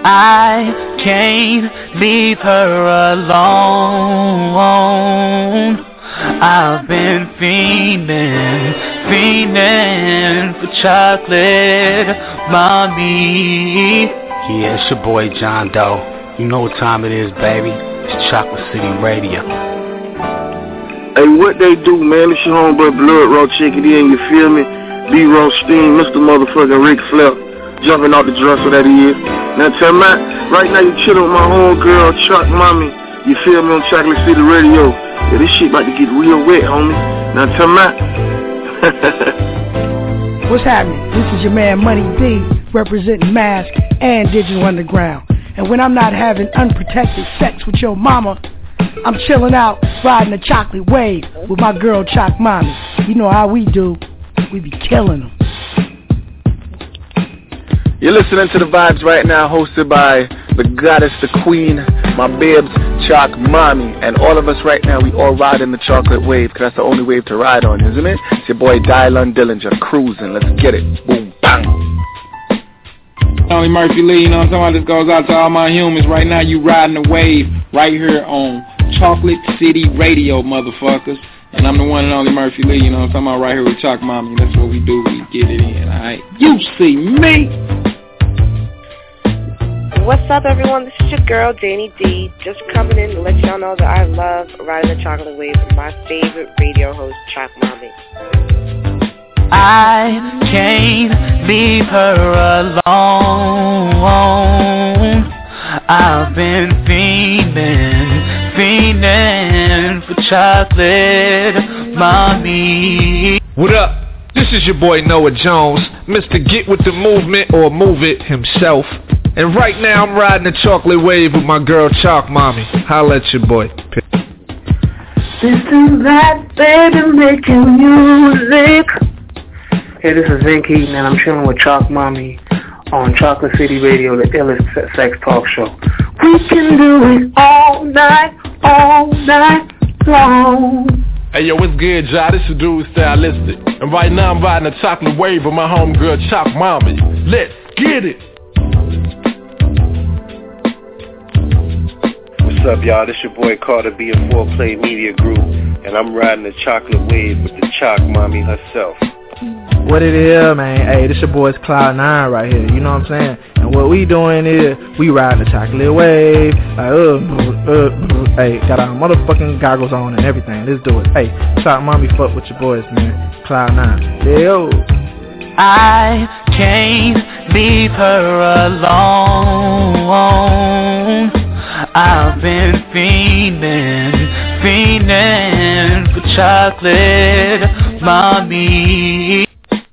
I can't leave her alone. I've been fiending for chocolate, mommy. Yeah, it's your boy John Doe. You know what time it is, baby. It's Chocolate City Radio. Hey, what they do, man? It's your homeboy Blood Raw. Check it in, you feel me? B-Roll Steam, Mr. Motherfucking Ric Flair. Jumping out the dresser that he is. Now tell me, right now you chillin' with my homegirl, Chuck Mommy. You feel me, on Chocolate City Radio. Yeah, this shit about to get real wet, homie. Now tell me. What's happening? This is your man Money D, representing Mask and Digital Underground. And when I'm not having unprotected sex with your mama, I'm chilling out, riding the chocolate wave with my girl Choc Mommy. You know how we do. We be killing them. You're listening to The Vibes right now, hosted by the goddess, the queen, my babes, Choc Mommy. And all of us right now, we all ride in the chocolate wave, because that's the only wave to ride on, isn't it? It's your boy Dylan Dillinger, cruising. Let's get it. Boom, bang. Tony Murphy Lee, you know what I'm talking about? This goes out to all my humans. Right now, you riding the wave right here on Chocolate City Radio, motherfuckers. And I'm the one and only Murphy Lee, you know what I'm talking about, right here with Choc Mommy. That's what we do, we get it in, alright? You see me! What's up, everyone? This is your girl, Danny D, just coming in to let y'all know that I love riding the chocolate wave with my favorite radio host, Choc Mommy. I can't leave her alone. I've been fiending for chocolate, mommy. What up? This is your boy Noah Jones, Mr. Get With The Movement, or Move It himself. And right now I'm riding the chocolate wave with my girl Choc Mommy. Holla at your boy. This is that baby making music. Hey, this is Vin Keaton, and I'm chilling with Choc Mommy on Chocolate City Radio, the illest sex talk show. We can do it all night long. Hey yo, what's good, y'all? This your dude Stylistic, and right now I'm riding a chocolate wave with my homegirl Choc Mommy. Let's get it. What's up, y'all? This your boy Carter B of 4Play Media Group, and I'm riding the chocolate wave with the Choc Mommy herself. What it is, man? Hey, this your boy's Cloud9 right here. You know what I'm saying? And what we doing is we riding the chocolate wave. Hey, got our motherfucking goggles on and everything. Let's do it. Hey, Choc Mommy, fuck with your boys, man. Cloud9. Yo. I can't leave her alone. I've been fiending for chocolate, mommy.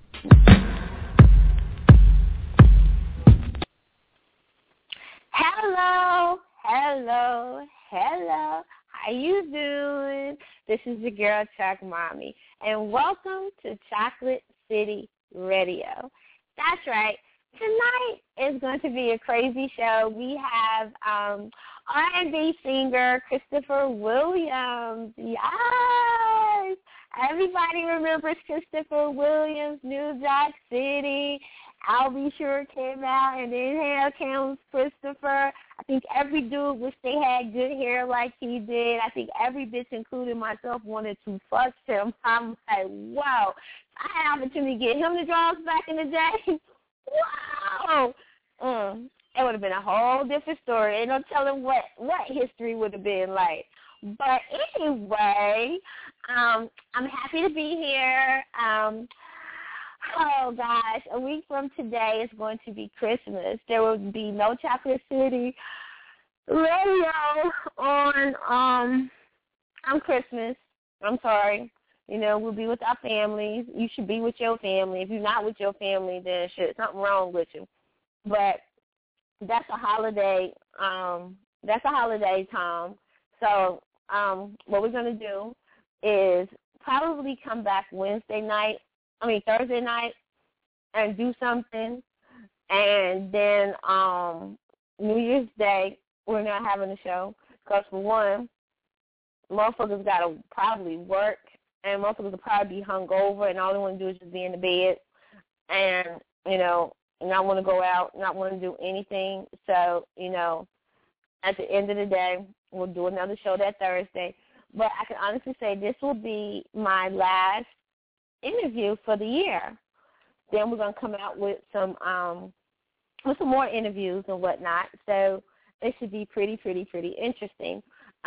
Hello. How you doing? This is your girl, Choc Mommy, and welcome to Chocolate City Radio. That's right. Tonight is going to be a crazy show. We have R&B singer Christopher Williams. Yes! Everybody remembers Christopher Williams, New Jack City. I'll Be Sure came out, and then here comes Christopher. I think every dude wished they had good hair like he did. I think every bitch, including myself, wanted to fuck him. I'm like, wow. I had an opportunity to get him the draws back in the day. Wow. It would have been a whole different story. Ain't no telling what history would have been like. But anyway, I'm happy to be here. Oh, gosh, a week from today is going to be Christmas. There will be no Chocolate City Radio on Christmas. I'm sorry. You know, we'll be with our families. You should be with your family. If you're not with your family, then shit, something wrong with you. But that's a holiday. That's a holiday time. So what we're going to do is probably come back Thursday night, and do something. And then New Year's Day, we're not having a show. Because, for one, motherfuckers got to probably work, and motherfuckers will probably be hungover, and all they want to do is just be in the bed. And, you know, not want to go out, not want to do anything. So, at the end of the day, we'll do another show that Thursday. But I can honestly say this will be my last interview for the year. Then we're going to come out with some more interviews and whatnot. So it should be pretty interesting.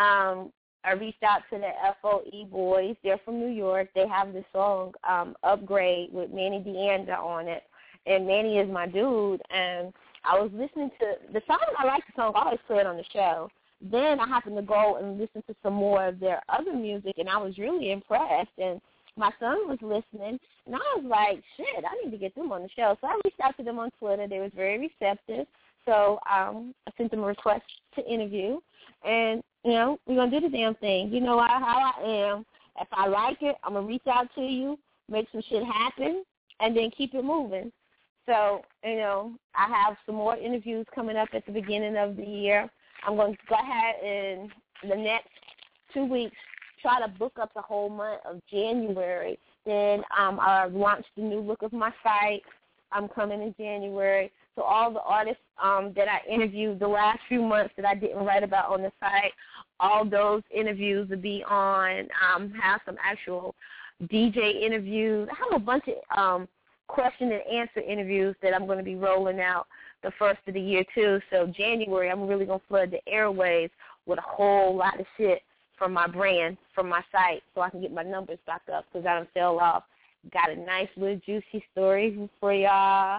I reached out to the FOE boys. They're from New York. They have this song, Upgrade, with Manny Deanda on it. And Manny is my dude. And I was listening to the song. I like the song. I always play it on the show. Then I happened to go and listen to some more of their other music, and I was really impressed. And my son was listening, and I was like, shit, I need to get them on the show. So I reached out to them on Twitter. They was very receptive. So I sent them a request to interview. And, we're going to do the damn thing. You know how I am. If I like it, I'm going to reach out to you, make some shit happen, and then keep it moving. So, I have some more interviews coming up at the beginning of the year. I'm going to go ahead and the next 2 weeks try to book up the whole month of January. Then I launched the new look of my site. I'm coming in January. So all the artists that I interviewed the last few months that I didn't write about on the site, all those interviews will be on, have some actual DJ interviews. I have a bunch of question and answer interviews that I'm going to be rolling out the first of the year, too. So January, I'm really going to flood the airwaves with a whole lot of shit from my brand, from my site, so I can get my numbers back up because I done fell off. Got a nice little juicy story for y'all.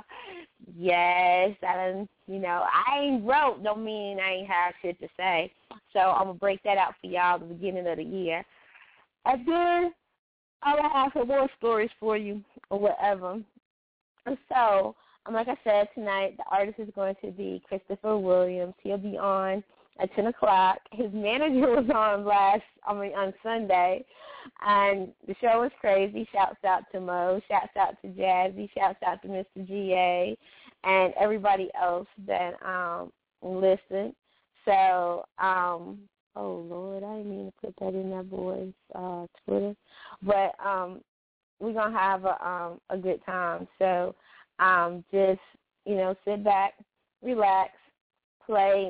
Yes, I ain't wrote, don't mean I ain't have shit to say. So I'm going to break that out for y'all at the beginning of the year. And then I will have some more stories for you or whatever. And so, like I said, tonight the artist is going to be Christopher Williams. He'll be on at 10 o'clock. His manager was on Sunday, and the show was crazy. Shouts out to Mo, shouts out to Jazzy, shouts out to Mr. GA, and everybody else that listened. So, oh, Lord, I didn't mean to put that in that boy's Twitter. But we're going to have a good time. So just, sit back, relax, play.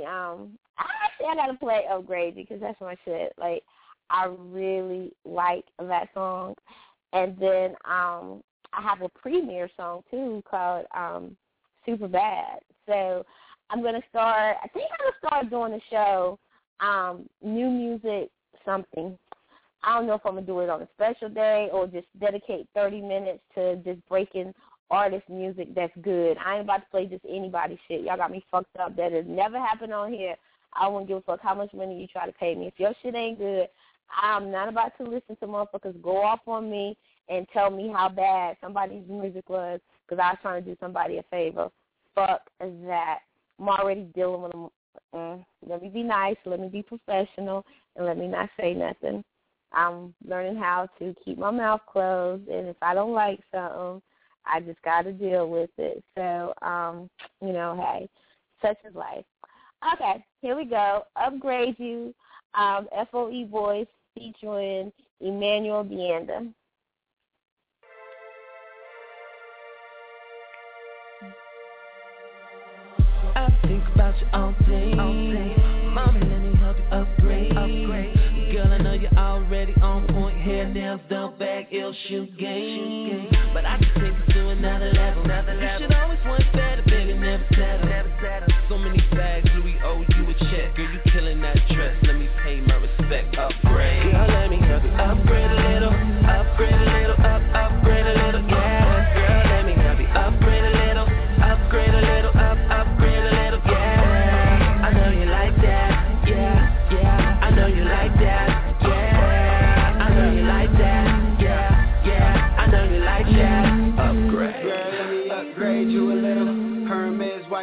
I got to play Upgrade because that's my shit. Like, I really like that song. And then I have a premiere song, too, called Super Bad. So I'm going to start doing the show, new music something. I don't know if I'm going to do it on a special day or just dedicate 30 minutes to just breaking artist music that's good. I ain't about to play just anybody's shit. Y'all got me fucked up. That has never happened on here. I won't give a fuck how much money you try to pay me. If your shit ain't good, I'm not about to listen to motherfuckers go off on me and tell me how bad somebody's music was because I was trying to do somebody a favor. Fuck that. I'm already dealing with them. Let me be nice. Let me be professional. And let me not say nothing. I'm learning how to keep my mouth closed. And if I don't like something, I just got to deal with it. So, hey, such is life. Okay, here we go. Upgrade You, FOE Boys featuring Emmanuel Deanda. I think about you all day. Mama, let me help you upgrade. Girl, I know you're already on point. Hair, nails, done back, ill shoot game. But I can take you to another level. You should always want better, baby, never settle. So many bags, Louis owe you a check. Girl, you killing that dress, let me pay my respect. Upgrade. Girl, let me help you upgrade a little. Upgrade a little, upgrade a little, yeah. Girl, let me help you upgrade a little. Upgrade a little, upgrade a little, yeah. I know you like that, yeah. I know you like that, yeah. I know you like that, yeah. I know you like that. Upgrade. Girl, let me upgrade you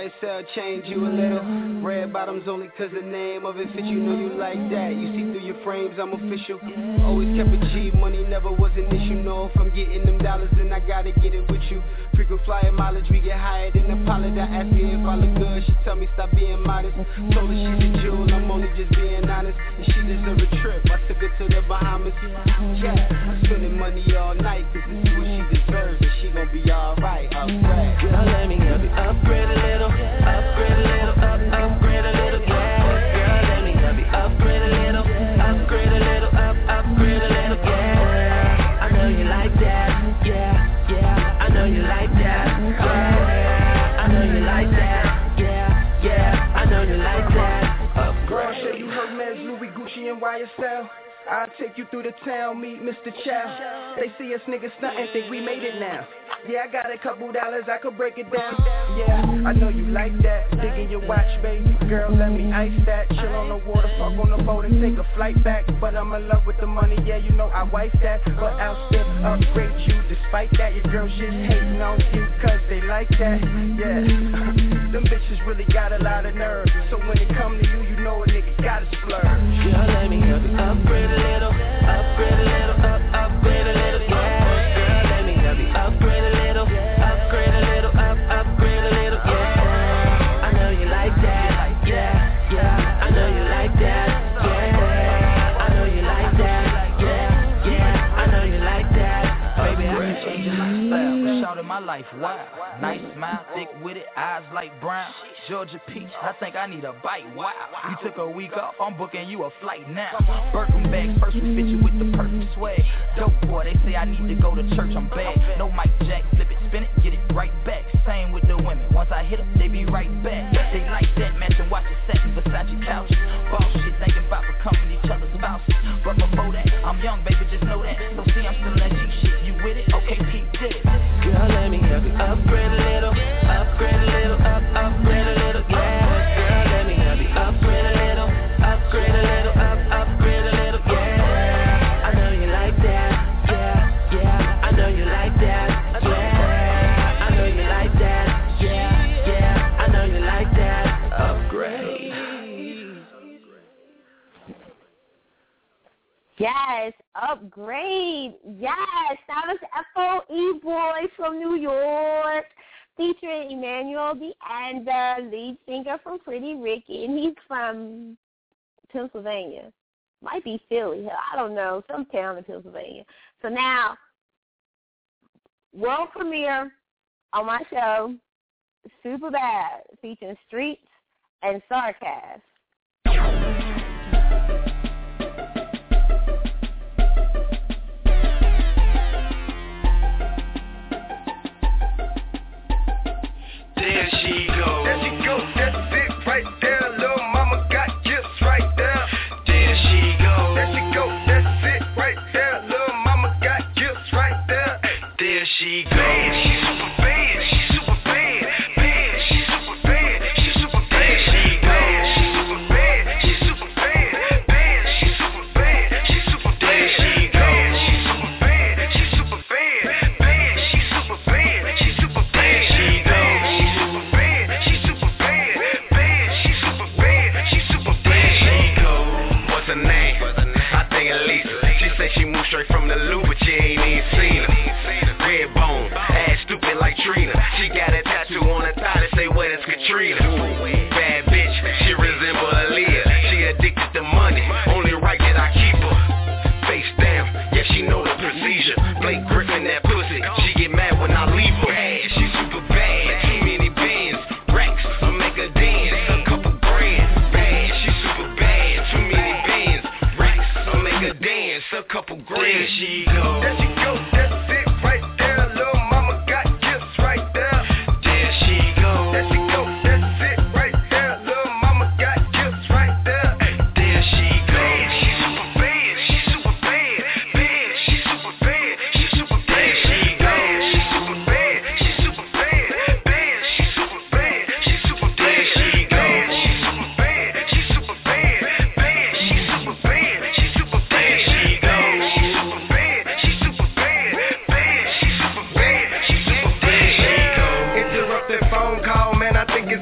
YSL change you a little. Red bottoms only cause the name of it fit. You know you like that. You see through your frames, I'm official. Always kept a G, money never was an issue. No, if I'm getting them dollars, then I gotta get it with you. Frequent flyer mileage, we get higher than the pilot. I ask her if I look good, she tell me stop being modest. Told her she's a jewel, I'm only just being honest. And she deserve a trip, I took her to the Bahamas. Yeah, I'm spending money all night, cause this is what she deserves. And she gon' be alright, alright. Girl, let me help you upgrade a little, upgrade a little, upgrade a little, yeah. Girl, let me help you upgrade a little, upgrade a little, upgrade a little, yeah. I know you like that, yeah, yeah. I know you like that, yeah. I know you like that, yeah, yeah. I know you like that. Girl, show you Hermes, Louis, Gucci, and YSL. I'll take you through the town, meet Mr. Chow. They see us niggas stuntin', think we made it now. Yeah, I got a couple dollars, I could break it down. Yeah, I know you like that. Digging your watch, baby. Girl, let me ice that. Chill on the water, fuck on the boat and take a flight back. But I'm in love with the money, yeah, you know I wife that. But I'll still upgrade you. Despite that, your girls just hating on you cause they like that. Yeah, them bitches really got a lot of nerve. So when it come to you, you know a nigga gotta splurge. Girl, let me help you upgrade a little, upgrade a little, upgrade a little, yeah. Girl, let me help you upgrade a little, upgrade a little, upgrade a little, yeah. I know you like that, yeah, yeah. I know you like that, yeah. I know you like that, yeah, yeah. I know you like that. Baby, I can change your lifestyle. Shout in my life, wow. Nice smile, thick with it, eyes like brown. Georgia peach, I think I need a bite, wow. You took a week off, I'm booking you a flight now. Birkin bags, first we fit you with the perfect swag. Dope boy, they say I need to go to church, I'm bad. No Mike Jack, flip it, spin it, get it right back. Same with the women, once I hit them, they be right back. They like that, matching watches, satin, Versace couches. Boss shit, thinking about becoming each other's spouses. But before that, I'm young, baby, just know that. So see, I'm still that G shit, you with it? Okay, keep this. Girl, let me help you upgrade a little, upgrade a little, upgrade a little, yeah. Girl, let me help you upgrade a little, upgrade a little, upgrade a little, yeah. I know you like that, yeah, yeah. I know you like that, yeah. I know you like that, yeah, yeah. I know you like that. Upgrade. Yes, upgrade. Yes, that was FOE Boy from New York, featuring Emmanuel D'Anda, lead singer from Pretty Ricky, and he's from Pennsylvania. Might be Philly. I don't know, some town in Pennsylvania. So now, world premiere on my show, Super Bad, featuring Streets and Sarcasm. There she goes. There she goes. That's it right there. Little mama got gifts right there. There she goes. There she goes. That's it right there. Little mama got gifts right there. There she goes. Bad, she's super bad. She's super bad. Bad, she's super bad. She's super bad. She goes. She's super bad. She's super bad. Bad, she's super bad. She's super bad. There she goes. She's super bad. She's super bad. Bad, she's super bad. She's super bad. She goes. She moved straight from the loo, but you ain't even seen her. Red bone, ass stupid like Trina. She got a tattoo on her thigh that say, "What is Katrina?" Bad bitch, she resemble Aaliyah. She addicted to money, only right that I keep her. Face down, yeah, she know the procedure. Blake Griffin, that pussy, she get mad when I leave her. Bad, she super bad, too many bins, racks, I'll make her dance, a couple grand. Bad, she super bad, too many bins, racks, I'll make her dance, a couple grand. There she goes. There she goes. That's it right there. Little mama got gifts right there. There she goes. There she goes. That's it right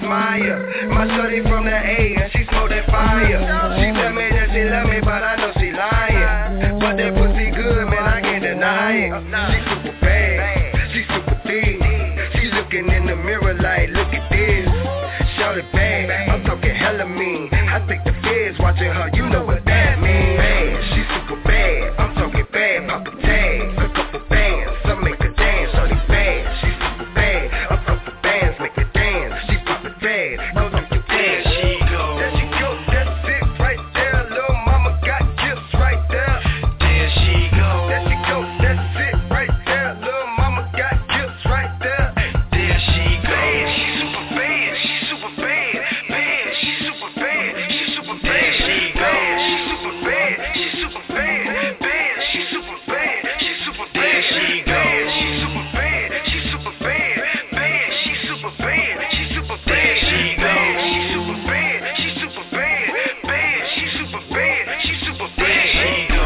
admire. My shorty from the A and she smoke that fire. She tell me that she love me, but I know she lying. But that pussy good, man, I can't deny it. She super bad, she super thick. She looking in the mirror like, look at this. Shout it bad, I'm talking hella mean. I think the feds watching her, you know what that means. Bad, she super bad, I'm talking bad. Pop a tag, a couple bands, some make her dance. Shorty bad, she super bad. A couple bands make her dance. She pop a tag, go do the dance. There she go, that's it right there. Little mama got gifts right there. There she go, that's it right there. Little mama got gifts right there. There she go, she super bad, she super bad, bad, she super bad, she super bad. She go, she super bad, she super bad, bad, she super bad, she super bad. She go, she super bad, she super bad, bad, she super bad, she super bad. She go, she super bad, she super bad, bad, she super bad, she super bad. She go.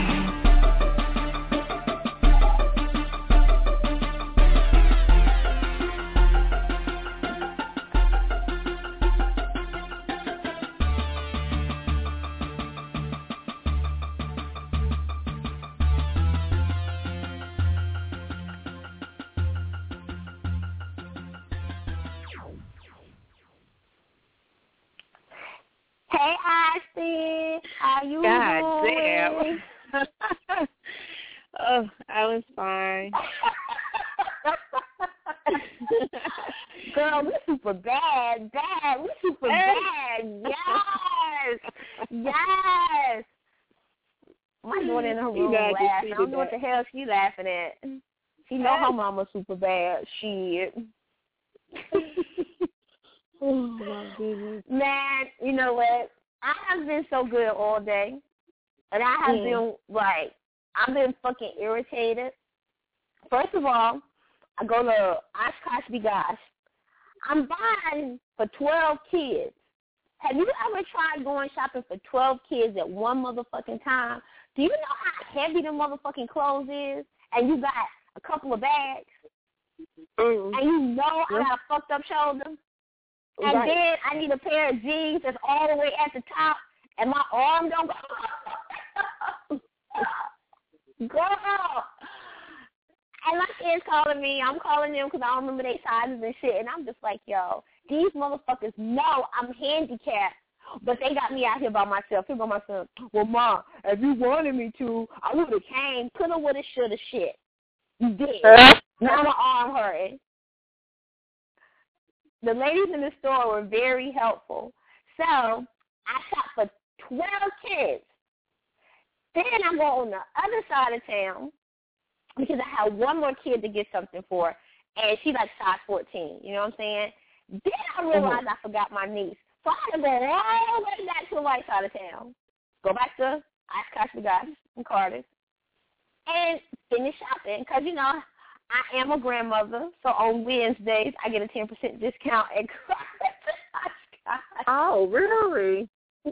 Hey, Ashton, how you God doing? damn. Oh, I was fine. Girl, we super bad. We super bad. Yes. Yes. My daughter in her room laughing. I don't know what the hell she laughing at. She know her mama super bad. Shit. Oh, my goodness. Man, you know what? I have been so good all day. And I have been, like, I've been fucking irritated. First of all, I go to Oshkosh Gosh. I'm buying for 12 kids. Have you ever tried going shopping for 12 kids at one motherfucking time? Do you know how heavy the motherfucking clothes is? And you got a couple of bags? And you know I got a fucked up shoulder? And then I need a pair of jeans that's all the way at the top, and my arm don't go. Girl. And my kids calling me. I'm calling them because I don't remember their sizes and shit. And I'm just like, yo, these motherfuckers know I'm handicapped, but they got me out here by myself. Here by myself. Well, Mom, if you wanted me to, I would have came. Coulda, woulda, shoulda, shit. You did. Now my arm hurting. The ladies in the store were very helpful. So I shopped for 12 kids. Then I go on the other side of town because I had one more kid to get something for, and she like size 14. You know what I'm saying? Then I realized I forgot my niece. So I had to go all the way back to the right side of town, go back to Oshkosh Gosh and Carter's, and finish shopping because, you know, I am a grandmother, so on Wednesdays I get a 10% discount at Oshkosh. Oh, really?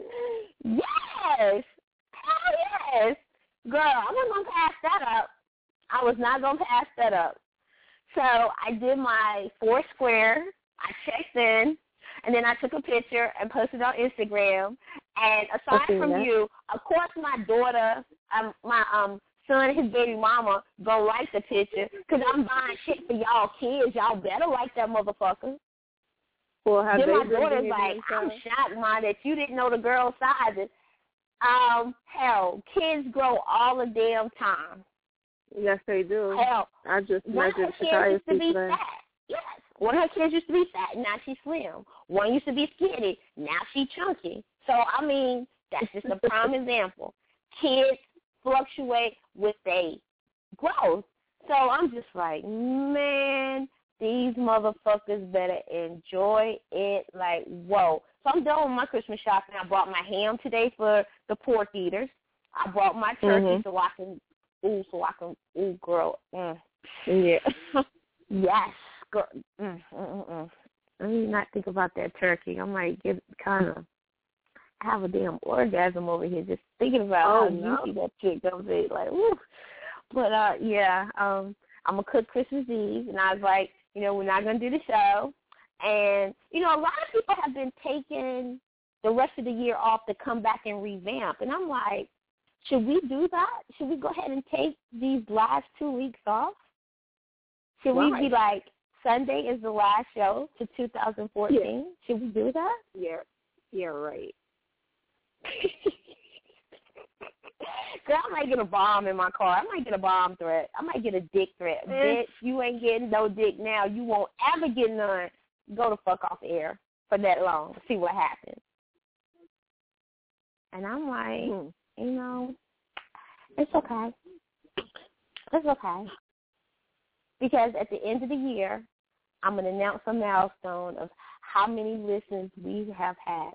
Yes. Hell yes. Girl, I wasn't going to pass that up. I was not going to pass that up. So I did my Foursquare. I checked in, and then I took a picture and posted on Instagram. And aside from you, of course my daughter, my son and his baby mama gonna like the picture because I'm buying shit for y'all kids. Y'all better like that motherfucker. Well, then my daughter's like, I'm shocked, Ma, that you didn't know the girl's sizes. Hell, kids grow all the damn time. Yes, they do. Hell, I just one of her kids used to be fat. Yes, one of her kids used to be fat. Now she's slim. One used to be skinny. Now she's chunky. So, I mean, that's just a prime example. Kids fluctuate with their growth. So I'm just like, man, these motherfuckers better enjoy it like, whoa. So I'm done with my Christmas shopping. I bought my ham today for the pork eaters. I bought my turkey so I can, girl. Yeah. Yes. Girl. Let me not think about that turkey. I might get kind of have a damn orgasm over here just thinking about how juicy that chick comes in. Like, woo. But, yeah, I'm going to cook Christmas Eve. And I was like, you know, we're not going to do the show. And, you know, a lot of people have been taking the rest of the year off to come back and revamp. And I'm like, should we do that? Should we go ahead and take these last 2 weeks off? Should we be like, Sunday is the last show to 2014? Yeah. Should we do that? Yeah, right. Girl, I might get a bomb in my car. I might get a bomb threat. I might get a dick threat. Bitch, you ain't getting no dick now. You won't ever get none. Go the fuck off air for that long. See what happens. And I'm like, you know, it's okay. It's okay. Because at the end of the year, I'm going to announce a milestone of how many listens we have had.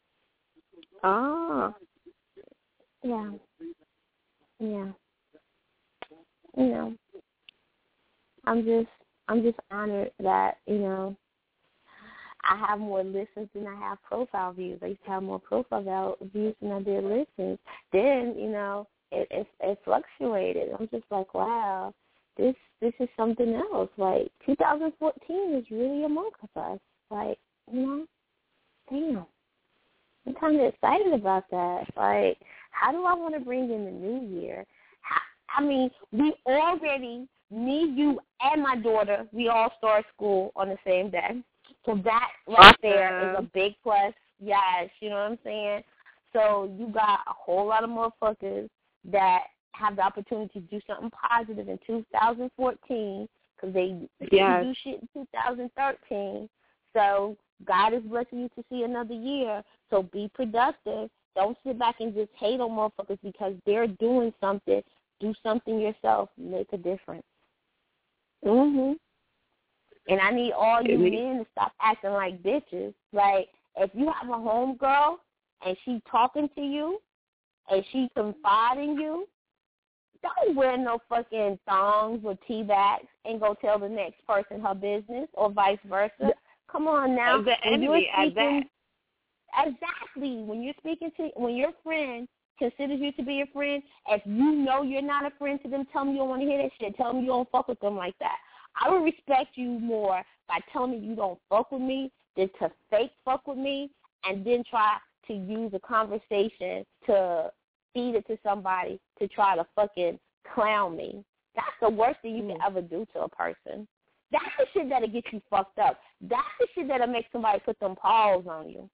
Oh. Yeah. Yeah. You know, I'm just honored that, you know, I have more listens than I have profile views. I used to have more profile views than I did listens. Then, you know, it fluctuated. I'm just like, wow, this is something else. Like, 2014 is really amongst us. Like, you know, damn. I'm kind of excited about that. Like, how do I want to bring in the new year? I mean, we already, me, you, and my daughter, we all start school on the same day. So that right there is a big plus. Yes, you know what I'm saying? So you got a whole lot of motherfuckers that have the opportunity to do something positive in 2014 because they didn't do shit in 2013. So God is blessing you to see another year. So be productive. Don't sit back and just hate on motherfuckers because they're doing something. Do something yourself. Make a difference. And I need all you men to stop acting like bitches. Like, if you have a homegirl and she talking to you and she confiding you, don't wear no fucking thongs or tea bags and go tell the next person her business or vice versa. Come on now. The enemy at that. Exactly. When your friend considers you to be a friend, if you know you're not a friend to them, tell them you don't want to hear that shit. Tell them you don't fuck with them like that. I would respect you more by telling me you don't fuck with me than to fake fuck with me and then try to use a conversation to feed it to somebody to try to fucking clown me. That's the worst thing you can ever do to a person. That's the shit that'll get you fucked up. That's the shit that'll make somebody put them paws on you.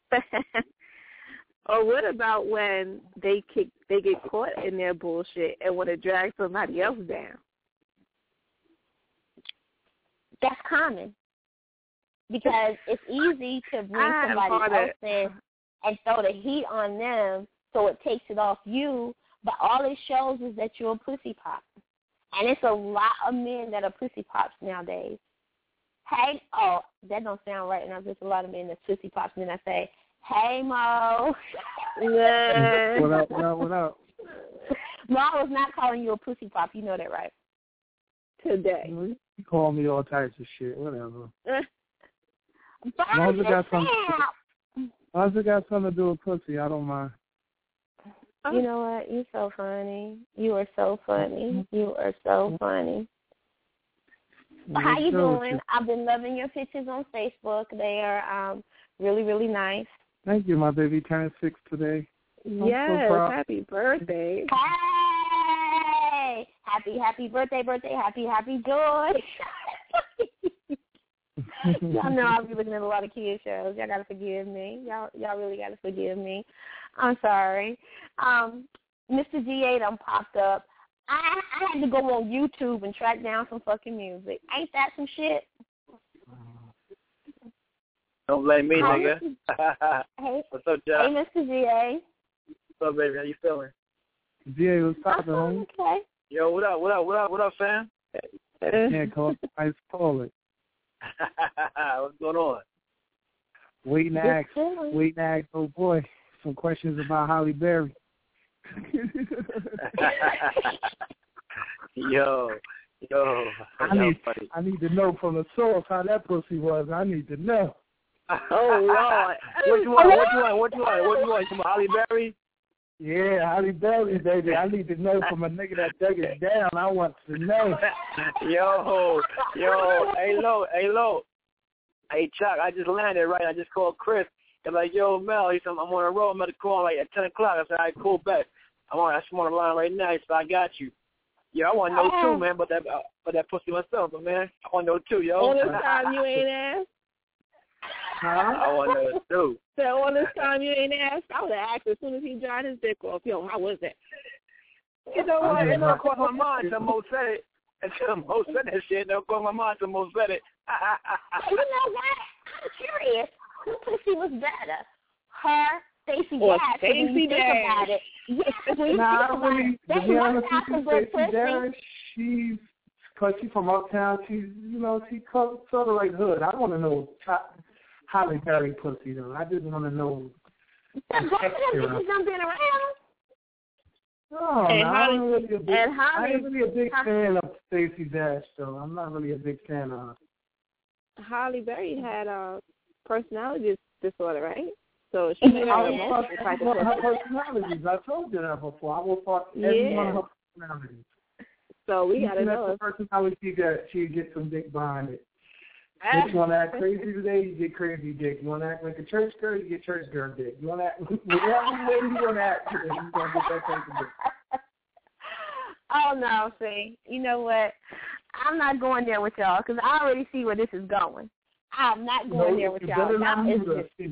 Or what about when they get caught in their bullshit and want to drag somebody else down? That's common because it's easy to bring somebody else in and throw the heat on them so it takes it off you, but all it shows is that you're a pussy pop. And it's a lot of men that are pussy pops nowadays. Hey, that don't sound right enough. There's a lot of men that's pussy pops, and then I say, hey, Mo. Yeah. What up? Mo, I was not calling you a pussy pop. You know that, right? Today. You call me all types of shit, whatever. As long as it got something to do with pussy, I don't mind. You know what? You're so funny. You are so funny. You are so funny. How you doing? I've been loving your pictures on Facebook. They are really, really nice. Thank you. My baby turned 6 today. Yes, so happy birthday. Hey! Happy birthday, happy joy. Y'all know I'll be looking at a lot of kid shows. Y'all got to forgive me. Y'all really got to forgive me. I'm sorry. Mr. G8 done popped up. I had to go on YouTube and track down some fucking music. Ain't that some shit? Don't blame me, nigga. Hey, what's up, John? Hey, Mr. GA. What's up, baby? How you feeling? GA was popping on. Okay. Yo, what up, fam? Can't call it. I call it. What's going on? Waiting to ask, oh boy, some questions about Halle Berry. Yo. I need to know from the source how that pussy was. I need to know. Oh Lord! What you want? From Halle Berry? Yeah, Halle Berry, baby. I need to know from a nigga that dug it down. I want to know. Yo, hey, Lo. Hey, Chuck, I just landed, right? I just called Chris. They're like, yo, Mel, he said, I'm on the road. I'm about to call like at 10 o'clock. I said, all right, cool, bet. I'm on the line right now. He said, I got you. Yeah, I want to know, too, man, but that pussy myself, but, man. I want to know, too, yo. All this time you ain't asked? Huh? I want to know, too. So all this time you ain't asked? I would have asked as soon as he dried his dick off. Yo, how was that? You know what? It don't cross my mind until Mo said it. Until Mo said that shit, it don't cross my mind until Mo said it. You know what? I'm curious. Who pussy was better? Her, Stacey Dash. Stacey Dash. Yes, when you nah, think about really, it, that's one thousand good Stacey Dash, pussy. she's from uptown. She's, she's sort of like hood. I want to know Holly Berry pussy, though. I just want to know. The both of them bitches done been around. No, And I ain't really a big fan of Stacey Dash, though. I'm not really a big fan of her. Holly Berry had a personality disorder, right? So she had her personalities. I told you that before. I will fuck every one of her personalities. So we got to know. If personality she get some dick behind it. If you want to act crazy today, you get crazy dick. You want to act like a church girl, you get church girl dick. You want to act whatever way you want to act today, you're going to get that crazy dick. Oh, no, see. You know what? I'm not going there with y'all because I already see where this is going. I'm not going there with y'all. That is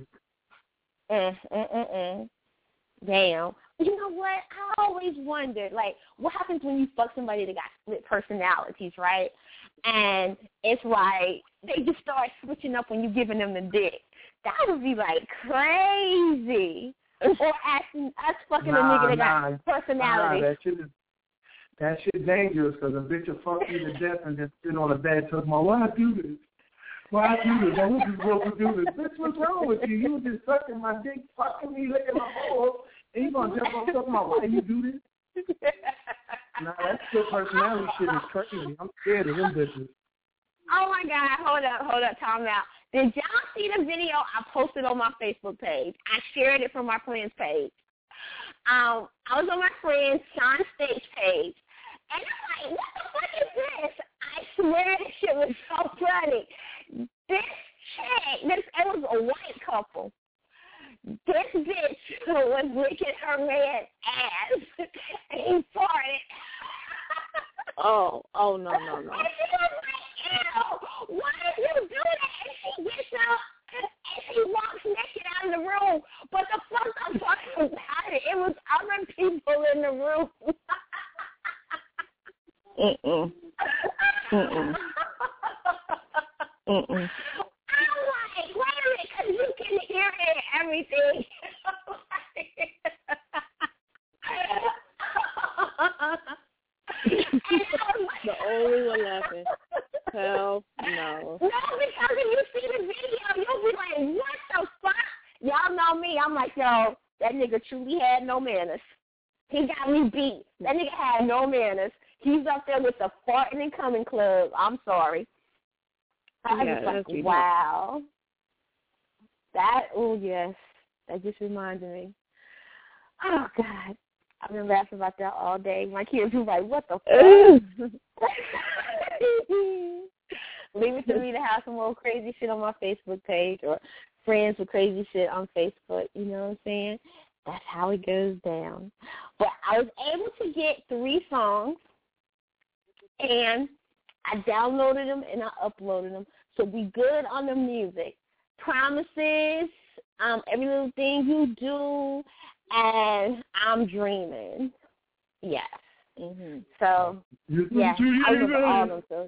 just... Damn. You know what? I always wondered, like, what happens when you fuck somebody that got split personalities, right? And it's like they just start switching up when you're giving them the dick. That would be, like, crazy. Or asking us fucking a nigga that got personality. That shit dangerous because a bitch will fuck you to death and just sit on the bed talking about, why I do this? Why I do this? I wasn't supposed to do this. Bitch, what's wrong with you? You were just sucking my dick, fucking me, licking my balls, and you gonna jump on talking about why you do this? Nah, that split personality shit is crazy. I'm scared of them bitches. Oh my God, hold up, time out. Did y'all see the video I posted on my Facebook page? I shared it from my friend's page. I was on my friend Sean State's page, and I'm like, what the fuck is this? I swear this shit was so funny. This chick, it was a white couple. This bitch was licking her man's ass, and he farted. Oh, no. And she was like, ew, why did you do that? And she gets up, and she walks naked out of the room. But the fucked up part about it was other people in the room. I'm like, wait a minute, because you can hear it and everything. The only one laughing. Hell no. No, because if you see the video, you'll be like, what the fuck? Y'all know me. I'm like, yo, that nigga truly had no manners. He got me beat. That nigga had no manners. He's up there with the farting and coming club. I'm sorry. I was like, wow. Yes. That just reminded me. Oh, God. I've been laughing about that all day. My kids were like, what the fuck? Leave it to me to have some old crazy shit on my Facebook page or friends with crazy shit on Facebook. You know what I'm saying? That's how it goes down. But I was able to get 3 songs, and I downloaded them and I uploaded them. So we good on the music. Promises, Every Little Thing You Do, and I'm Dreaming. Yes. Mm-hmm. So, yes, I love all of them. So.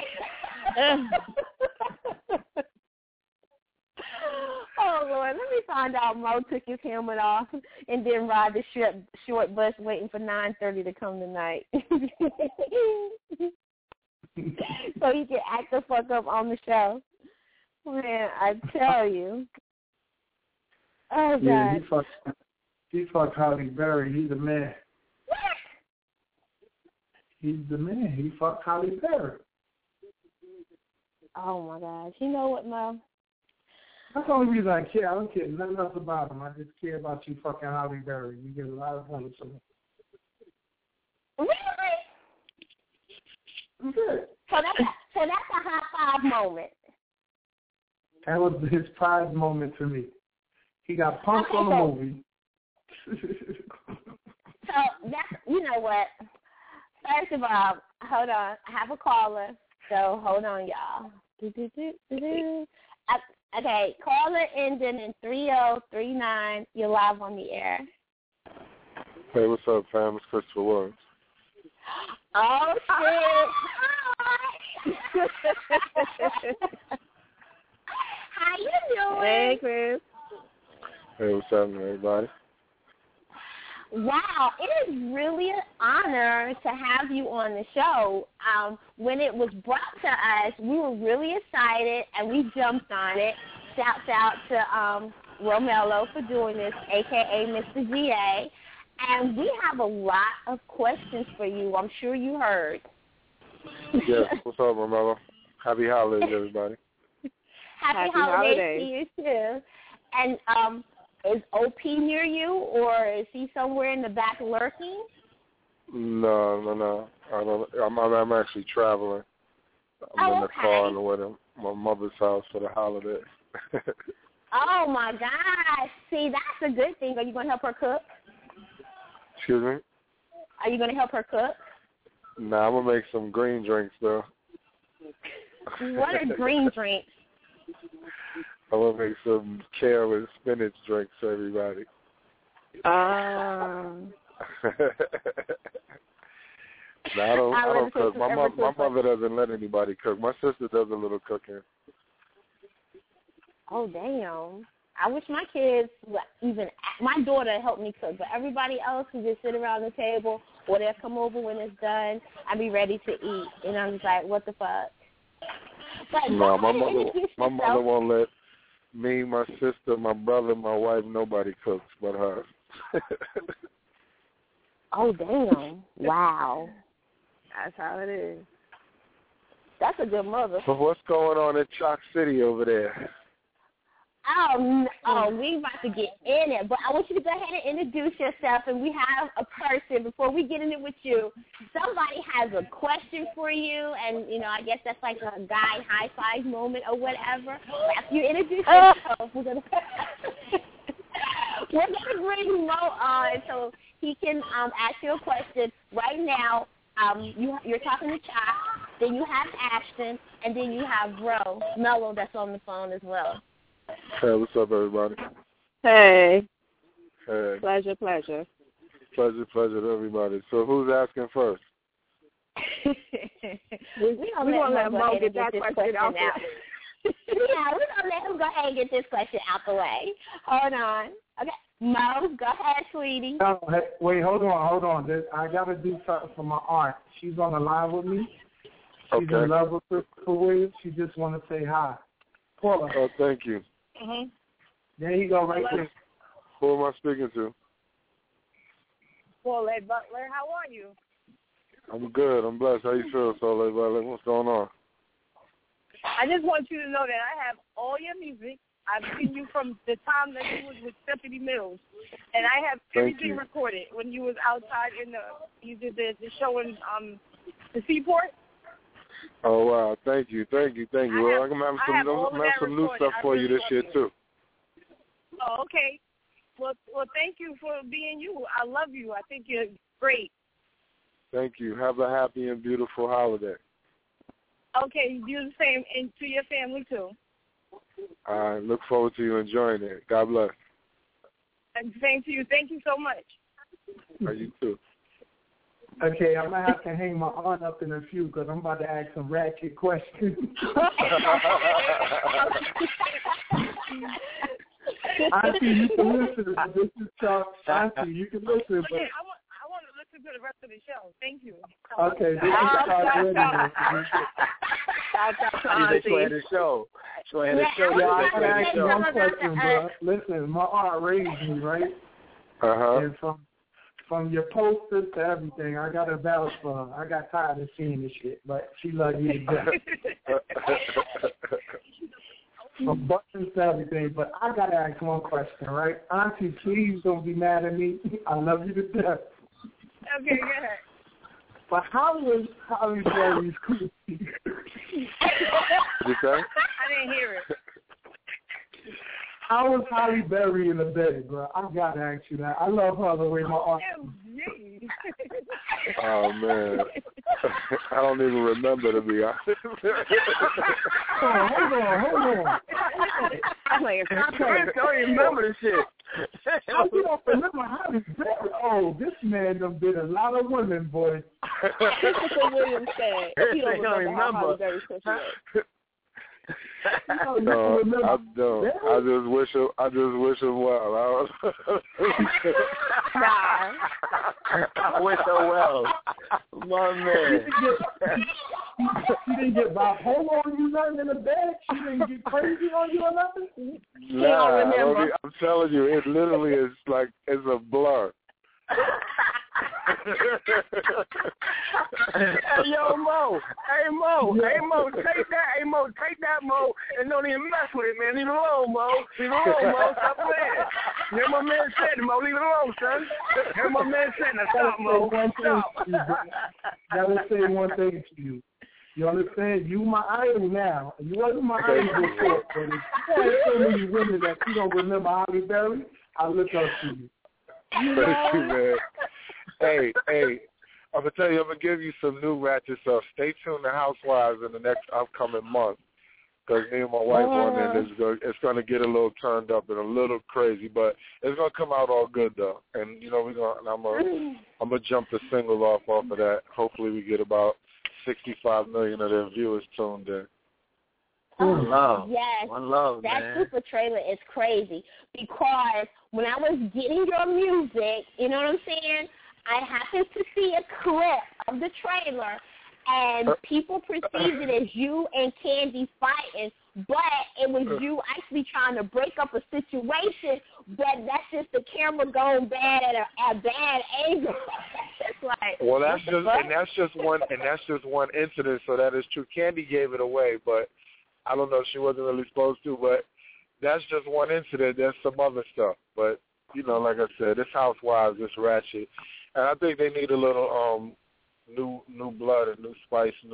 Oh, Lord, let me find out Mo took his helmet off and then ride the short bus waiting for 9:30 to come tonight. So he can act the fuck up on the show. Man, I tell you. Oh, God. Yeah, he fucked Holly Berry. He's the man. He's the man. He fucked Holly Berry. Oh, my gosh. You know what, Mo? That's the only reason I care. I don't care nothing else about him. I just care about you fucking Holly Berry. You get a lot of money from him. Really? Good. So that's a high five moment. That was his pride moment to me. He got punked on the movie. So that's, you know what? First of all, hold on. I have a caller, so hold on, y'all. Okay, caller ending in 3039. You're live on the air. Hey, what's up, fam? It's Christopher Williams. Oh, shit. How you doing? Hey, Chris. Hey, what's happening, everybody? Wow, it is really an honor to have you on the show. When it was brought to us, we were really excited, and we jumped on it. Shouts out to Romello for doing this, a.k.a. Mr. GA. And we have a lot of questions for you. I'm sure you heard. Yes, what's up, Romello? Happy holidays, everybody. Happy holidays to you, too. And is OP near you, or is he somewhere in the back lurking? No. I'm actually traveling. I'm in the car on the way to my mother's house for the holiday. Oh, my gosh. See, that's a good thing. Are you going to help her cook? Excuse me? Are you going to help her cook? Nah, I'm going to make some green drinks, though. What are green drinks? I'm going to make some kale and spinach drinks for everybody. Ah. No, I don't cook. My mother doesn't let anybody cook. My sister does a little cooking. Oh, damn. I wish my kids, my daughter helped me cook, but everybody else who just sit around the table or they'll come over when it's done, I'll be ready to eat. And I'm just like, what the fuck? But no, my mother won't let me, my sister, my brother, my wife, nobody cooks but her. Oh, damn. Wow. That's how it is. That's a good mother. So what's going on in Chalk City over there? Oh, we about to get in it, but I want you to go ahead and introduce yourself, and we have a person, before we get in it with you, somebody has a question for you, and, I guess that's like a guy high-five moment or whatever. After you introduce yourself, we're going to bring Mo on so he can ask you a question. Right now, you're talking to Chop, then you have Ashton, and then you have Mello that's on the phone as well. Hey, what's up, everybody? Hey. Hey. Pleasure. Pleasure to everybody. So who's asking first? We're going to let Mo get that question out. Yeah, we're going to let him go ahead and get this question out the way. Hold on. Okay, Mo, go ahead, sweetie. Oh, hey, wait, hold on. I got to do something for my aunt. She's on the line with me. She's in love with Christopher Williams. She just want to say hi. Paula. Oh, thank you. Mm-hmm. There you go, right there. Who am I speaking to? Paulette Butler, how are you? I'm good. I'm blessed. How you feel, Paulette Butler? What's going on? I just want you to know that I have all your music. I've seen you from the time that you was with Stephanie Mills, and I have everything recorded when you was outside you did the show in the Seaport. Oh, wow. Thank you. Well, I'm going to have some new stuff for you this year, too. Oh, okay. Well, thank you for being you. I love you. I think you're great. Thank you. Have a happy and beautiful holiday. Okay, do the same, and to your family, too. I look forward to you enjoying it. God bless. And same to you. Thank you so much. You too. Okay, I'm going to have to hang my aunt up in a few because I'm about to ask some ratchet questions. Auntie, you can listen. This is Chuck. Auntie, you can listen. But... Okay, I want to listen to the rest of the show. Thank you. Okay, this is Chuck Radio. The show. I can ask you one question, bro. Listen, my aunt raised me, right? And from your posters to everything, I got a vouch for her. I got tired of seeing this shit, but she loved you to death. From buttons to everything, but I got to ask one question, right? Auntie, please don't be mad at me. I love you to death. Okay, go ahead. But how was Holly Berry's cookie? You say? I didn't hear it. How was Halle Berry in the bed, bro? I gotta ask you that. I love her the way my art. Oh man, I don't even remember, to be honest. Hold on. I'm like, I don't even remember this shit. How you don't remember Halle Berry? Oh, this man done been a lot of women, boy. Christopher Williams said he don't remember how Halle Berry said she was. No, I don't. I just wish him well. I wish her well. My man. She didn't get bipolar on you nothing in the bed? She didn't get crazy on you or nothing? Nah, I'm telling you, it literally is like, it's a blur. Hey, Mo, take that, Mo, and don't even mess with it, man. Leave it alone, Mo. Stop playing. Hear my man said, Mo, leave it alone, son. Hear my man said, now stop, Mo. Stop. Gotta say one thing to you. You understand? You my idol now. You wasn't my idol before, but if you had so many women that you don't remember Halle Berry, I look up to you. Thank you, man. Hey, I'm going to tell you, I'm going to give you some new ratchet stuff. Stay tuned to Housewives in the next upcoming month, because me and my wife on it, it's going to get a little turned up and a little crazy, but it's going to come out all good, though. And, you know, I'm going to jump the single off of that. Hopefully we get about 65 million of their viewers tuned in. One love. Yes. One love, that man. super trailer is crazy because when I was getting your music, you know what I'm saying, I happened to see a clip of the trailer, and people perceived it as you and Candy fighting, but it was you actually trying to break up a situation, but that's just the camera going bad at a bad angle. It's like, well, that's just one incident, so that is true. Candy gave it away, but I don't know, she wasn't really supposed to, but that's just one incident. There's some other stuff. But, you know, like I said, this Housewives, this ratchet. And I think they need a little new blood and new spice, and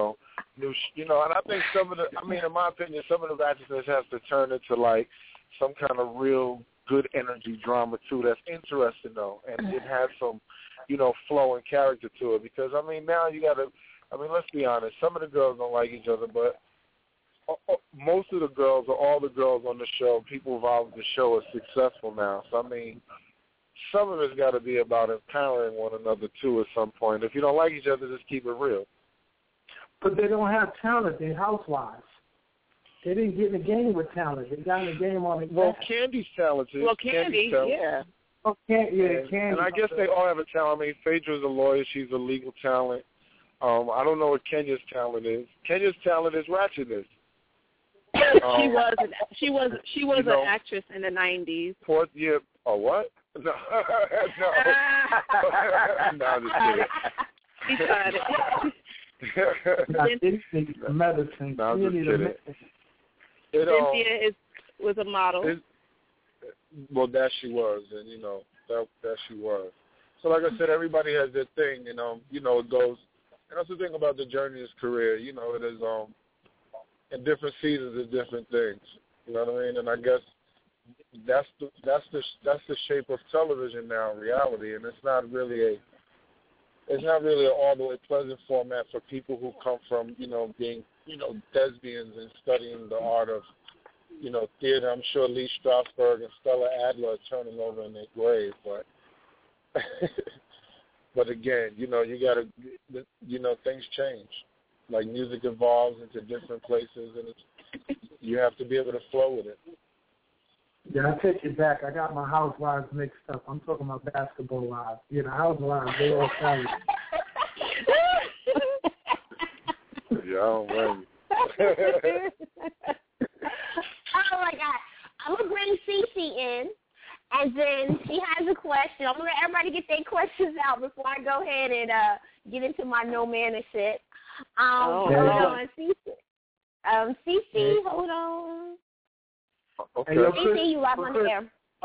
I think in my opinion, some of the ratchetness has to turn into, like, some kind of real good energy drama, too, that's interesting, though. And it has some, flow and character to it. Because, now you got to, let's be honest, some of the girls don't like each other, but most of the girls or all the girls on the show, people involved in the show are successful now. So, some of it's got to be about empowering one another, too, at some point. If you don't like each other, just keep it real. But they don't have talent. They're housewives. They didn't get in the game with talent. They got in the game on the Well, Candy's talented. Well, Candy, yeah. Oh, Candy. And I guess they all have a talent. Phaedra's a lawyer. She's a legal talent. I don't know what Kenya's talent is. Kenya's talent is ratchetness. She was an actress in the 90s. Oh, what? No. No, I'm just kidding. He tried it. Medicine. No, I'm just kidding. Cynthia was a model. Well, that she was, and that she was. So, like I said, everybody has their thing, it goes. And that's the thing about the journey of his career. It is in different seasons of different things. You know what I mean? And I guess that's the shape of television now, reality. And it's not really an all the way pleasant format for people who come from being thespians and studying the art of theater. I'm sure Lee Strasberg and Stella Adler are turning over in their grave, but. But again, you got to, things change. Like music evolves into different places, and you have to be able to flow with it. Yeah, I take it back. I got my Housewives mixed up. I'm talking about Basketball Wives. Yeah, the Housewives, they all sound. Yeah, I don't blame you. Oh my God! I'm gonna bring Cece in. And then she has a question. I'm going to let everybody get their questions out before I go ahead and get into my no manner shit. Hold on, Cece, hold on. Okay. Cece, you lost my hair.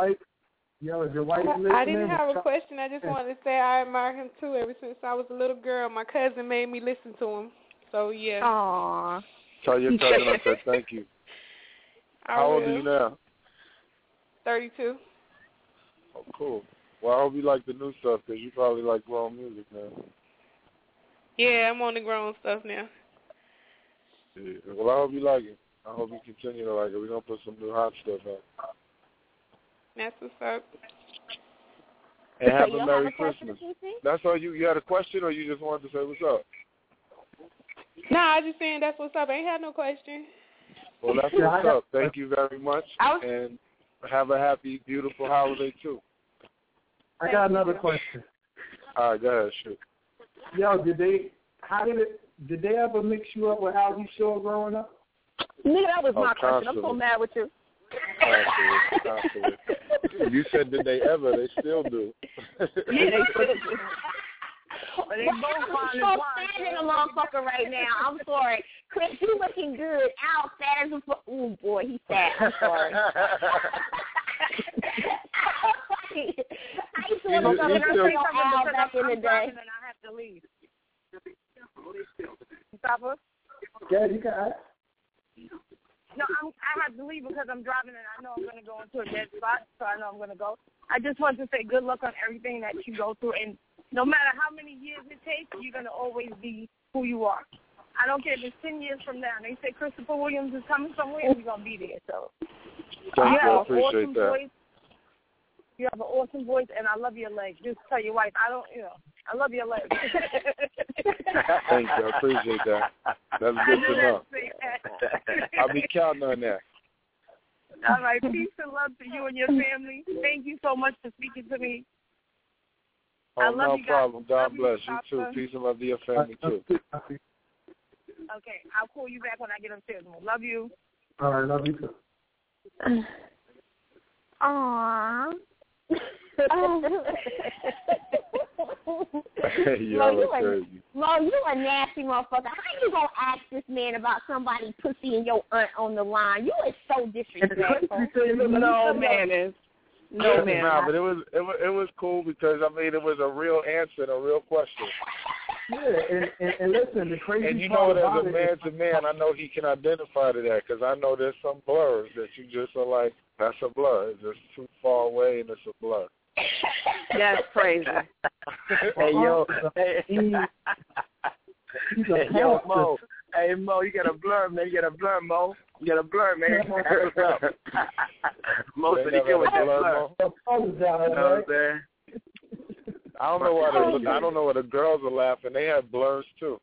I didn't have a question. I just wanted to say I admire him, too. Ever since I was a little girl, my cousin made me listen to him. So, yeah. Aww. Tell your cousin I said thank you. How old are you now? 32. Oh, cool. Well, I hope you like the new stuff because you probably like grown music now. Yeah, I'm on the grown stuff now. Yeah. Well, I hope you like it. I hope you continue to like it. We're going to put some new hot stuff out. That's what's up. And have a Merry Christmas. That's all you had a question or you just wanted to say what's up? No, I just saying that's what's up. I ain't had no question. Well, that's what's up. Thank you very much. And have a happy, beautiful holiday, too. I got another question. All right, go ahead, shoot. Yo, did they ever mix you up with Howie Shaw growing up? Nigga, that was my question. Constantly. I'm so mad with you. Constantly. You said did they ever? They still do. Yeah, they still do. They both I'm so sad in a motherfucker right now. I'm sorry. Chris, you looking good. Al fat as a ooh boy, he's fat. I'm sorry. I used to want to come and say Al back in the day. And I have to leave. Papa? Yeah, you got it. No, I have to leave because I'm driving and I know I'm going to go into a dead spot, so I know I'm going to go. I just want to say good luck on everything that you go through, and no matter how many years it takes, you're going to always be who you are. I don't care if it's 10 years from now. They say Christopher Williams is coming somewhere, you're going to be there. So Thank you. I have an appreciate awesome that. voice. You have an awesome voice, and I love your legs. Just tell your wife, I love your legs. Thank you. I appreciate that. That's good to know. I'll be counting on that. All right. Peace and love to you and your family. Thank you so much for speaking to me. Oh, I love no you guys. problem. God Love bless you too. Papa. Peace and love to your family, too. Okay. I'll call you back when I get upstairs. Love you. All right, love you too. Aww. Mo, you a nasty motherfucker. How you gonna ask this man about somebody pussy and your aunt on the line? You is so disrespectful. No manners. No manners. Nah, but it was cool because it was a real answer and a real question. Yeah, and listen, the crazy and you part know, about as a man to man, I know he can identify to that because I know there's some blurs that you just are like, that's a blur. It's just too far away and it's a blur. That's crazy. Hey, yo. Hey, yo, Mo. Hey, Mo, you got a blur, man. You got a blur, Mo. You got a blur, man. Mo said he good with that blur. You know what I'm saying? I don't know why the girls are laughing. They have blurs too.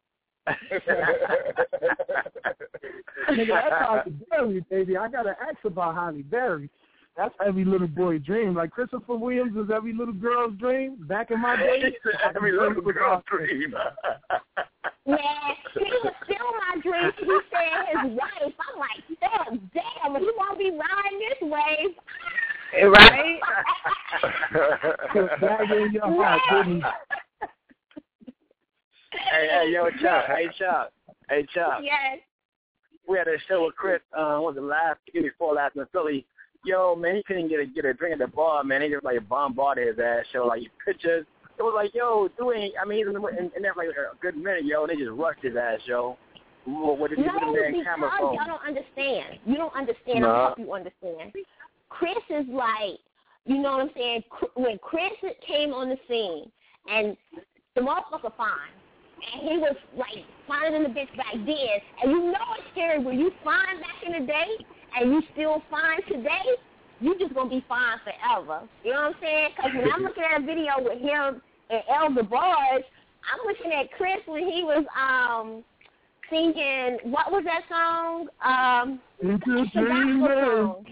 Nigga, that's Halle Berry, baby. I gotta ask about Halle Berry. That's every little boy's dream. Like Christopher Williams was every little girl's dream back in my day. Every little girl's dream. Man, he was still my dream. He said his wife. I'm like, damn, he won't be riding this wave. Right? in your heart, didn't he? Hey, yo, Chuck. Hey, Chuck. Yes. We had a show with Chris. Was it before last in Philly? Yo, man, he couldn't get a drink at the bar, man. He just like bombarded his ass show, like pictures. It was like, yo, he's in there for like a good minute, yo, and they just rushed his ass, yo. What did you put him there in camera phone? Y'all don't understand. You don't understand. I'll help you understand. Chris is like, you know what I'm saying? When Chris came on the scene, and the motherfucker fine, and he was like finer than the bitch back then, and you know it's scary when you fine back in the day, and you still fine today, you just gonna be fine forever. You know what I'm saying? Because when I'm looking at a video with him and Elder Bars, I'm looking at Chris when he was singing, what was that song? It's the gospel song.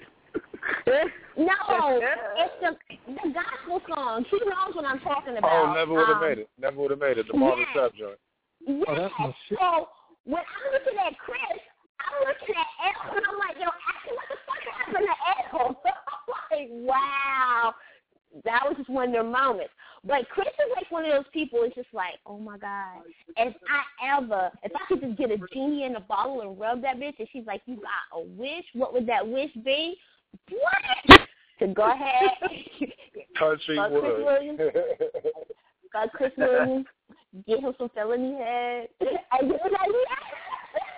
No, it's the gospel song. She knows what I'm talking about. Oh, Never Would Have Made It. Never Would Have Made It. The Marvin Sapp joint. Yes. Oh, that's my shit. So when I'm looking at Chris, I'm looking at Elle, and I'm like, yo, actually, what the fuck happened to Elle? I'm like, wow. That was just one of their moments. But Chris is like one of those people, it's just like, oh, my God. If I could just get a genie in a bottle and rub that bitch, and she's like, you got a wish, what would that wish be? What? To go ahead. Country Wood. Chris Williams, get him some felony head. And it was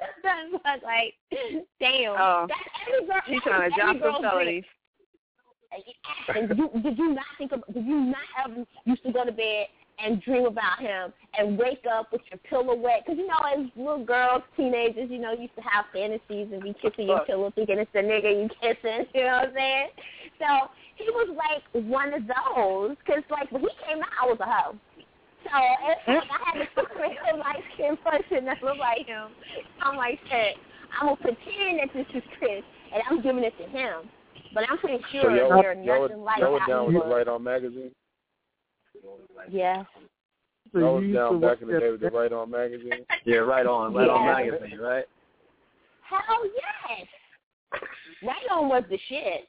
like, damn. Oh, That's every girl. He's trying to drop some felonies. And did you not ever used to go to bed and dream about him and wake up with your pillow wet? Because, as little girls, teenagers, you used to have fantasies and be kissing your pillow thinking it's the nigga you kissing, you know what I'm saying? So he was like one of those, because, like, when he came out, I was a hoe. So it's like I had to fuck with a light-skinned person that looked like him. I'm like, shit, I'm going to pretend that this is Chris, and I'm giving it to him. But I'm pretty sure there's nothing like that. Y'all was down with the Right On magazine? Yeah. I was down back in the day with the Right On magazine. Yeah, Right On magazine, right? Hell yes. Right On was the shit.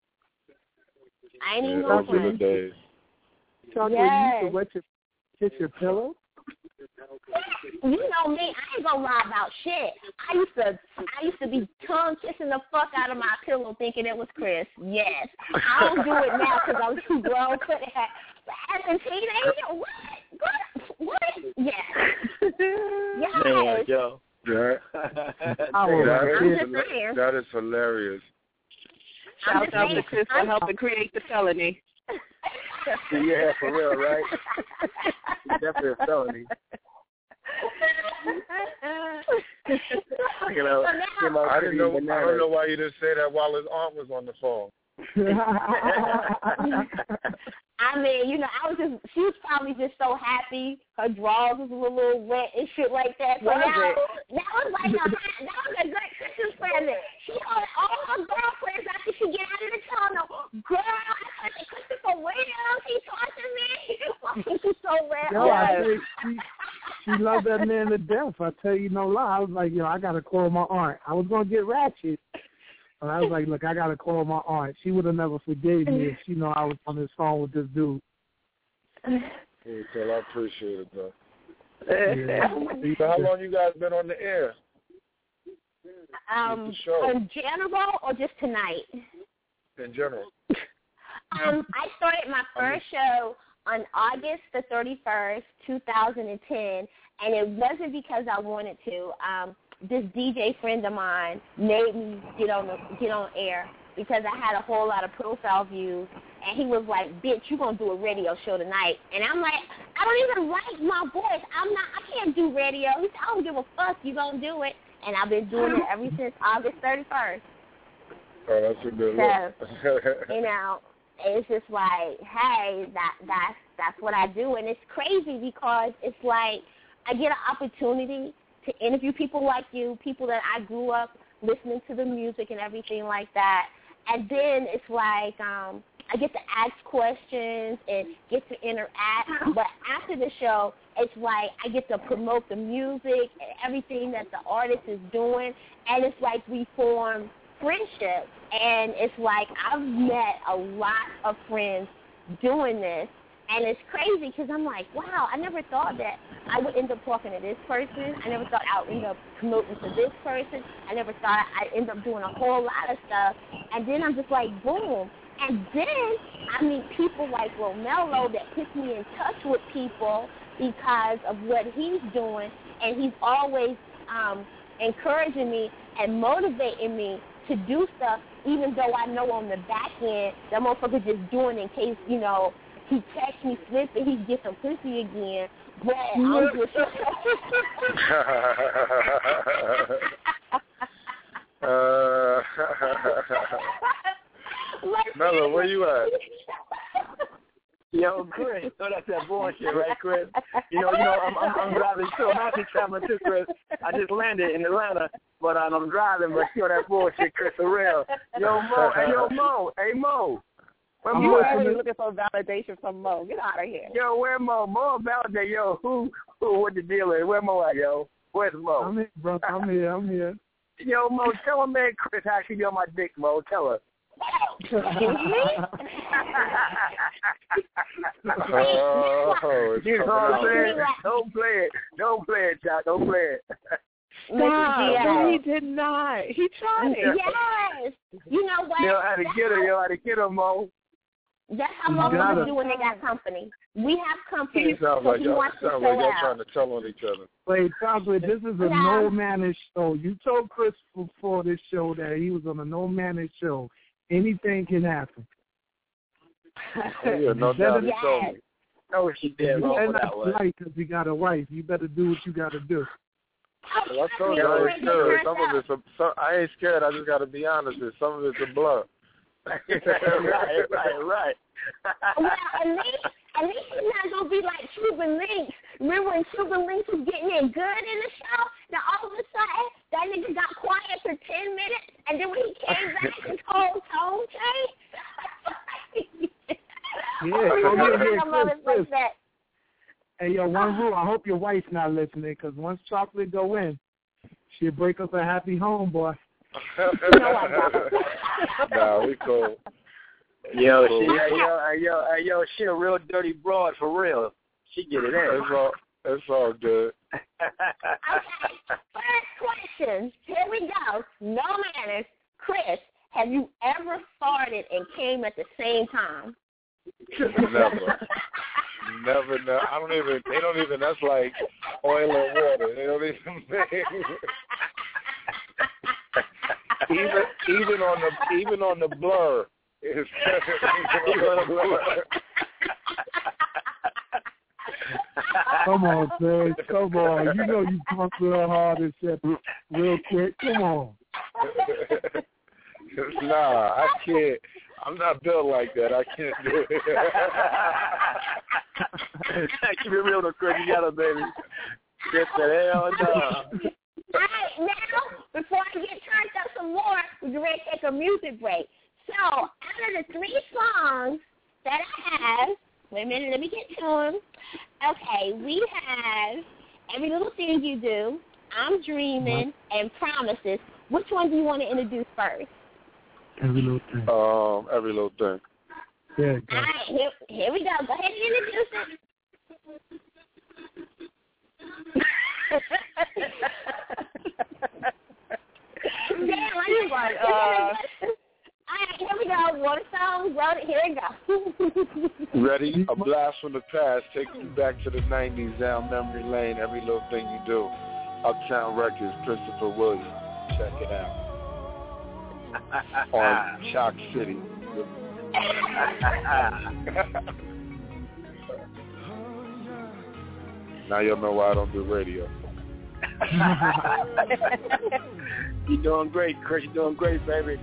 I ain't even those were the days. Chocolate, you used to kiss your pillow? You know me, I ain't gonna lie about shit. I used to be tongue kissing the fuck out of my pillow thinking it was Chris. Yes. I don't do it now because I'm too grown for that. But as a teenager, what? Yes. Yes. Man, yo. That is hilarious. Shout out to Chris for helping create the felony. Yeah, for real, right? Definitely a felony. I don't know why you didn't say that while his aunt was on the phone. I mean, she was probably just so happy. Her drawers was a little wet and shit like that. So that was like a good Christmas present. She told all her girlfriends after she get out of the tunnel, girl, I heard Christopher Williams, he talking to me. She's so wet. She loved that man to death. I tell you no lie. I was like, I got to call my aunt. I was going to get ratchet. And I was like, look, I got to call my aunt. She would have never forgave me if she knew I was on this phone with this dude. I appreciate it, though. So how long you guys been on the air? In general or just tonight? In general. I started my first show on August the 31st, 2010, and it wasn't because I wanted to. This DJ friend of mine made me get on air because I had a whole lot of profile views, and he was like, "Bitch, you gonna do a radio show tonight?" And I'm like, "I don't even like my voice. I can't do radio." He said, "I don't give a fuck. You gonna do it?" And I've been doing it ever since August 31st. Oh, that's a good look. It's just like, hey, that's what I do, and it's crazy because it's like I get an opportunity to interview people like you, people that I grew up listening to the music and everything like that. And then it's like I get to ask questions and get to interact. But after the show, it's like I get to promote the music and everything that the artist is doing. And it's like we form friendship. And it's like I've met a lot of friends doing this. And it's crazy because I'm like, wow, I never thought that I would end up talking to this person. I never thought I would end up promoting to this person. I never thought I'd end up doing a whole lot of stuff. And then I'm just like, boom. And then I meet people like Romello that puts me in touch with people because of what he's doing. And he's always encouraging me and motivating me to do stuff, even though I know on the back end that motherfucker just doing in case, he texts me flipping, he gets some pussy again. But I'm just Mello, where you at? Yo, Chris, that's that bullshit, right, Chris? I'm driving too. I'm actually traveling too, Chris. I just landed in Atlanta, but I'm driving. But that bullshit, Chris, for real. Yo, Mo, hey Mo. You were already looking for validation from Mo. Get out of here. Yo, where Mo? Mo validate. Yo, who? What the deal is? Where Mo at, yo? Where's Mo? I'm here, bro. I'm here. Yo, Mo, tell her, man, Chris, how she be on my dick, Mo. Tell her. Excuse me? You know what I'm saying? Don't play it, Chuck. Don't play it. No, he did not. He tried it. Yes. You know what? Yo, I had to get her, Mo. That's how most of us do when they got company. We have company. Sounds like y'all trying to tell on each other. Wait, Chocolate, this is a no-manage show. You told Chris before this show that he was on a no-manage show. Anything can happen. Yeah, no doubt. He told me. No, she did wrong for that one. Right, because he got a wife. You better do what you got to do. Well, I told you I ain't scared. Some of it's I ain't scared. I just got to be honest. Some of it's a blur. Right. Well, at least he's not gonna be like Cuban Links. Remember when Cuban Links was getting in good in the show? Now all of a sudden that nigga got quiet for 10 minutes, and then when he came back, his whole tone changed. Chris. Hey, yo, one rule. I hope your wife's not listening, because once Chocolate go in, she'll break up a happy home, boy. Nah, we cool. Yo, she a real dirty broad for real. She get it in. It's all good. Okay, first question. Here we go. No manners. Chris, have you ever farted and came at the same time? Never. I don't even. They don't even. That's like oil and water. They don't even. even on the blur. It's Come on, Chris. Come on. You know you pumped real hard and said real quick. Come on. Nah, I can't. I'm not built like that. I can't do it. Keep it real, Chris. You got it, baby. Get the hell no. All right, now, before I get turned up some more, we're ready to take a music break. So, out of the 3 songs that I have, wait a minute, let me get to them. Okay, we have Every Little Thing You Do, I'm Dreaming, and Promises. Which one do you want to introduce first? Every Little Thing. Every Little Thing. Yeah. All right, here we go. Go ahead and introduce it. Damn, I didn't want it. All right, here we go. One song, wrote it. Here we go. Ready? A blast from the past. Take you back to the 90s, down memory lane. Every Little Thing You Do. Uptown Records, Christopher Williams. Check it out. On Chalk City. Now you'll know why I don't do radio. You're doing great, Chris. You're doing great, baby.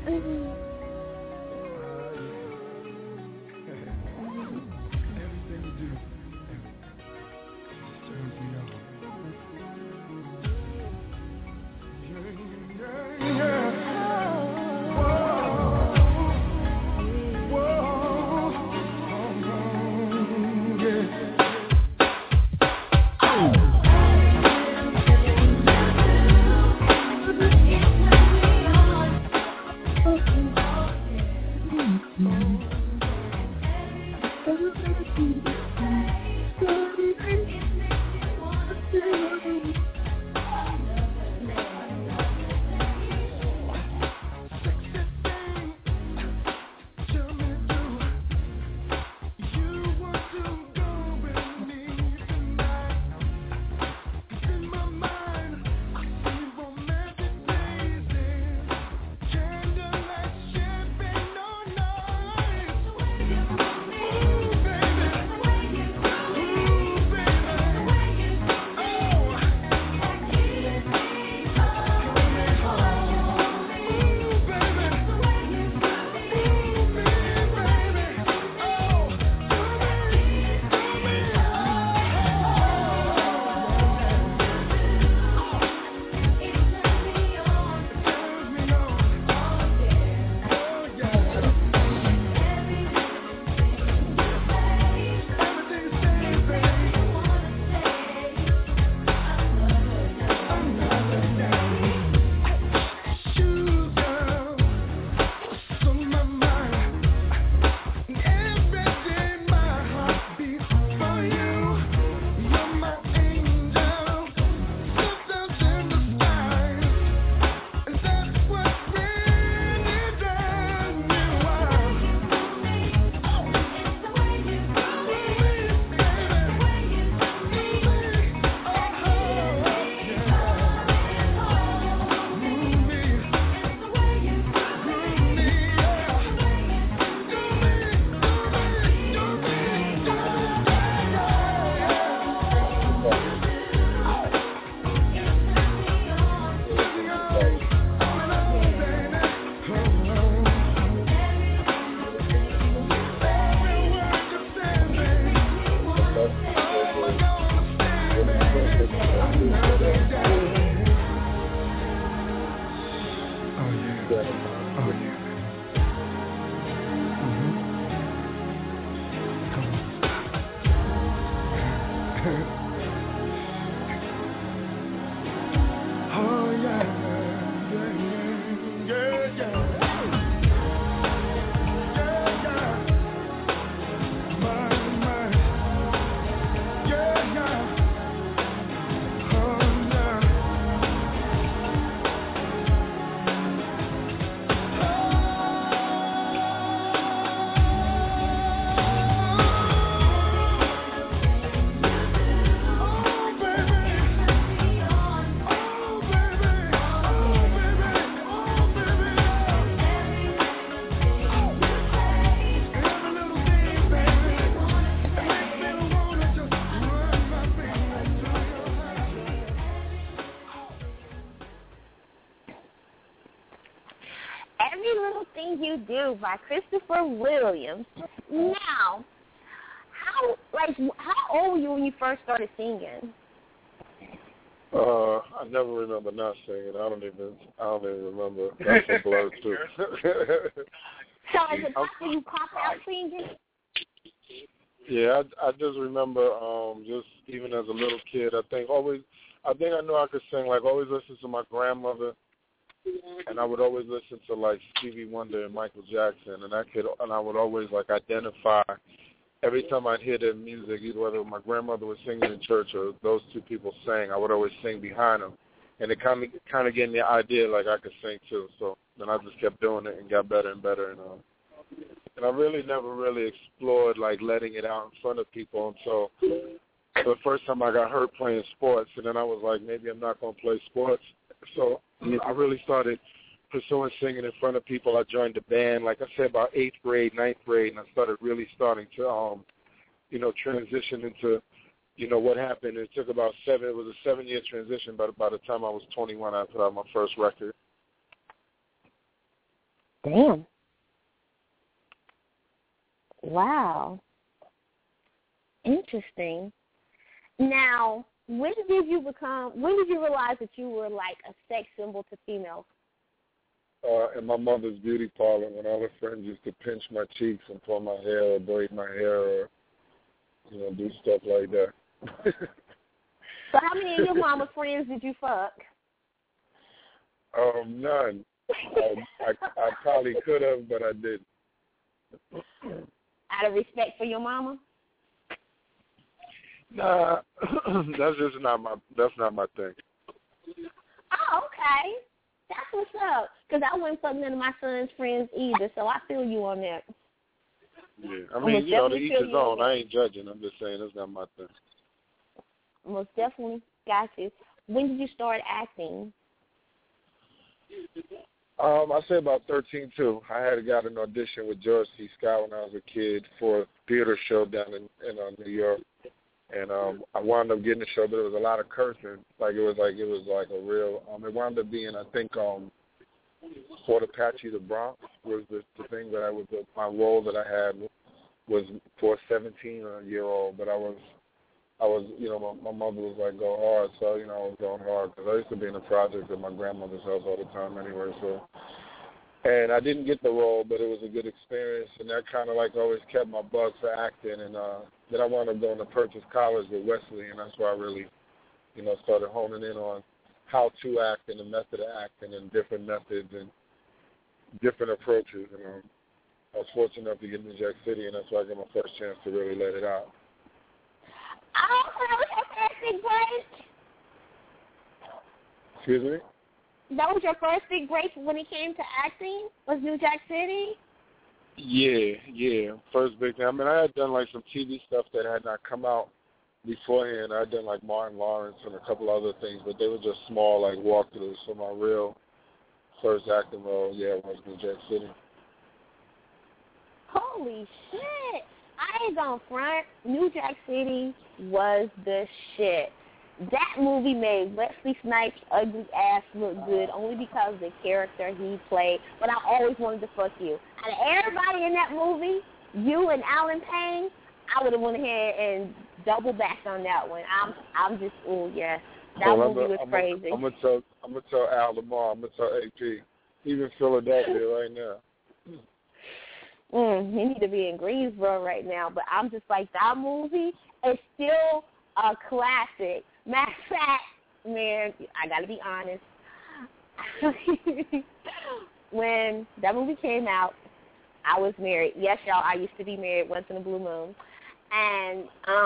You by Christopher Williams. Now, how old were you when you first started singing? I never remember not singing. I don't even remember. That's a blur too. So is it possible you popped out singing? Yeah, I just remember just even as a little kid, I think I knew I could sing. Like always listen to my grandmother, and I would always listen to like Stevie Wonder and Michael Jackson, and I would always like identify every time I'd hear their music, either whether my grandmother was singing in church or those two people sang, I would always sing behind them, and it kind of gave me the idea like I could sing too. So then I just kept doing it and got better and better, and I really never really explored like letting it out in front of people until the first time I got hurt playing sports, and then I was like, maybe I'm not going to play sports. So I really started pursuing singing in front of people. I joined the band, like I said, about 8th grade, 9th grade, and I started really starting to, transition into, what happened. It took it was a 7-year transition, but by the time I was 21, I put out my first record. Damn. Wow. Interesting. Now, when did you realize that you were like a sex symbol to females? In my mother's beauty parlor, when all her friends used to pinch my cheeks and pull my hair or braid my hair or, do stuff like that. So how many of your mama friends did you fuck? None. I probably could have, but I didn't. Out of respect for your mama? Nah, that's not my thing. Oh, okay. That's what's up. Because I wouldn't fuck none of my son's friends either, so I feel you on that. Yeah, I mean, to each his own. I ain't judging. I'm just saying that's not my thing. Most definitely. Got you. When did you start acting? I say about 13 too. I had got an audition with George C. Scott when I was a kid for a theater show down in New York, and I wound up getting the show, but it was a lot of cursing. It was like a real. It wound up being, I think, Fort Apache, the Bronx was the thing that my role that I had was for a 17-year-old, but I was, my mother was like, go hard, so, I was going hard, because I used to be in the project at my grandmother's house all the time anyway, so, and I didn't get the role, but it was a good experience, and that kind of always kept my bug for acting, and then I wound up going to Purchase College with Wesley, and that's where I really, started honing in on how to act and the method of acting and different methods and different approaches, and I was fortunate enough to get into Jack City, and that's where I got my first chance to really let it out. Oh, that was your first big break? Excuse me? That was your first big break when it came to acting? Was New Jack City? Yeah. First big thing. I mean, I had done some TV stuff that had not come out beforehand. I had done Martin Lawrence and a couple other things, but they were just small walkthroughs. So my real first acting role, was New Jack City. Holy shit. I ain't gonna front. New Jack City was the shit. That movie made Wesley Snipes' ugly ass look good only because of the character he played. But I always wanted to fuck you. Out of everybody in that movie, you and Alan Payne, I would have went ahead and double back on that one. I'm just, yes. That movie was crazy. I'm gonna tell Al tomorrow. I'm gonna tell AP. He's in Philadelphia right now. He need to be in Greensboro right now, but I'm just that movie is still a classic. Matter of fact, man, I gotta be honest. When that movie came out, I was married. Yes, y'all, I used to be married once in a blue moon. And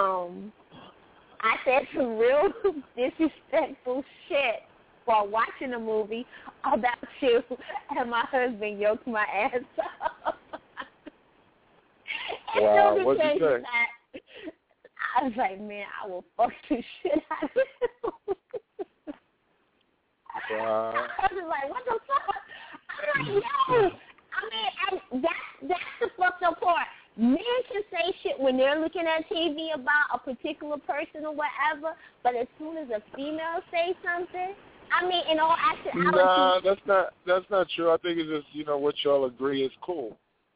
I said some real disrespectful shit while watching a movie about you, and my husband yoked my ass up. Wow, what'd you say? I was like, man, I will fuck the shit out of him. Wow. I was like, what the fuck? I'm like, yo. I mean, and that's the fucked up part. Men can say shit when they're looking at TV about a particular person or whatever, but as soon as a female says something, I mean, in all actuality. Nah, that's not true. I think it's just, what y'all agree is cool.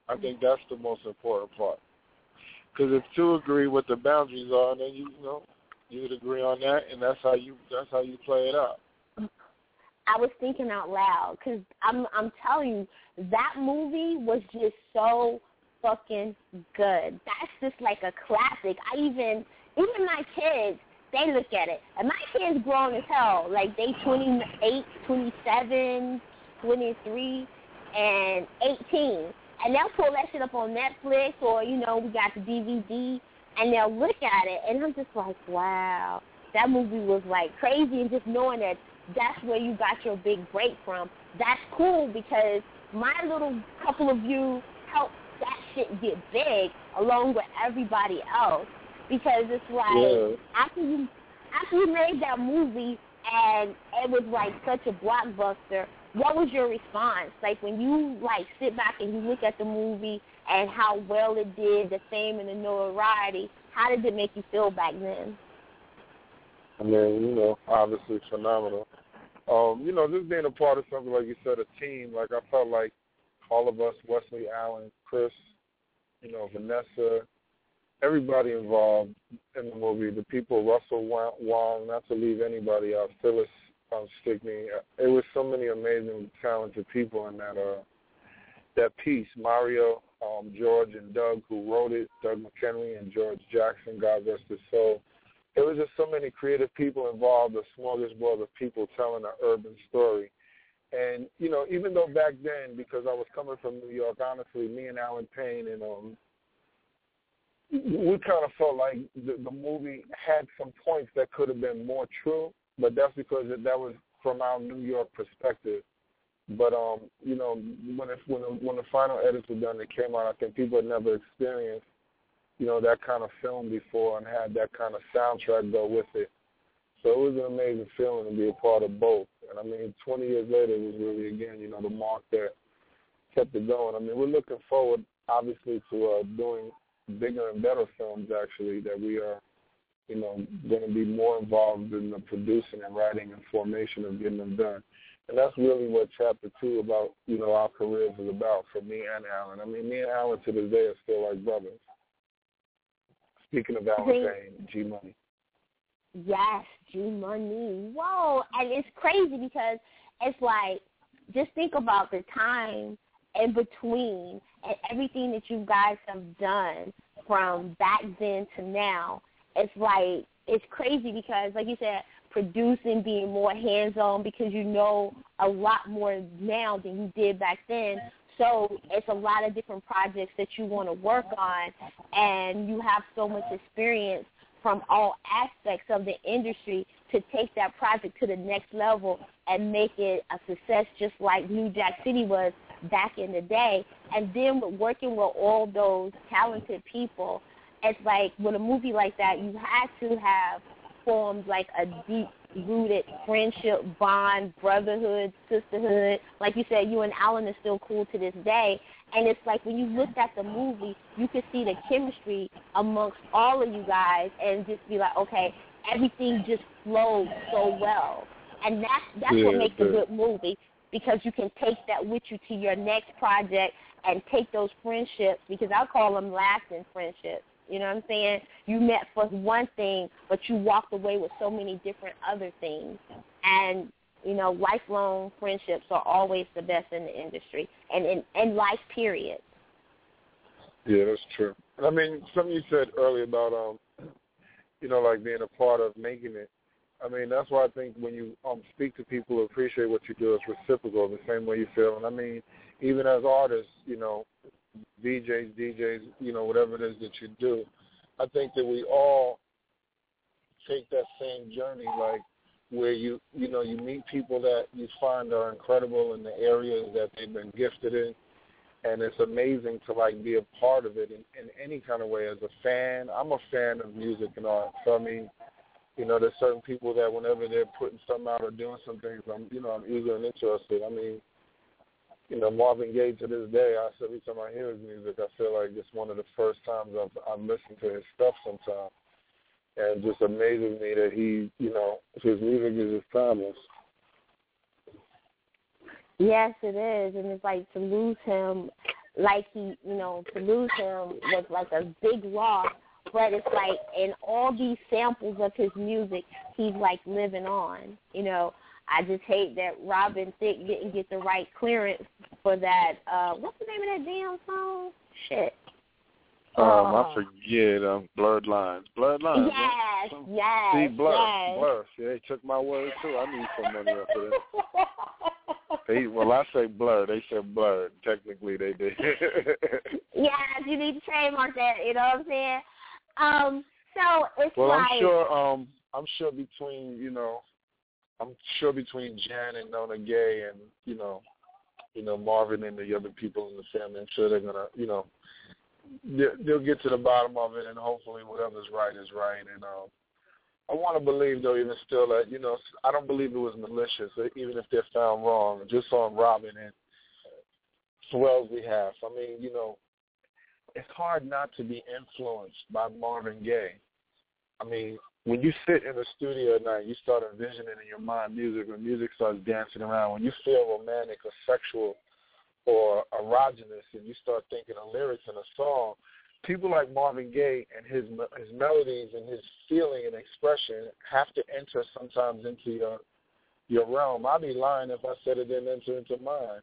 I think that's the most important part. Because if two agree what the boundaries are, then you would agree on that, and that's how you play it out. I was thinking out loud because I'm telling you, that movie was just so fucking good. That's just like a classic. Even my kids, they look at it. And my kids grown as hell. Like, they 28, 27, 23, and 18. And they'll pull that shit up on Netflix or, we got the DVD, and they'll look at it. And I'm just like, wow, that movie was, like, crazy. And just knowing that that's where you got your big break from, that's cool because my little couple of you helped that shit get big along with everybody else. Because it's like, after you made that movie and it was like such a blockbuster, what was your response? Like when you like sit back and you look at the movie and how well it did, the fame and the notoriety, how did it make you feel back then? I mean, obviously phenomenal. Just being a part of something, like you said, a team, like I felt like all of us, Wesley, Allen, Chris, Vanessa, everybody involved in the movie, the people, Russell Wong, not to leave anybody out, Phyllis Stickney. It was so many amazing, talented people in that piece. Mario, George, and Doug, who wrote it, Doug McHenry and George Jackson, God rest his soul. There was just so many creative people involved, a smorgasbord of people telling an urban story. And, even though back then, because I was coming from New York, honestly, me and Alan Payne and we kind of felt like the movie had some points that could have been more true, but that's because that was from our New York perspective. But when the final edits were done, it came out. I think people had never experienced that kind of film before and had that kind of soundtrack go with it. So it was an amazing feeling to be a part of both. And I mean, 20 years later, it was really again the mark that kept it going. I mean, we're looking forward, obviously, to doing bigger and better films, actually, that we are, going to be more involved in the producing and writing and formation of getting them done. And that's really what Chapter 2 about, our careers is about for me and Alan. I mean, me and Alan to this day are still like brothers. Speaking of Alan Payne, G-Money. Yes, G-Money. Whoa. And it's crazy because it's like, just think about the time in between and everything that you guys have done from back then to now. It's like, it's crazy because, like you said, producing, being more hands-on because you know a lot more now than you did back then. So it's a lot of different projects that you want to work on, and you have so much experience from all aspects of the industry to take that project to the next level and make it a success just like New Jack City was back in the day. And then with working with all those talented people, it's like with a movie like that, you had to have formed like a deep-rooted friendship, bond, brotherhood, sisterhood. Like you said, you and Alan are still cool to this day. And it's like when you looked at the movie, you could see the chemistry amongst all of you guys and just be like, okay, everything just flowed so well. And that's what makes a good movie, because you can take that with you to your next project and take those friendships, because I call them lasting friendships. You know what I'm saying? You met for one thing, but you walked away with so many different other things. And, lifelong friendships are always the best in the industry and in life, period. Yeah, that's true. I mean, something you said earlier about, like being a part of making it. I mean, that's why I think when you speak to people who appreciate what you do, it's reciprocal the same way you feel. And I mean, even as artists, DJs, whatever it is that you do, I think that we all take that same journey, like where you meet people that you find are incredible in the areas that they've been gifted in, and it's amazing to like be a part of it in any kind of way. As a fan, I'm a fan of music and art, so I mean, there's certain people that whenever they're putting something out or doing some things, I'm eager and interested. I mean, Marvin Gaye to this day, every time I hear his music, I feel like it's one of the first times I've listened to his stuff sometimes. And just amazes me that his music is just timeless. Yes, it is. And it's like to lose him like he, to lose him was like a big loss. But it's like in all these samples of his music, he's like living on. I just hate that Robin Thicke didn't get the right clearance for that. What's the name of that damn song? Shit. I forget. Blurred Lines. Blurred Lines. Yes, right? yes. See, Blur. Yes. Blur. See, they took my word too. I need some money after this. Well, I say Blur. They said Blurred. Technically, they did. Yes, you need to trademark that. You know what I'm saying? So it's I'm sure between Jan and Nona Gay and Marvin and the other people in the family, I'm sure they're gonna, they'll get to the bottom of it, and hopefully whatever's right is right. And I want to believe, though, even still that, I don't believe it was malicious, even if they're found wrong, just on Robin and Swell's behalf. I mean, it's hard not to be influenced by Marvin Gaye. I mean, when you sit in the studio at night, you start envisioning in your mind music, when music starts dancing around, when you feel romantic or sexual or erogenous and you start thinking of lyrics in a song, people like Marvin Gaye and his melodies and his feeling and expression have to enter sometimes into your realm. I'd be lying if I said it didn't enter into mine.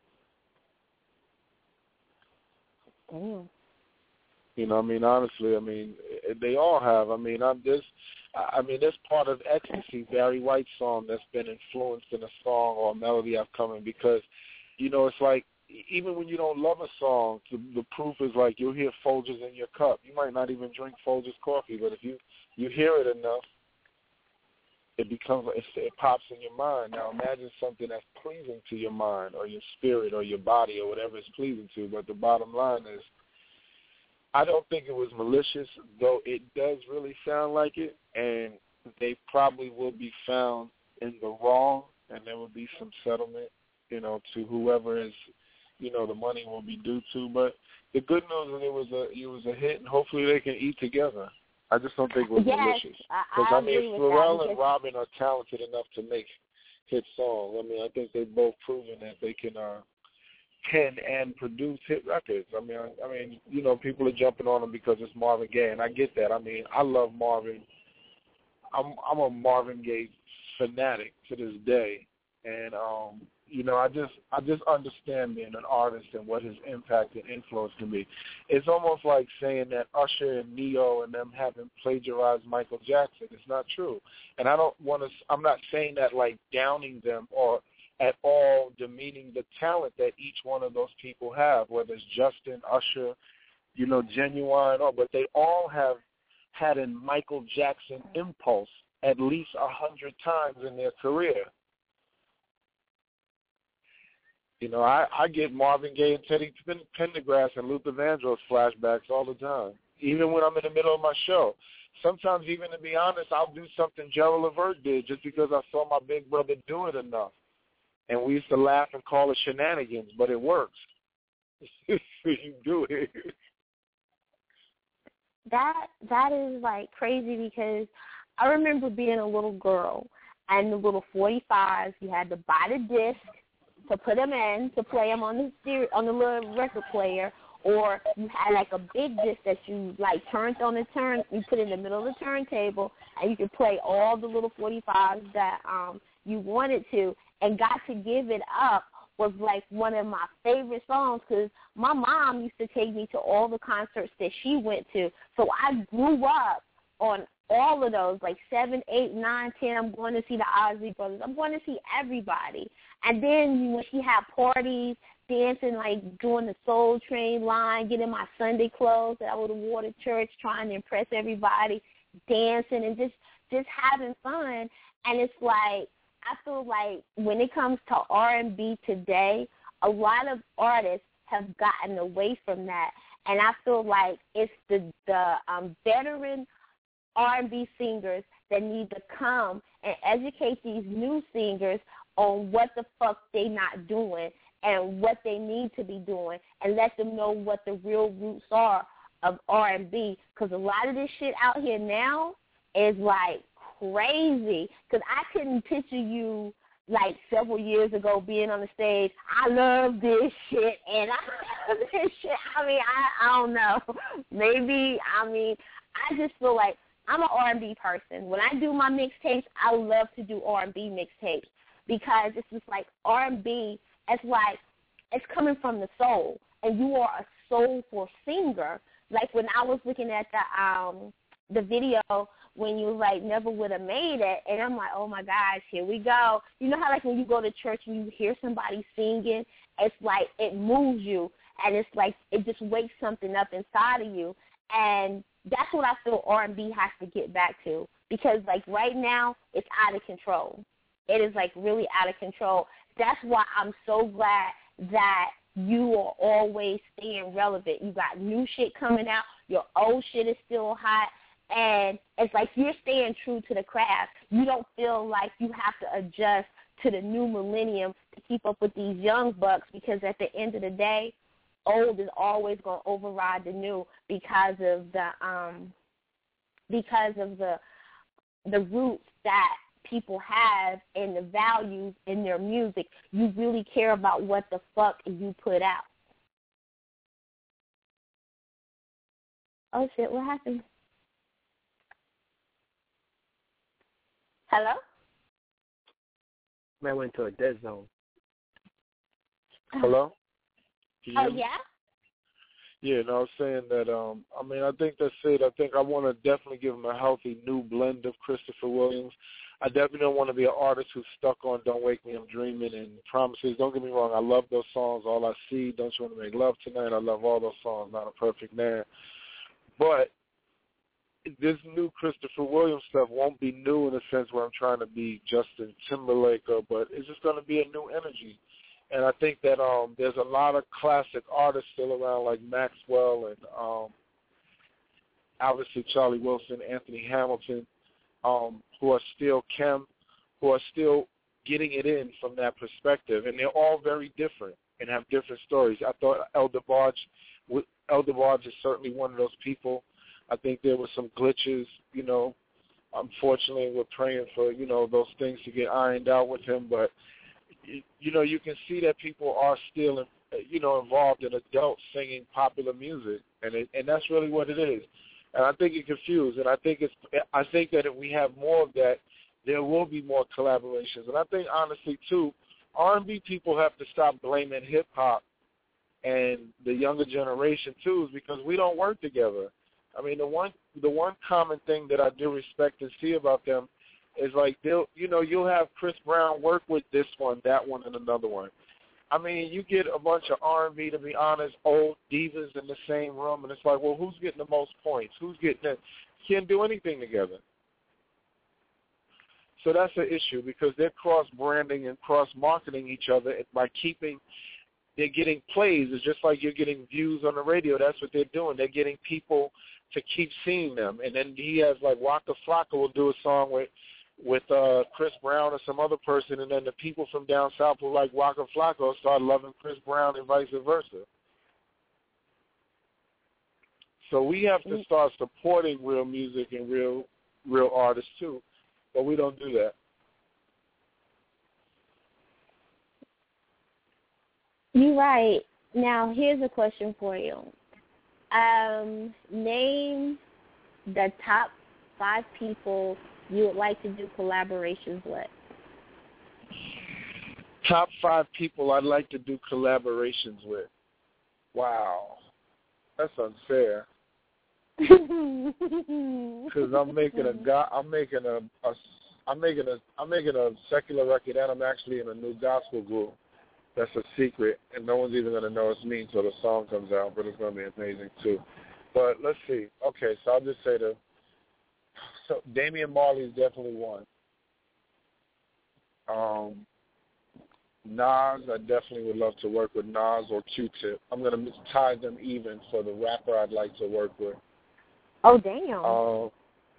Mm. Honestly, they all have. There's part of Ecstasy, Barry White's song, that's been influenced in a song or a melody I've come in because, it's like, even when you don't love a song, the proof is like you'll hear Folgers in your cup. You might not even drink Folgers coffee, but if you hear it enough, it pops in your mind. Now imagine something that's pleasing to your mind or your spirit or your body or whatever it's pleasing to, but the bottom line is, I don't think it was malicious, though it does really sound like it, and they probably will be found in the wrong, and there will be some settlement, to whoever is, the money will be due to. But the good news is it was a hit, and hopefully they can eat together. I just don't think it was malicious. Because, Pharrell and Robin are talented enough to make hit songs. I think they've both proven that they can and produce hit records. People are jumping on them because it's Marvin Gaye, and I get that. I love Marvin. I'm a Marvin Gaye fanatic to this day, and I just understand being an artist and what his impact and influence can be. It's almost like saying that Usher and Neo and them haven't plagiarized Michael Jackson. It's not true, and I'm not saying that like downing them or at all demeaning the talent that each one of those people have, whether it's Justin, Usher, Genuine, but they all have had a Michael Jackson impulse at least 100 times in their career. I get Marvin Gaye and Teddy Pendergrass and Luther Vandross flashbacks all the time, even when I'm in the middle of my show. Sometimes, even to be honest, I'll do something Gerald Levert did just because I saw my big brother do it enough. And we used to laugh and call it shenanigans, but it works. You do it. That is like crazy because I remember being a little girl and the little 45s. You had to buy the disc to put them in to play them on the little record player, or you had like a big disc that you like turned on the turn. You put it in the middle of the turntable, and you could play all the little 45s that you wanted to. And Got to Give It Up was like one of my favorite songs because my mom used to take me to all the concerts that she went to. So I grew up on all of those, like 7, 8, 9, 10. I'm going to see the Ozzy Brothers. I'm going to see everybody. And then when she had parties, dancing, like doing the Soul Train line, getting my Sunday clothes that I would have wore to church, trying to impress everybody, dancing and just having fun. And it's like, I feel like when it comes to R&B today, a lot of artists have gotten away from that, and I feel like it's the veteran R&B singers that need to come and educate these new singers on what the fuck they not doing and what they need to be doing, and let them know what the real roots are of R&B, because a lot of this shit out here now is like crazy, because I couldn't picture you like several years ago being on the stage, I love this shit and I love this shit. I mean, I don't know. Maybe, I just feel like I'm an R&B person. When I do my mixtapes, I love to do R&B mixtapes because it's just like R&B, it's like it's coming from the soul, and you are a soulful singer. Like when I was looking at the video when you like never would have made it, and I'm like, oh my gosh, here we go. You know how like when you go to church and you hear somebody singing, it's like it moves you, and it's like it just wakes something up inside of you, and that's what I feel R&B has to get back to, because like right now it's out of control. It is like really out of control. That's why I'm so glad that you are always staying relevant. You got new shit coming out. Your old shit is still hot. And it's like you're staying true to the craft. You don't feel like you have to adjust to the new millennium to keep up with these young bucks, because at the end of the day, old is always going to override the new because of the roots that people have and the values in their music. You really care about what the fuck you put out. Oh shit, what happened? Hello? Man went to a dead zone. Hello? Oh, yeah? Yeah, no, I was saying that, I think that's it. I think I want to definitely give him a healthy new blend of Christopher Williams. I definitely don't want to be an artist who's stuck on Don't Wake Me, I'm Dreaming and Promises. Don't get me wrong, I love those songs. All I See, Don't You Want to Make Love Tonight, I love all those songs, Not a Perfect Man. But this new Christopher Williams stuff won't be new in a sense where I'm trying to be Justin Timberlake, but it's just going to be a new energy. And I think that there's a lot of classic artists still around, like Maxwell and obviously Charlie Wilson, Anthony Hamilton, who are still who are still getting it in from that perspective. And they're all very different and have different stories. I thought El DeBarge is certainly one of those people. I think there were some glitches, unfortunately we're praying for, those things to get ironed out with him. But, you can see that people are still, involved in adult singing popular music. And that's really what it is. And I think it's confused. And I think that if we have more of that, there will be more collaborations. And I think, honestly, too, R&B people have to stop blaming hip-hop and the younger generation, too, is because we don't work together. I mean, the one common thing that I do respect and see about them is like you'll have Chris Brown work with this one, that one, and another one. I mean, you get a bunch of R&B, to be honest, old divas in the same room, and it's like, well, who's getting the most points? Who's getting it? Can't do anything together. So that's an issue because they're cross-branding and cross-marketing each other by they're getting plays. It's just like you're getting views on the radio. That's what they're doing. They're getting people to keep seeing them. And then he has, like, Waka Flocka will do a song with Chris Brown or some other person, and then the people from down south who like Waka Flocka start loving Chris Brown and vice versa. So we have to start supporting real music and real artists too, but we don't do that. You're right. Now, here's a question for you. Name the top 5 people you would like to do collaborations with. Top 5 people I'd like to do collaborations with. Wow, that's unfair. Because I'm making a secular record, and I'm actually in a new gospel group. That's a secret, and no one's even going to know it's me until the song comes out, but it's going to be amazing, too. But let's see. Okay, so I'll just say so Damian Marley is definitely one. Nas, I definitely would love to work with Nas or Q-Tip. I'm going to tie them even for the rapper I'd like to work with. Oh, damn.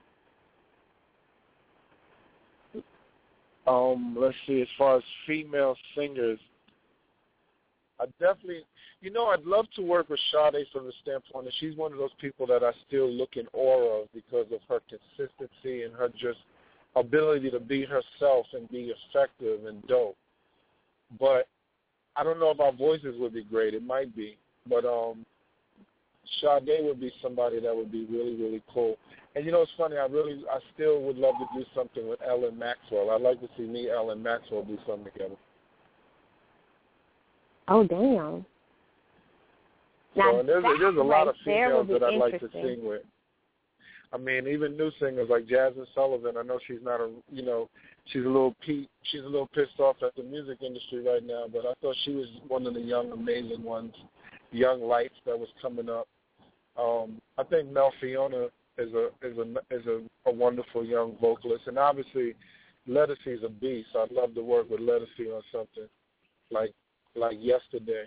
Let's see, as far as female singers, I definitely, I'd love to work with Sade from the standpoint that she's one of those people that I still look in awe of because of her consistency and her just ability to be herself and be effective and dope. But I don't know if our voices would be great. It might be. But Sade would be somebody that would be really, really cool. And you know, it's funny. I still would love to do something with Ellen Maxwell. I'd like to see me, Ellen Maxwell, do something together. Oh, damn. So, and there's a lot of females that I'd like to sing with. I mean, even new singers like Jasmine Sullivan. I know she's not she's a little pissed off at the music industry right now. But I thought she was one of the young, amazing ones, young lights that was coming up. I think Mel Fiona is a wonderful young vocalist, and obviously Ledisi's a beast. I'd love to work with Ledisi on something like Yesterday.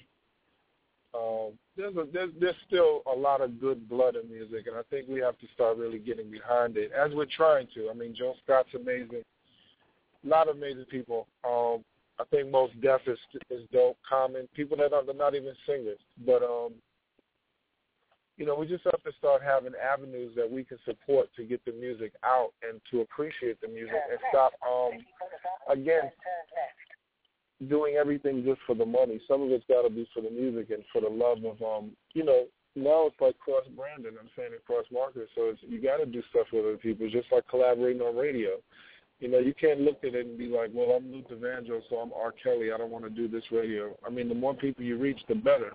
There's still a lot of good blood in music, and I think we have to start really getting behind it, as we're trying to. I mean, Joe Scott's amazing. A lot of amazing people. I think Mos Def is dope. Common, people that are not even singers. But, we just have to start having avenues that we can support to get the music out and to appreciate the music and stop, again, doing everything just for the money. Some of it's got to be for the music and for the love of, now it's like cross-branding. I'm saying it cross-market. So you got to do stuff with other people. It's just like collaborating on radio. You can't look at it and be like, well, I'm Luther Vandross, so I'm R. Kelly. I don't want to do this radio. I mean, the more people you reach, the better.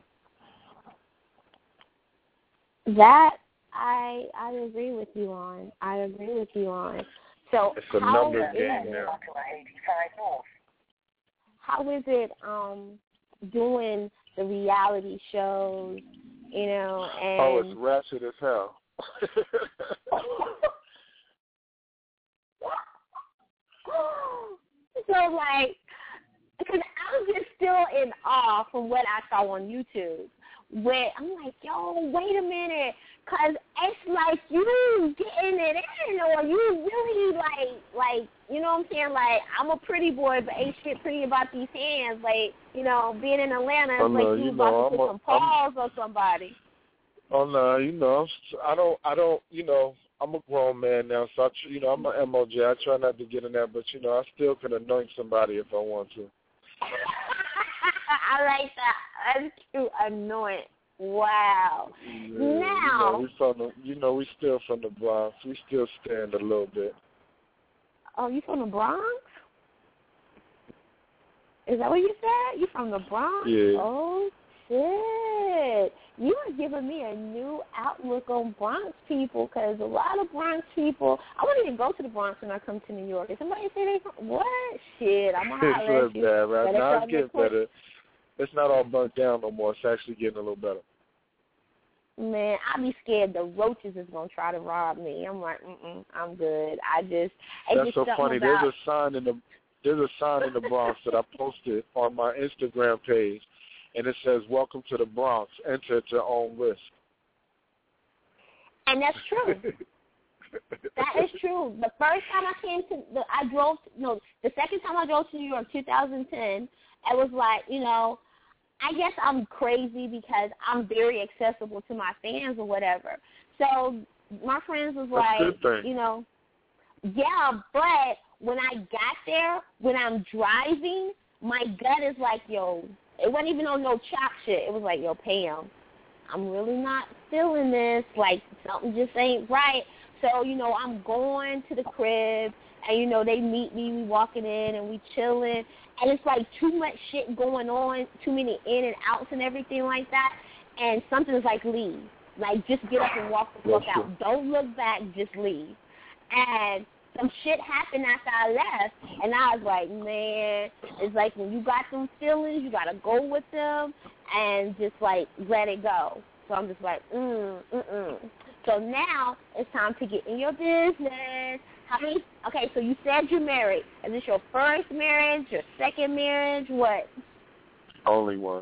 That I agree with you on. So it's a numbers game now. How is it doing the reality shows, and... Oh, it's ratchet as hell. So, because I was just still in awe from what I saw on YouTube, where I'm like, yo, wait a minute, because it's like you getting it in, or you really, you know what I'm saying, I'm a pretty boy, but ain't shit pretty about these hands, being in Atlanta, it's like you about to put some paws on somebody. Oh, no, I don't, I'm a grown man now, so, I'm an MOJ. I try not to get in that, but, I still can anoint somebody if I want to. I like that. That's cute. Anoint. Wow. Yeah, now. We still from the Bronx. We still stand a little bit. Oh, you from the Bronx? Is that what you said? You from the Bronx? Yeah. Oh, shit. You are giving me a new outlook on Bronx people, because a lot of Bronx people, I wouldn't even go to the Bronx when I come to New York. If somebody say they from, what? Shit, I'm going to holler at you. Bad, right? Now it's getting better. It's not all burnt down no more. It's actually getting a little better. Man, I be scared the roaches is going to try to rob me. I'm like, I'm good. That's so funny. There's a sign in the Bronx that I posted on my Instagram page, and it says, "Welcome to the Bronx. Enter at your own risk." And that's true. That is true. The first time the second time I drove to New York, 2010, it was like, I guess I'm crazy because I'm very accessible to my fans or whatever. So my friends was like, yeah, but when I got there, when I'm driving, my gut is like, yo, it wasn't even on no chop shit. It was like, yo, Pam, I'm really not feeling this. Like, something just ain't right. So, I'm going to the crib, and, they meet me, we walking in, and we chilling. And it's like too much shit going on, too many in and outs and everything like that. And something's like, leave. Like, just get up and walk the fuck out. Don't look back, just leave. And some shit happened after I left, and I was like, man, it's like when you got them feelings, you got to go with them and just, let it go. So I'm just like, So now it's time to get in your business. Okay, so you said you're married. Is this your first marriage, your second marriage, what? Only one.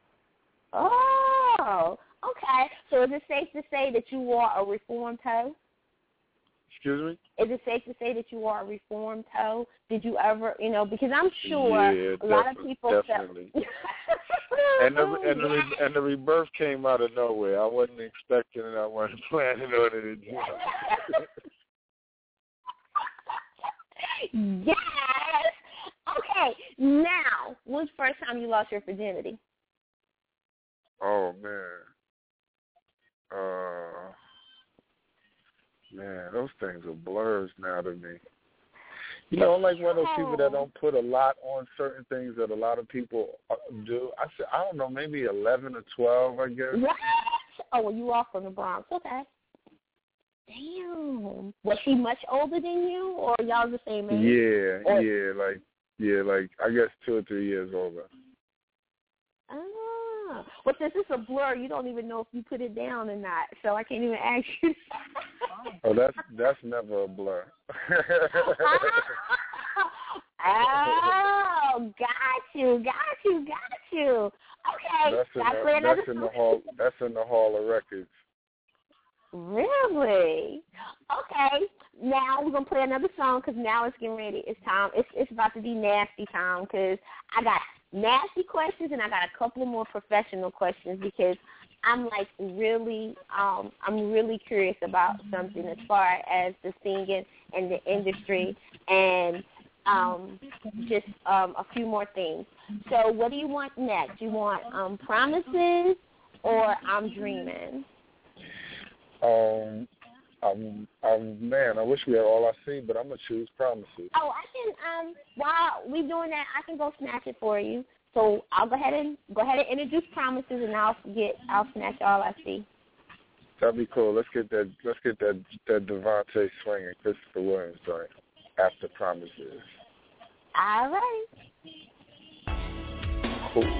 Oh, okay. So is it safe to say that you are a reformed hoe? Excuse me? Is it safe to say that you are a reformed hoe? Did you ever, because I'm sure a lot of people definitely. And the rebirth came out of nowhere. I wasn't expecting it. I wasn't planning on it. Yes. Okay. Now, when's the first time you lost your virginity? Oh man, those things are blurs now to me. You know, I'm like one of those people that don't put a lot on certain things that a lot of people do. I don't know, maybe 11 or 12, I guess. What? Oh, well, you are from the Bronx. Okay. Damn. Was she much older than you, or y'all the same age? Yeah, like I guess 2 or 3 years older. Ah. Well, since it's a blur, you don't even know if you put it down or not, so I can't even ask you. Oh, that's never a blur. Oh, got you. Okay, that's in the Hall of Records. Really? Okay. Now we're gonna play another song because now it's getting ready. It's time. It's about to be nasty time because I got nasty questions and I got a couple more professional questions because I'm like really I'm really curious about something as far as the singing and the industry and just a few more things. So what do you want next? You want Promises or I'm Dreaming? Man, I wish we had All I See, but I'm gonna choose Promises. Oh, I can. While we doing that, I can go snatch it for you. So I'll go ahead and introduce Promises, and I'll snatch All I See. That'd be cool. Let's get that Devontae Swing and Christopher Williams joint after Promises. All right. Cool.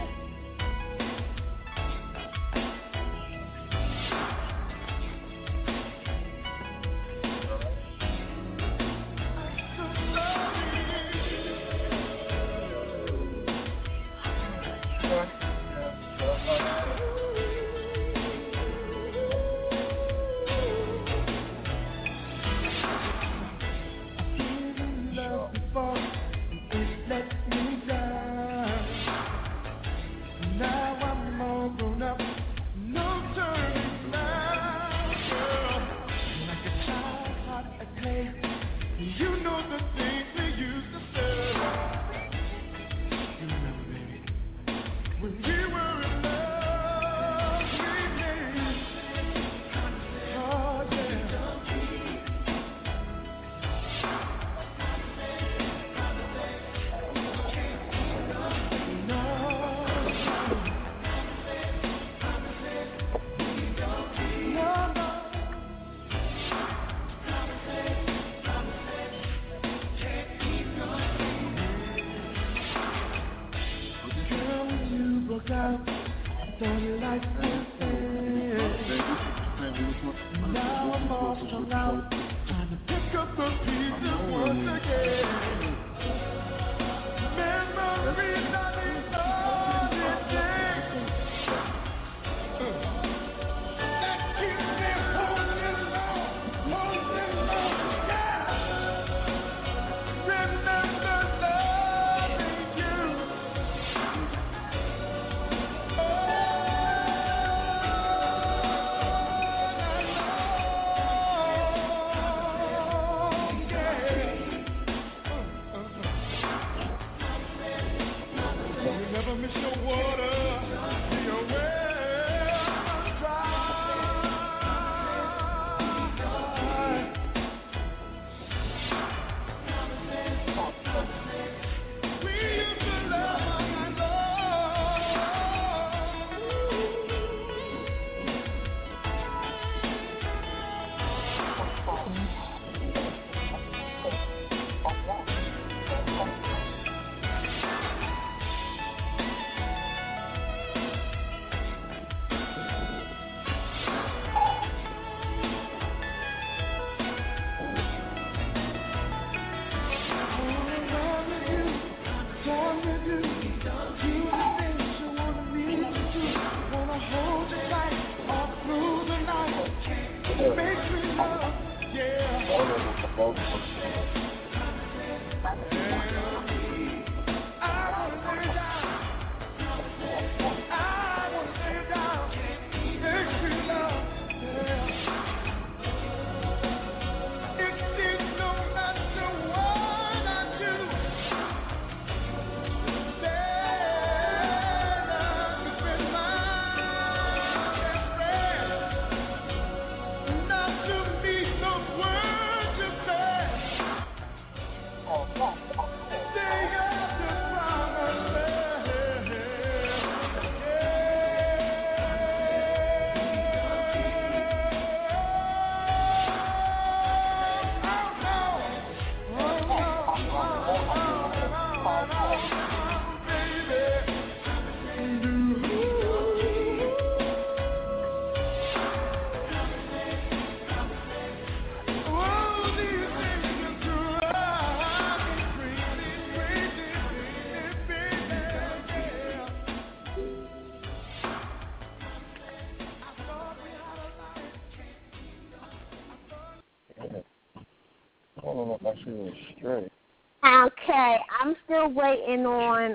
my phone was straight. Okay, I'm still waiting on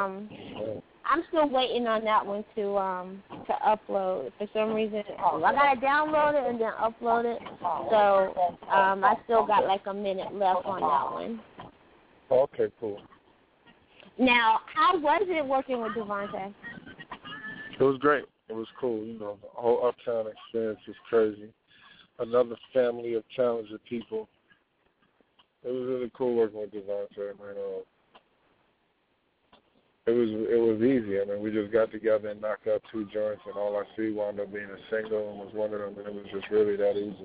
that one to upload. For some reason, I gotta download it and then upload it. So I still got like a minute left on that one. Okay, cool. Now, how was it working with Devontae? It was great. It was cool. You know, the whole Uptown experience was crazy. Another family of talented people. It was really cool working with Devontae, man. It was easy. I mean, we just got together and knocked out 2 joints, and All I See wound up being a single and was one of them, and it was just really that easy.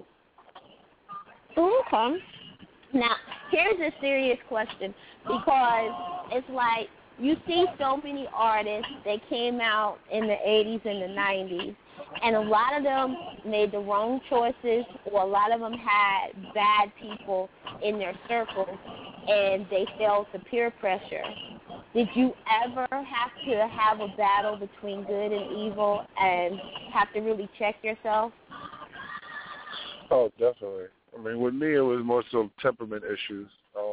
Okay. Now, here's a serious question, because it's like you see so many artists that came out in the 80s and the 90s, and a lot of them made the wrong choices, or a lot of them had bad people in their circles, and they fell to peer pressure. Did you ever have to have a battle between good and evil and have to really check yourself? Oh, definitely. I mean, with me, it was more so temperament issues.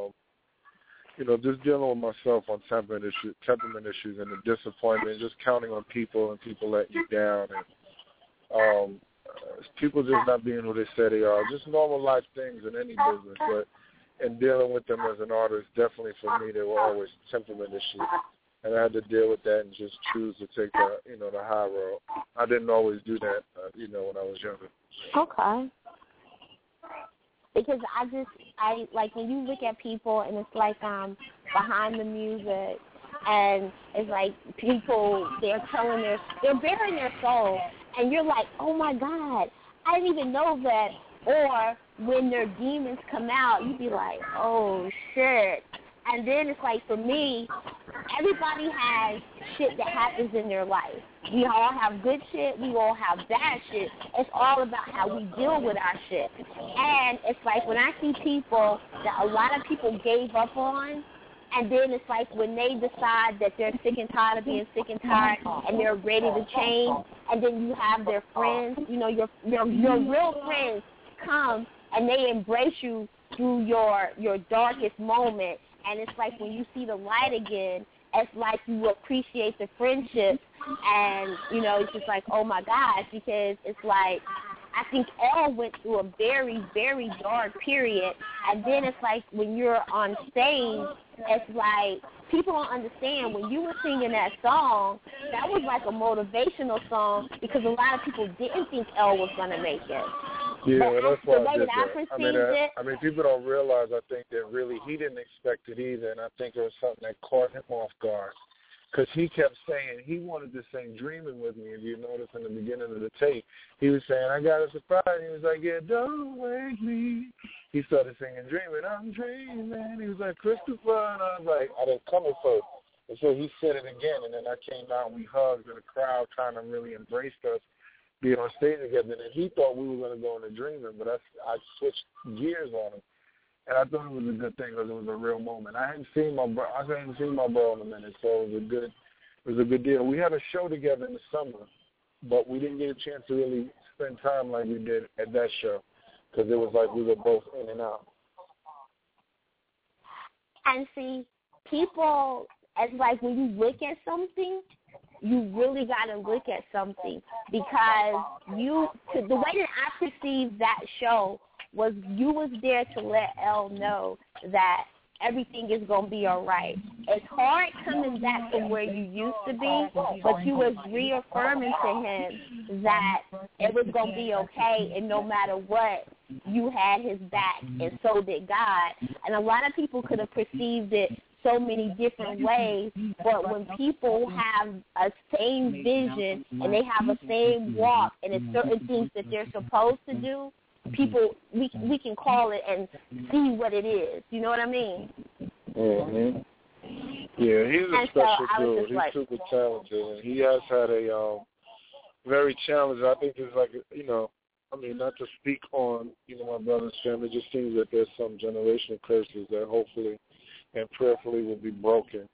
You know, just dealing with myself on temperament issues and the disappointment, just counting on people and people letting you down, and people just not being who they say they are. Just normal life things in any business, but in dealing with them as an artist, definitely for me, there were always temperament issues, and I had to deal with that and just choose to take the high road. I didn't always do that, when I was younger. Okay. Because I like when you look at people and it's like behind the music, and it's like people, they're bearing their soul, and you're like, oh my God, I didn't even know that. Or when their demons come out, you be like, oh shit. And then it's like, for me, everybody has shit that happens in their life. We all have good shit. We all have bad shit. It's all about how we deal with our shit. And it's like when I see people that a lot of people gave up on, and then it's like when they decide that they're sick and tired of being sick and tired and they're ready to change, and then you have their friends, your real friends come and they embrace you through your darkest moment. And it's like when you see the light again, it's like you appreciate the friendship, and, it's just like, oh, my gosh, because it's like I think Elle went through a very, very dark period, and then it's like when you're on stage, it's like people don't understand. When you were singing that song, that was like a motivational song, because a lot of people didn't think Elle was going to make it. Yeah, that's why I did that. I mean, people don't realize, I think, that really he didn't expect it either, and I think it was something that caught him off guard. Because he kept saying he wanted to sing Dreaming with me. If you notice in the beginning of the tape, he was saying, I got a surprise. He was like, yeah, don't wake me. He started singing Dreaming, I'm dreaming. He was like, Christopher. And I was like, I didn't come at first. And so he said it again, and then I came out and we hugged, and the crowd kind of really embraced us being on stage together. And then he thought we were going to go into Dreaming, but I switched gears on him. And I thought it was a good thing because it was a real moment. I hadn't seen my bro in a minute, so it was a good deal. We had a show together in the summer, but we didn't get a chance to really spend time like we did at that show because it was like we were both in and out. And see, people, it's like when you look at something, you really got to look at something, because the way that I perceived that show was you was there to let Elle know that everything is going to be all right. It's hard coming back from where you used to be, but you was reaffirming to him that it was going to be okay, and no matter what, you had his back, and so did God. And a lot of people could have perceived it so many different ways, but when people have a same vision and they have a same walk, and it's certain things that they're supposed to do, people, we can call it and see what it is. You know what I mean? Mm-hmm. Yeah, he's a special dude. He's super talented, and he has had a very challenging. I think it's like, not to speak on, my brother's family. It just seems that there's some generational curses that hopefully and prayerfully will be broken.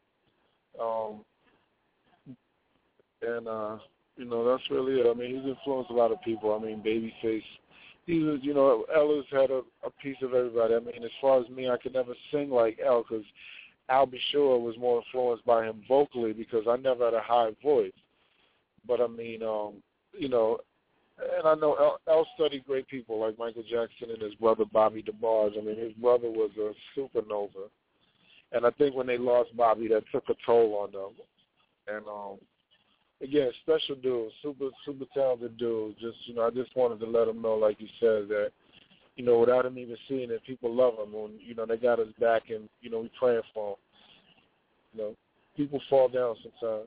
That's really it. I mean, he's influenced a lot of people. I mean, Babyface, he was, you know, Ellis had a piece of everybody. I mean, as far as me, I could never sing like El because Al B. Sure was more influenced by him vocally because I never had a high voice. But I mean, you know, and I know El studied great people like Michael Jackson and his brother Bobby DeBarge. I mean, his brother was a supernova. And I think when they lost Bobby, that took a toll on them. And, again, special dude, super talented dude. Just, you know, I just wanted to let him know, like you said, that, you know, without him even seeing it, people love him. And, you know, they got us back and, you know, we praying for him. You know, people fall down sometimes.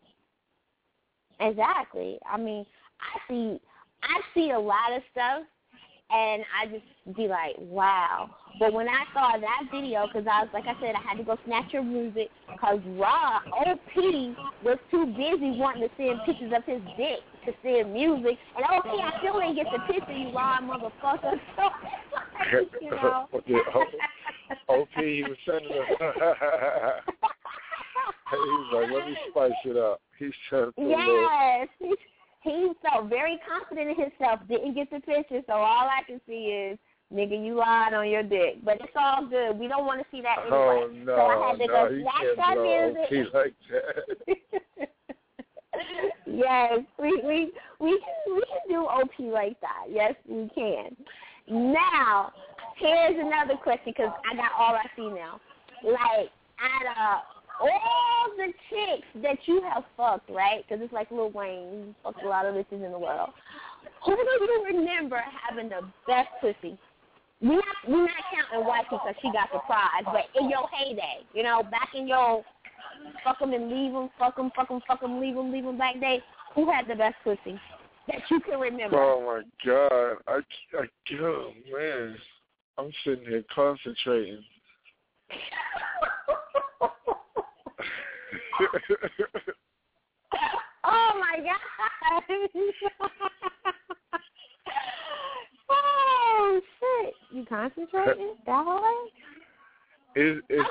Exactly. I mean, I see a lot of stuff, and I just be like, wow. But when I saw that video, because I was, like I said, I had to go snatch your music, because OP was too busy wanting to send pictures of his dick to send music. And OP, I still didn't get the picture, you lying motherfucker. So, you know. OP, he was sending us. He was like, let me spice it up. He said, yes. He felt very confident in himself, didn't get the picture, so all I can see is, nigga, you lied on your dick. But it's all good. We don't want to see that anyway. Oh, no, so I had to go snatch that OP music. like that. Yes, we can do OP like that. Yes, we can. Now, here's another question, because I got all I see now. Like, all the chicks that you have fucked, right? Because it's like Lil Wayne, you fucked a lot of bitches in the world. Who do you remember having the best pussy? We're not counting Whitey because she got the prize, but in your heyday, you know, back in your fuck them and leave them, fuck them, leave them back day, who had the best pussy that you can remember? Oh, my God. Oh, man. I'm sitting here concentrating. Oh my God! Oh shit! You concentrating that hard? It's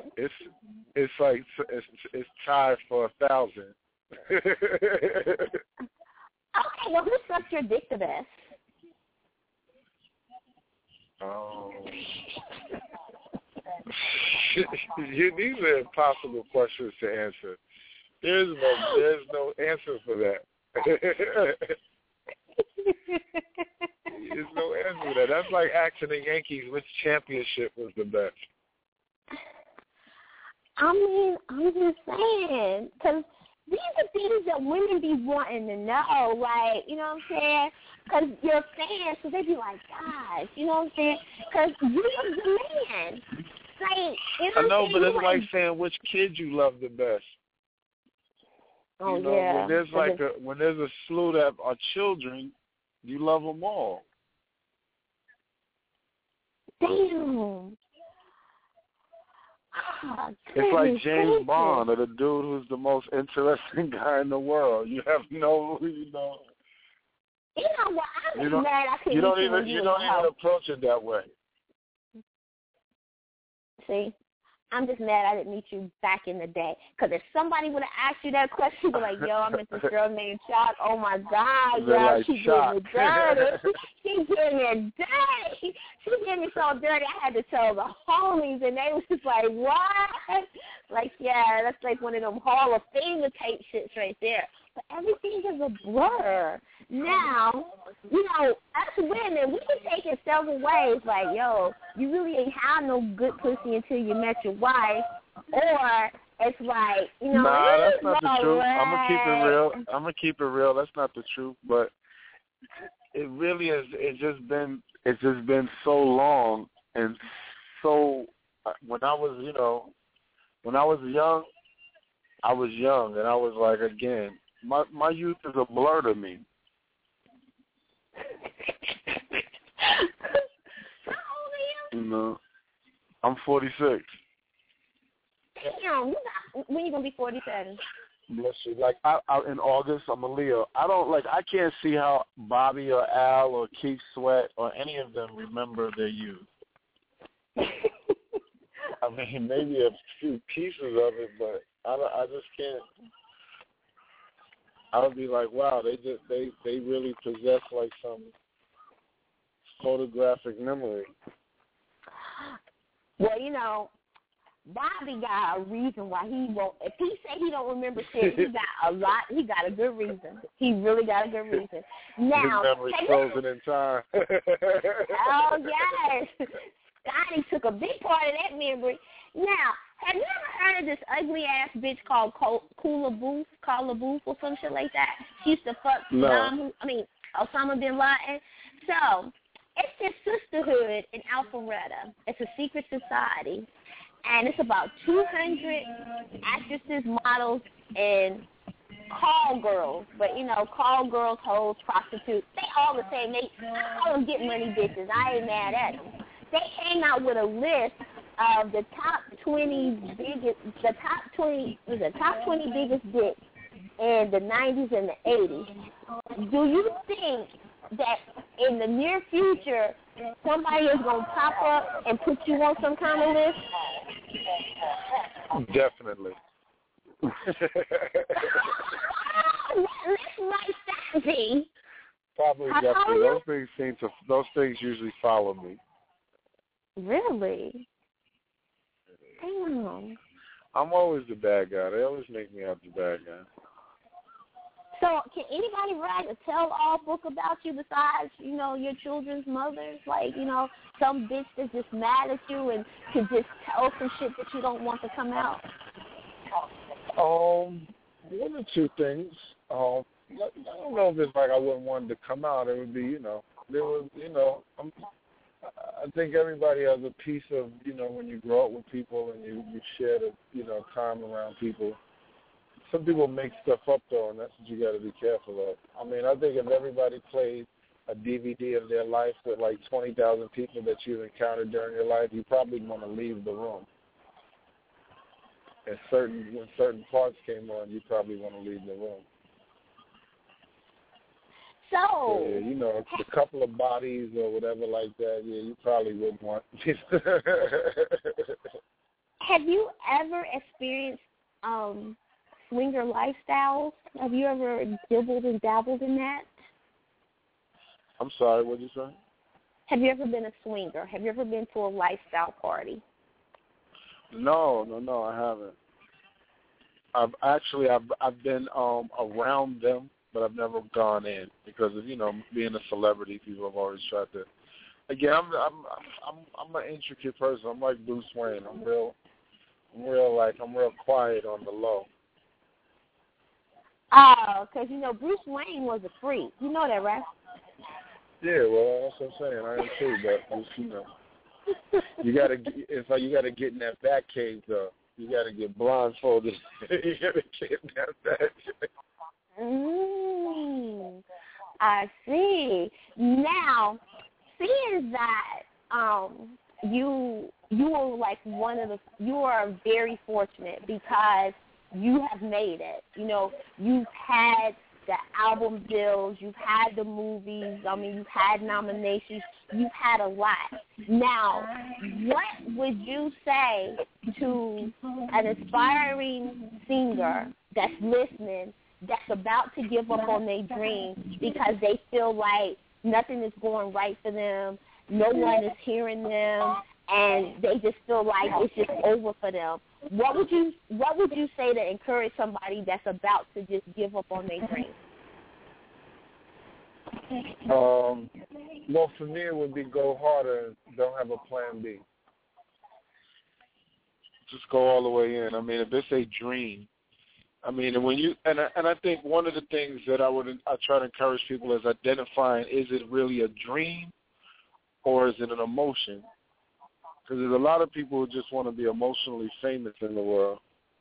tied for 1,000. Okay, well, who sucked your dick the best? These are impossible questions to answer. There's no answer for that. There's no answer for that. That's like asking the Yankees which championship was the best. I mean, I'm just saying, because these are things that women be wanting to know, like, you know what I'm saying? Because you're fans, so they be like, guys, you know what I'm saying? Because you're the man. Like, you know I know, but it's like like saying which kid you love the best. Oh, you know, yeah. when there's a slew that are children, you love them all. Damn. Oh, it's like James Bond, or the dude who's the most interesting guy in the world. You have no, You know what? I'm just mad I couldn't you don't even approach it that way. See? I'm just mad I didn't meet you back in the day. Because if somebody would have asked you that question, you'd be like, yo, I met this girl named Chalk. Oh, my God, yo, like she did me dirty. She did me dirty. She did me so dirty, I had to tell the homies, and they was just like, what? Like, yeah, that's like one of them Hall of Fame tape shits right there. But everything is a blur. Now, you know, us women, we can take it several ways. Like, yo, you really ain't had no good pussy until you met your wife. Or it's like, you know. Nah, that's not the truth. Right. I'm going to keep it real. That's not the truth. But it really is. It's just been so long. And so when I was young, I was young. And I was like, again, my youth is a blur to me. You know, I'm 46. Damn, when you gonna be 47? Bless you. Like I in August, I'm a Leo. I can't see how Bobby or Al or Keith Sweat or any of them remember their youth. I mean, maybe a few pieces of it, but I just can't. I would be like, wow, they really possess like photographic memory. Well, you know, Bobby got a reason why he won't. If he say he don't remember shit, he got a good reason. He really got a good reason. Now, his memory's frozen in time. Oh yes, Scotty took a big part of that memory. Now, have you ever heard of this ugly ass bitch called Kula Booth or some shit like that? She used to fuck Osama bin Laden. So it's this sisterhood in Alpharetta. It's a secret society. And it's about 200 actresses, models, and call girls. But, you know, call girls, hoes, prostitutes, they all the same. I call them get money bitches. I ain't mad at them. They came out with a list of the top 20 biggest dicks in the 90s and the 80s. Do you think that in the near future somebody is going to pop up and put you on some kind of list? Definitely. Might be. Probably definitely. Those things usually follow me. Really? Damn. I'm always the bad guy. They always make me out the bad guy. So, can anybody write a tell-all book about you besides, you know, your children's mothers? Like, you know, some bitch that's just mad at you and can just tell some shit that you don't want to come out? One or two things. I don't know if it's like I wouldn't want it to come out. It would be, you know, I think everybody has a piece of, you know, when you grow up with people and you share the, you know, time around people. Some people make stuff up, though, and that's what you got to be careful of. I mean, I think if everybody played a DVD of their life with like 20,000 people that you've encountered during your life, you probably want to leave the room. And when certain parts came on, you probably want to leave the room. So yeah, you know, a couple of bodies or whatever like that, yeah, you probably wouldn't want. Have you ever experienced swinger lifestyles? Have you ever dibbled and dabbled in that? I'm sorry, what did you say? Have you ever been a swinger? Have you ever been to a lifestyle party? No, I haven't. I've been around them, but I've never gone in because of, you know, being a celebrity. People have always tried to. Again, I'm an intricate person. I'm like Bruce Wayne. I'm real quiet on the low. Oh, because, you know, Bruce Wayne was a freak. You know that, right? Yeah, well, that's what I'm saying. I am too, but just, you know, you gotta get in that back cave though. You gotta get blindfolded. You gotta get in that back cave. I see. Now, seeing that you are like you are very fortunate because you have made it. You know, you've had the album deals, you've had the movies, I mean, you've had nominations, you've had a lot. Now, what would you say to an aspiring singer that's listening, that's about to give up on their dream because they feel like nothing is going right for them, no one is hearing them, and they just feel like it's just over for them? What would you say to encourage somebody that's about to just give up on their dream? Well, for me, it would be go harder and don't have a plan B. Just go all the way in. I mean, if it's a dream, I mean, and when you and I think one of the things that I try to encourage people is identifying, is it really a dream or is it an emotion? Because there's a lot of people who just want to be emotionally famous in the world.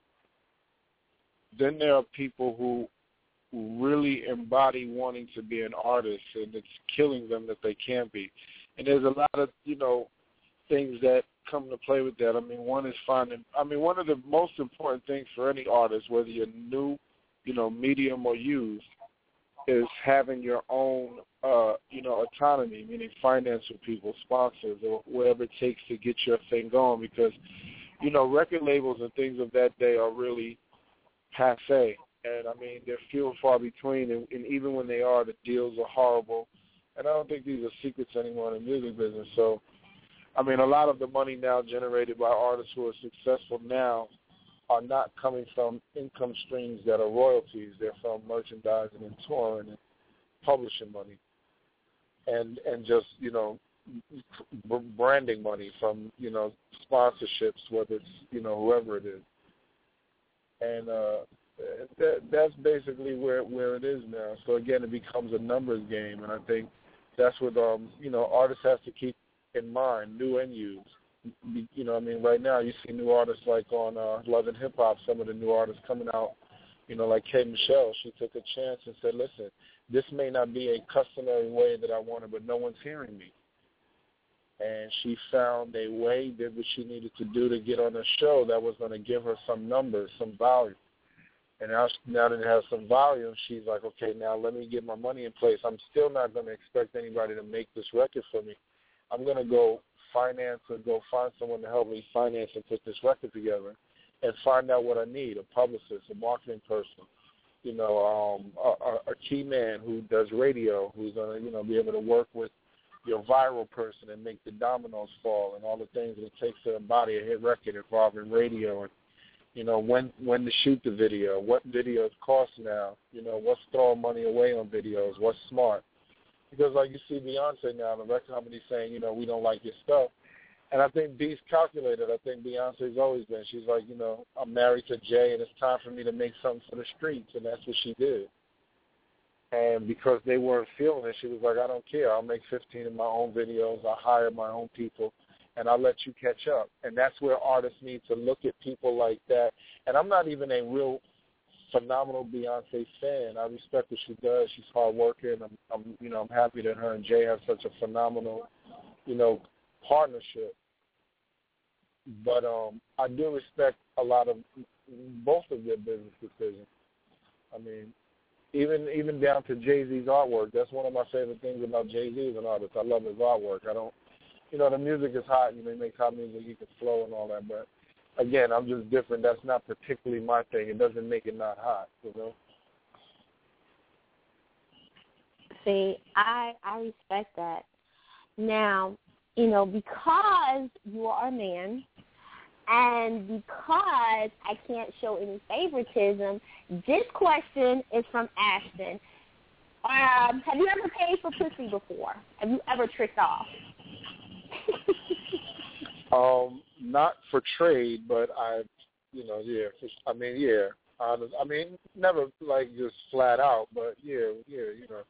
Then there are people who really embody wanting to be an artist, and it's killing them that they can't be. And there's a lot of, you know, things that come to play with that. I mean, one of the most important things for any artist, whether you're new, you know, medium or used, is having your own, autonomy, meaning financial people, sponsors, or whatever it takes to get your thing going. Because, you know, record labels and things of that day are really passé. And, I mean, they're few and far between. And even when they are, the deals are horrible. And I don't think these are secrets anymore in the music business. So, I mean, a lot of the money now generated by artists who are successful now are not coming from income streams that are royalties. They're from merchandising and touring and publishing money and just, you know, branding money from, you know, sponsorships, whether it's, you know, whoever it is. And that's basically where it is now. So, again, it becomes a numbers game, and I think that's what, you know, artists have to keep in mind, new and used. You know, I mean, right now you see new artists like on Love and Hip Hop, some of the new artists coming out, you know, like K. Michelle. She took a chance and said, listen, this may not be a customary way that I wanted, but no one's hearing me. And she found a way, did what she needed to do to get on a show that was going to give her some numbers, some volume. And now that it has some volume, she's like, okay, now let me get my money in place. I'm still not going to expect anybody to make this record for me. I'm going to go finance or go find someone to help me finance and put this record together and find out what I need, a publicist, a marketing person, you know, a key man who does radio, who's going to, you know, be able to work with your viral person and make the dominoes fall and all the things that it takes to embody a hit record involving radio and, you know, when to shoot the video, what videos cost now, you know, what's throwing money away on videos, what's smart. Because, like you see Beyonce now, the record company's saying, you know, we don't like your stuff. And I think B's calculated. I think Beyonce's always been. She's like, you know, I'm married to Jay, and it's time for me to make something for the streets, and that's what she did. And because they weren't feeling it, she was like, I don't care. I'll make 15 of my own videos. I'll hire my own people, and I'll let you catch up. And that's where artists need to look at people like that. And I'm not even a real phenomenal Beyonce fan. I respect what she does. She's hardworking. I'm happy that her and Jay have such a phenomenal, you know, partnership. But I do respect a lot of both of their business decisions. I mean, even down to Jay-Z's artwork. That's one of my favorite things about Jay-Z as an artist. I love his artwork. I don't, you know, the music is hot. You know, he makes hot music. You can flow and all that, but again, I'm just different. That's not particularly my thing. It doesn't make it not hot, you know? See, I respect that. Now, you know, because you are a man and because I can't show any favoritism, this question is from Ashton. Have you ever paid for pussy before? Have you ever tricked off? Not for trade, but you know, yeah. I mean, yeah. I mean, never like just flat out, but yeah, you know.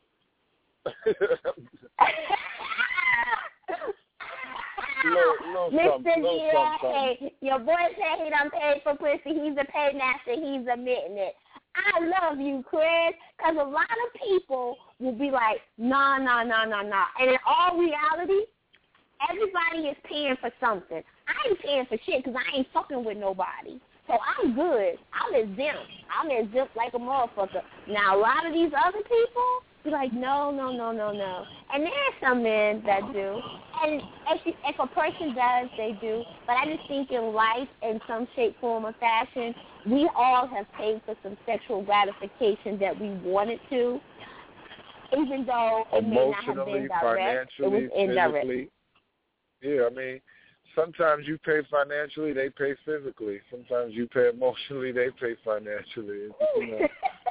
Mr. Hey, your boy said he done paid for pussy. He's a paymaster. He's admitting it. I love you, Chris, because a lot of people will be like, nah. And in all reality, everybody is paying for something. I ain't paying for shit because I ain't fucking with nobody. So I'm good. I'm exempt. I'm exempt like a motherfucker. Now, a lot of these other people be like, no. And there are some men that do. And if a person does, they do. But I just think in life, in some shape, form, or fashion, we all have paid for some sexual gratification that we wanted to, even though it may not have been direct. It was indirect. Physically. Yeah, I mean, sometimes you pay financially, they pay physically. Sometimes you pay emotionally, they pay financially. You know.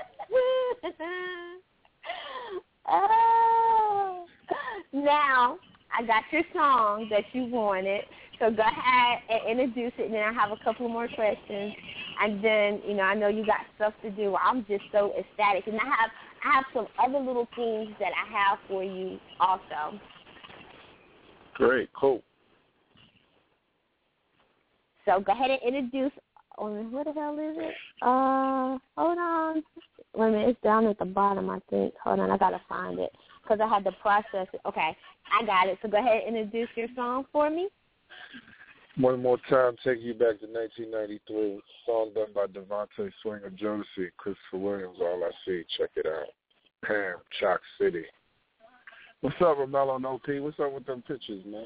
Oh. Now, I got your song that you wanted, so go ahead and introduce it, and then I have a couple more questions. And then, you know, I know you got stuff to do. I'm just so ecstatic. And I have some other little things that I have for you also. Great, cool. So go ahead and introduce. What the hell is it? Hold on. Wait a minute, it's down at the bottom, I think. Hold on, I got to find it because I had to process it. Okay, I got it. So go ahead and introduce your song for me. One more time, take you back to 1993. Song done by Devontae Swinger Jodeci, Christopher Williams, All I See. Check it out. Pam, Chalk City. What's up, Romello and OP? What's up with them pictures, man?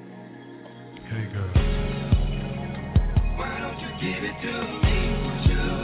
Here you go. Why don't you give it to me?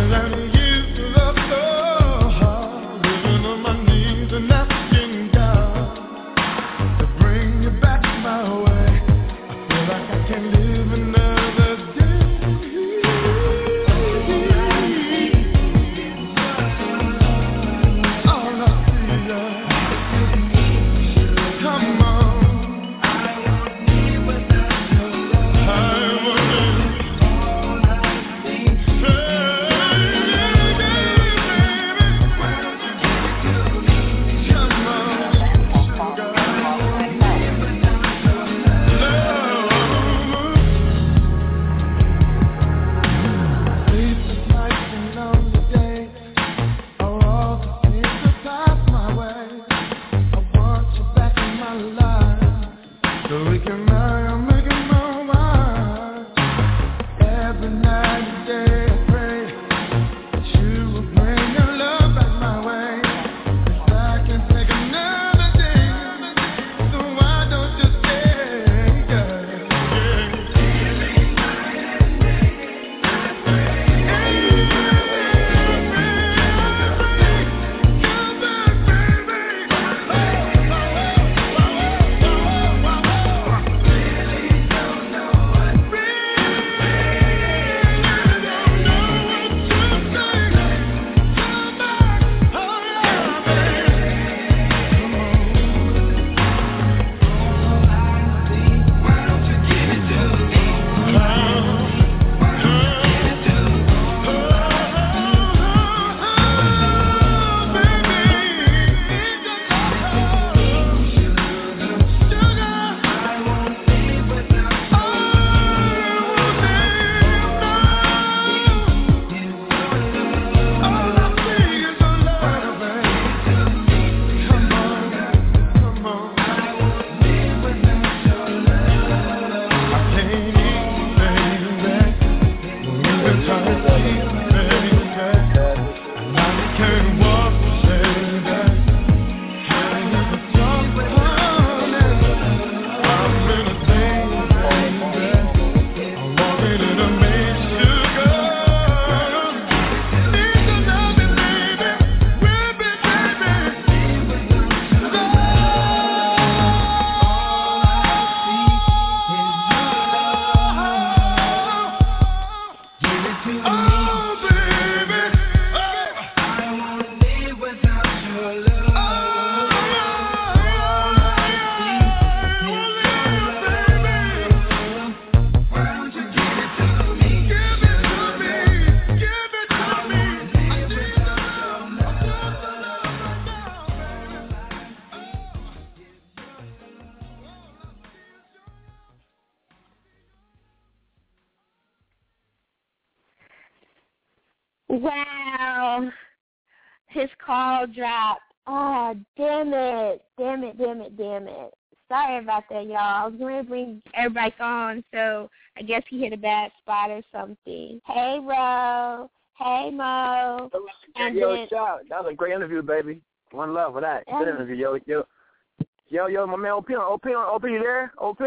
Wow. His call dropped. Oh, damn it. Sorry about that, y'all. I was going to bring everybody on, so I guess he hit a bad spot or something. Hey, Ro. Hey, Mo. Yo, shout. That was a great interview, baby. One love for that. Good interview, yo, my man OP, you there? OP.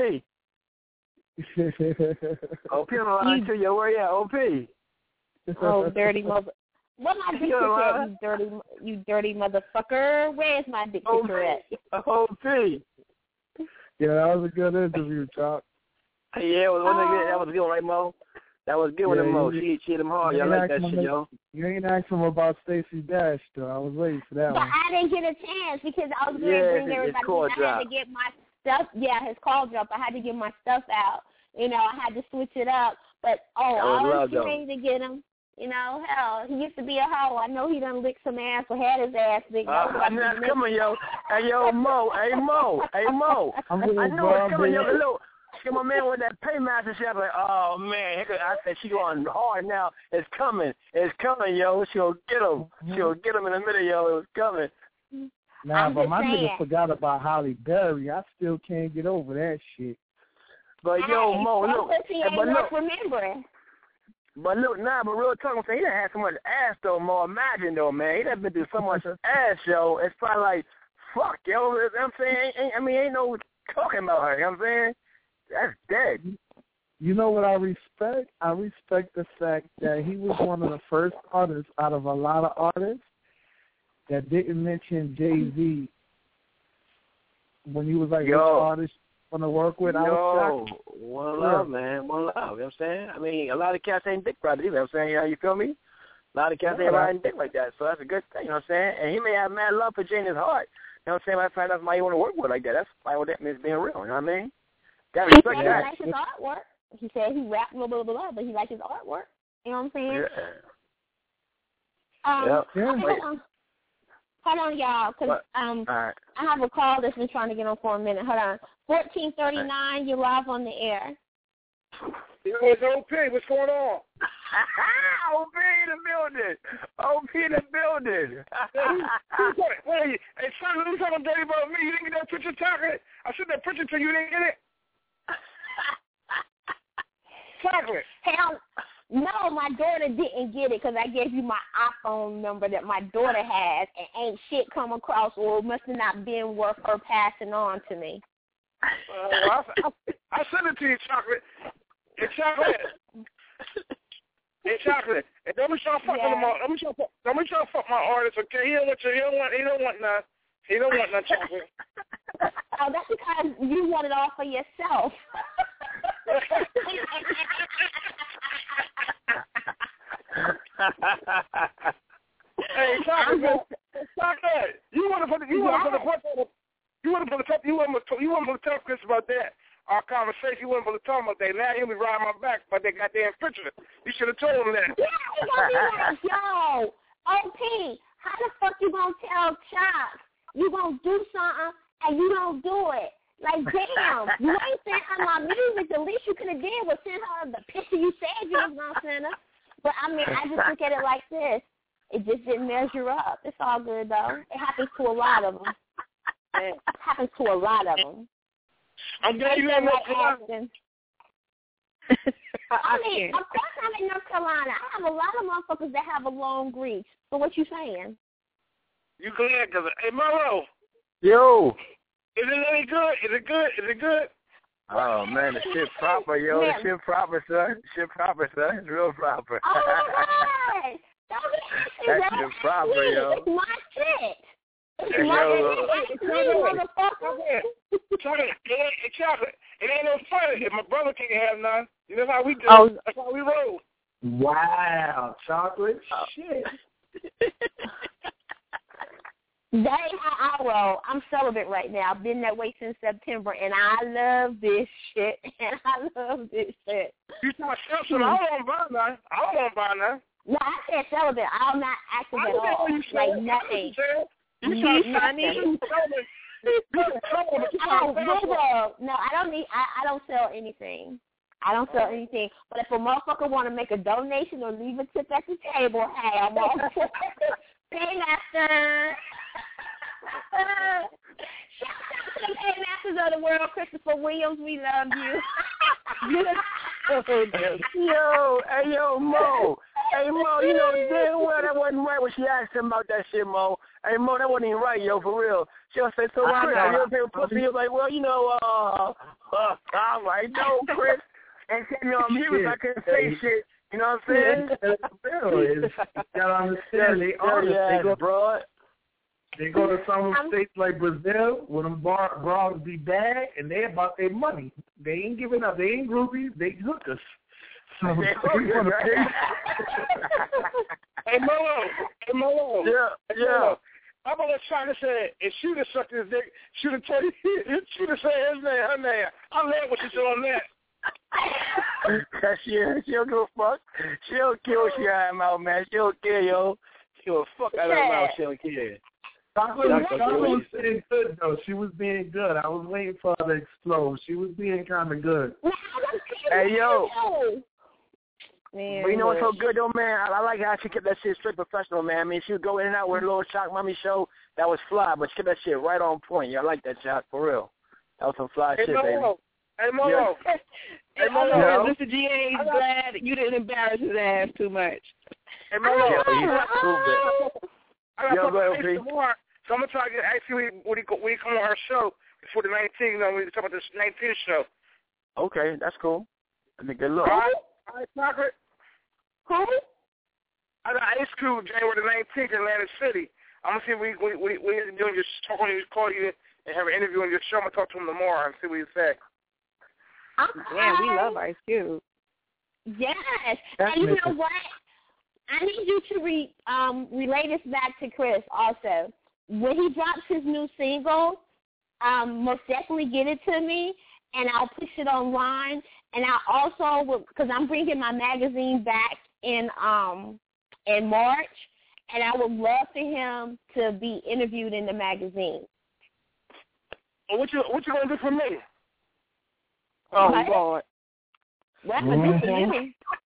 OP on the line too, yo, where you at, OP? Oh, dirty mother. What my dictator at, you dirty motherfucker? Where's my dictator at? OP. Yeah, that was a good interview, Chuck. Yeah, that was a good one, right, Mo? That was good with Mo. She hit him hard. Y'all like that shit, yo. You ain't asked him about Stacey Dash, though. I was waiting for that but one. I didn't get a chance because I was going to bring everybody. I had to get my stuff. Yeah, his call dropped. I had to get my stuff out. You know, I had to switch it up. But, I was ready to get him. You know, hell, he used to be a hoe. I know he done licked some ass or had his ass licked. Come on, yo. Hey, yo, Mo. Hey, Mo. I know it's coming, yo. Look, my man with that paymaster shit, like, oh, man. I said, she going hard now. It's coming, yo. She'll get him. She'll get him in a minute, yo. It was coming. Nah, but my nigga forgot about Holly Berry. I still can't get over that shit. But, yo, Mo, look. Remembering. But look, but real talk, I'm saying, he done had so much ass, though, Mo. Imagine, though, man. He done been through so much ass, yo. It's probably like, fuck, yo. You know what I'm saying? Ain't no talking about her, you know what I'm saying? That's dead. You know what I respect? I respect the fact that he was one of the first artists out of a lot of artists that didn't mention Jay-Z when he was like, which artist you want to work with? One love, man. One love. You know what I'm saying? I mean, a lot of cats ain't dick riders, you know what I'm saying? You feel me? A lot of cats ain't riding dick like that, so that's a good thing, you know what I'm saying? And he may have mad love for Jay in his heart. You know what I'm saying? I find out why you want to work with like that. That's why that means being real, you know what I mean? Got to respect that. He likes his artwork. He said he rapped blah, blah, blah, but he likes his artwork. You know what I'm saying? Yeah. Hold on, y'all, because I have a call that's been trying to get on for a minute. Hold on. 1439, you're live on the air. Yo, it's OP. What's going on? OP in the building. OP in the building. Hey, son, let me talk dirty about me. You didn't get that picture chocolate? I sent that picture to you. You didn't get it? Chocolate. Hell, no, my daughter didn't get it because I gave you my iPhone number that my daughter has, and ain't shit come across, or it must have not been worth her passing on to me. I sent it to you, chocolate. It's chocolate. It's chocolate. And don't be trying to fuck with them. Don't be trying to fuck my artist, okay? He don't want none. He don't want none chocolate. Oh, that's because you want it all for yourself. Hey, chocolate. You want to put the tough Chris about that. Our conversation, you wasn't supposed to tell him about that. Now he'll be riding my back about that goddamn picture. You should have told him that. Yeah, he gonna be like, yo, OP, how the fuck you gonna tell Chuck you gonna do something and you don't do it? Like, damn, you ain't sent her my music. The least you could have did was send her the picture you said you was gonna send her. But I mean, I just look at it like this. It just didn't measure up. It's all good though. It happens to a lot of them. It happens to a lot of them. I'm glad you in North Carolina. I mean, of course I'm in North Carolina. I have a lot of motherfuckers that have a long reach. So what you saying? You glad? Cause hey, Maro. Yo. Is it any good? Is it good? Is it good? Oh man, the shit proper, yo. The shit proper, son. Shit proper, son. It's real proper. Oh my God! Don't be asking that shit proper, yo. It's my shit. Chocolate. It ain't no fun if my brother can't have none. You know how we do. That's how we roll. Wow, chocolate. Shit. That ain't how I roll. I'm celibate right now. I've been that way since September, and I love this shit. And I love this shit. You talking celibate? I don't want to buy none. No, I said celibate. I'm not active at all. Like nothing. She's funny. No, I don't sell anything. I don't sell anything. But if a motherfucker want to make a donation or leave a tip at the table, hey, I'm all for it. Paymasters. Shout out to the Paymasters of the world, Christopher Williams. We love you. Yo, Mo. Hey, Mo, you know damn well that wasn't right when she asked him about that shit, Mo. Hey, Mo, that wasn't even right, yo, for real. She'll say, so Chris, you ever pay with pussy? He was like, well, you know, I'm like, no, Chris. And she me on mute, I couldn't say shit. You know what I'm saying? You gotta understand, they artists, they go to some states like Brazil where them bras be bad and they about their money. They ain't giving up. They ain't groupies. They hookers. So they want to pay. Hey, Molo. Yeah. I'm going to try to say, if she would have sucked his dick, she would have told you, she would have said his name, her name. I love what you said on that. She'll give a fuck. She'll kill she out of mouth, man. She'll kill, yo. She'll fuck out of her mouth. She'll kill. Chocolate was being good, though. She was being good. I was waiting for her to explode. She was being kind of good. Hey, yo. Man, but you know what's so good, though, man? I like how she kept that shit straight professional, man. I mean, she would go in and out with a little Shock Mommy show. That was fly, but she kept that shit right on point. Yeah, I like that, Shock, for real. That was some fly shit, baby. Hey, Molo. Hey, Molo. Mr. G.A.'s glad you didn't embarrass his ass too much. Hey, Molo. I got something tomorrow, so I'm going to try to ask you when he come on our show before the 19th. You know, we talk about this 19th show. Okay, that's cool. Nigga, look. All right, Chocolate. Who? I got Ice Cube January the 19th in Atlantic City. I'm gonna see if we doing just talk on you, call you and have an interview on your show. I'm gonna talk to him tomorrow and see what he say. Yeah, we love Ice Cube. Yes, and you know what? I need you to relay this back to Chris also. When he drops his new single, most definitely get it to me, and I'll push it online. And I also will, because I'm bringing my magazine back in March, and I would love for him to be interviewed in the magazine. What you gonna do for me? Oh, God. What am I going to do for you?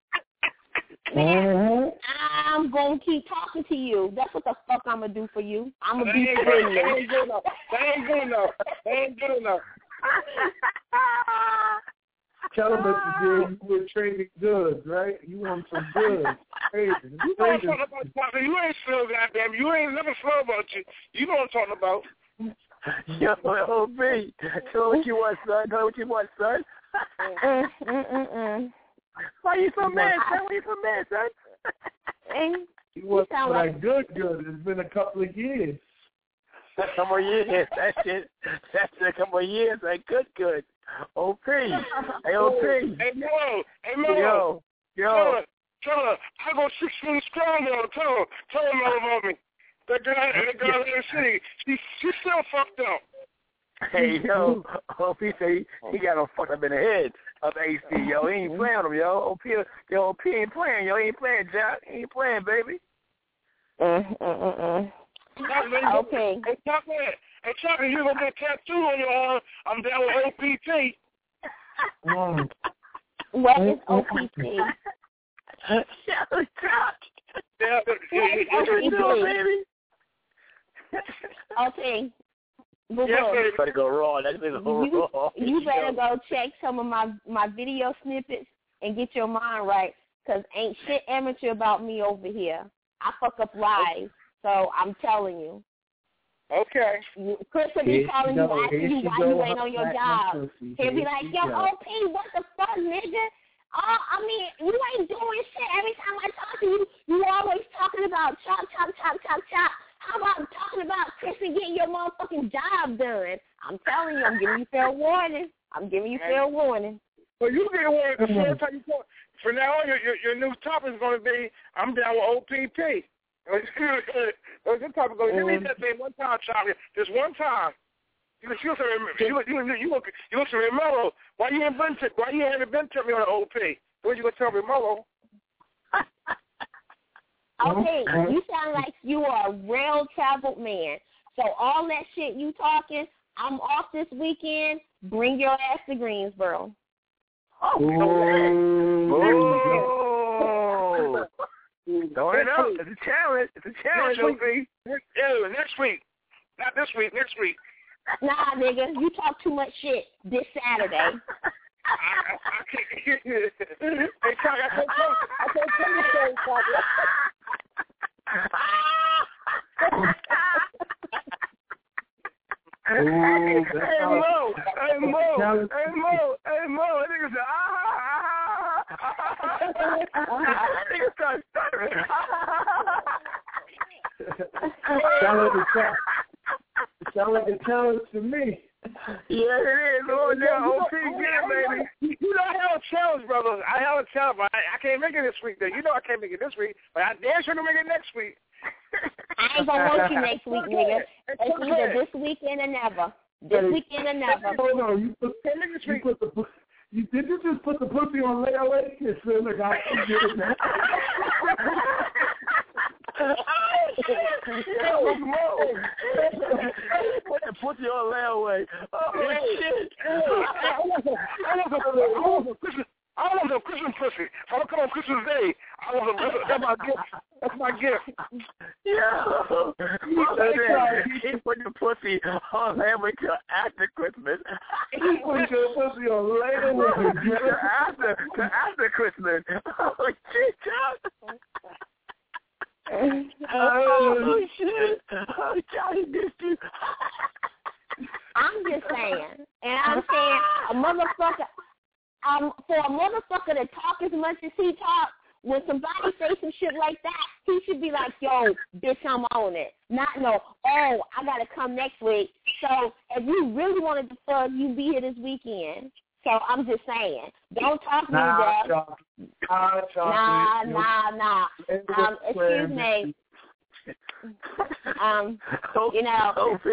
Man, I'm going to keep talking to you. That's what the fuck I'm going to do for you. I'm going to be friendly. That ain't good enough. That ain't good enough. Tell him, Mr. J, you were trading goods, right? You want some goods. You know what I'm talking about. You ain't slow, goddamn. You ain't never slow about you. You know what I'm talking about. Yo, OB. Tell what you want, son. Why you so mad, son? You want some like good. It's been a couple of years. A couple of years. That's it. That's a couple of years. Like good. OP. Hey, OP. Hey, Mo. Yo. Tell her. I go 6 feet strong, yo. Tell her about me. That girl in the city, she's still fucked up. Hey, yo, OP say he got him fucked up in the head of AC, yo. He ain't playing him, yo. OP ain't playing, yo. He ain't playing, Jack. He ain't playing, baby. Okay. Hey, Chocolate, you gonna get a tattoo on your arm. I'm down with OPT. What is OPT? Baby. Okay. Yes, baby. Better go raw. That's been raw. You better go check some of my video snippets and get your mind right, because ain't shit amateur about me over here. I fuck up lives, so I'm telling you. Okay. Chris will be calling you, asking you why you ain't on your job. He'll be like, yo, OP, what the fuck, nigga? I mean, you ain't doing shit. Every time I talk to you, you always talking about chop. How about talking about Chris and getting your motherfucking job done? I'm telling you, I'm giving you fair warning. Well, you get warning the first time you talk. From now on, your new topic is going to be, I'm down with OPP. Your topic is going to be, give me that thing one time, Charlie. Just one time. You look to Remelo. Why you haven't been to me on the OP? What you going to tell Remelo? Okay, you sound like you are a well-traveled man. So all that shit you talking, I'm off this weekend. Bring your ass to Greensboro. Throw it up. It's a challenge. Next week. Not this week. Next week. Nah, nigga, you talk too much shit this Saturday. I can't. Hey, Chuck, I can't tell you so, Chuck. Hey, Mo. That nigga said, That nigga started stuttering. Sound like a challenge to me. Yeah, it is. Oh, now, OP, get it, baby. You know I have a challenge, brother. I have a challenge, but I can't make it this week, though. You know I can't make it this week, but I damn sure to make it next week. I ain't gonna want you next week, nigga. It's either this weekend or never. Hold on, did you just put the pussy on layaway? It's like I can get it now. Put the pussy on layaway. Oh, shit. I want some Christmas pussy. If I'm going to come on Christmas Day, that's my gift. That's my gift. Yo. He put the pussy on layaway till after Christmas. He put your pussy on layaway after Christmas. Oh, shit, Chuck. Oh, shit. Oh, Johnny missed you. I'm just saying. And I'm saying, a motherfucker, for a motherfucker to talk as much as he talks, when somebody say some shit like that, he should be like, yo, bitch, I'm on it. Not no, oh, I got to come next week. So if you really wanted to fuck, you be here this weekend. So I'm just saying, don't talk me down. Nah. Excuse me. You know,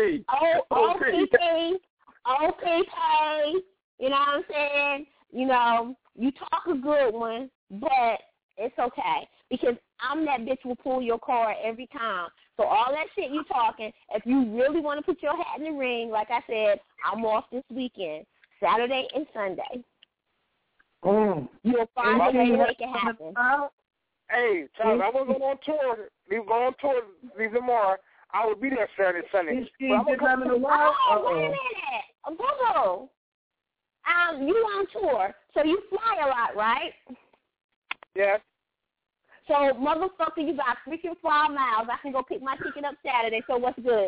OPP, you know what I'm saying? You know, you talk a good one, but it's okay because I'm that bitch who pull your card every time. So all that shit you talking, if you really want to put your hat in the ring, like I said, I'm off this weekend, Saturday and Sunday. You'll find a way to make it happen. Hey, Charles, I was going on tour. We go on tour tomorrow. I will be there Saturday, Sunday. Wait a minute. Boo-boo. You on tour, so you fly a lot, right? Yes. So, motherfucker, you got freaking 5 miles. I can go pick my ticket up Saturday, so what's good?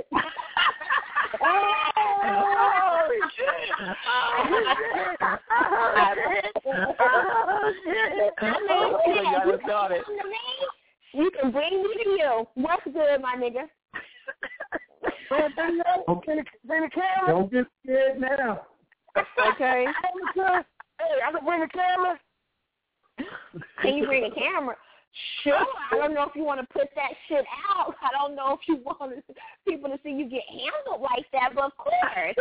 Holy shit. You can bring me to you. What's good, my nigga? Bring the camera. Don't get scared now. Okay. Hey, I can bring the camera. Can you bring a camera? Sure. I don't know if you want to put that shit out. I don't know if you want people to see you get handled like that, but of course.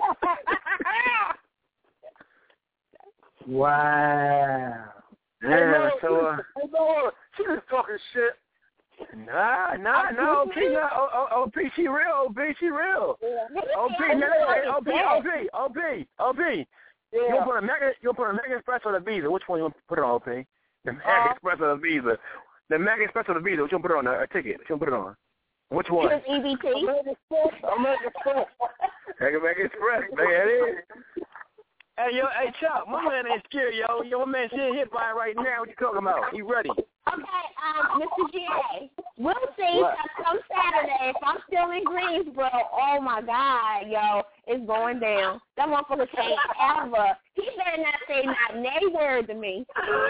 Wow. Yeah, so she just talking shit. Nah, OP, she real, OP. You want to put an American Express or the Visa? Which one you want to put it on, OP? The American Express or the Visa? The American Express or the Visa? Which one put it on? A ticket? Which one put it on? Which one? EBT. American Express. American Express, man. Hey, Chuck, my man ain't scared, yo. Your man sitting here by right now. What you talking about? He ready. Okay, Mr. G.A., we'll see. Come Saturday, if I'm still in Greensboro, oh, my God, yo, it's going down. That motherfucker can't ever. He better not say not nay word to me.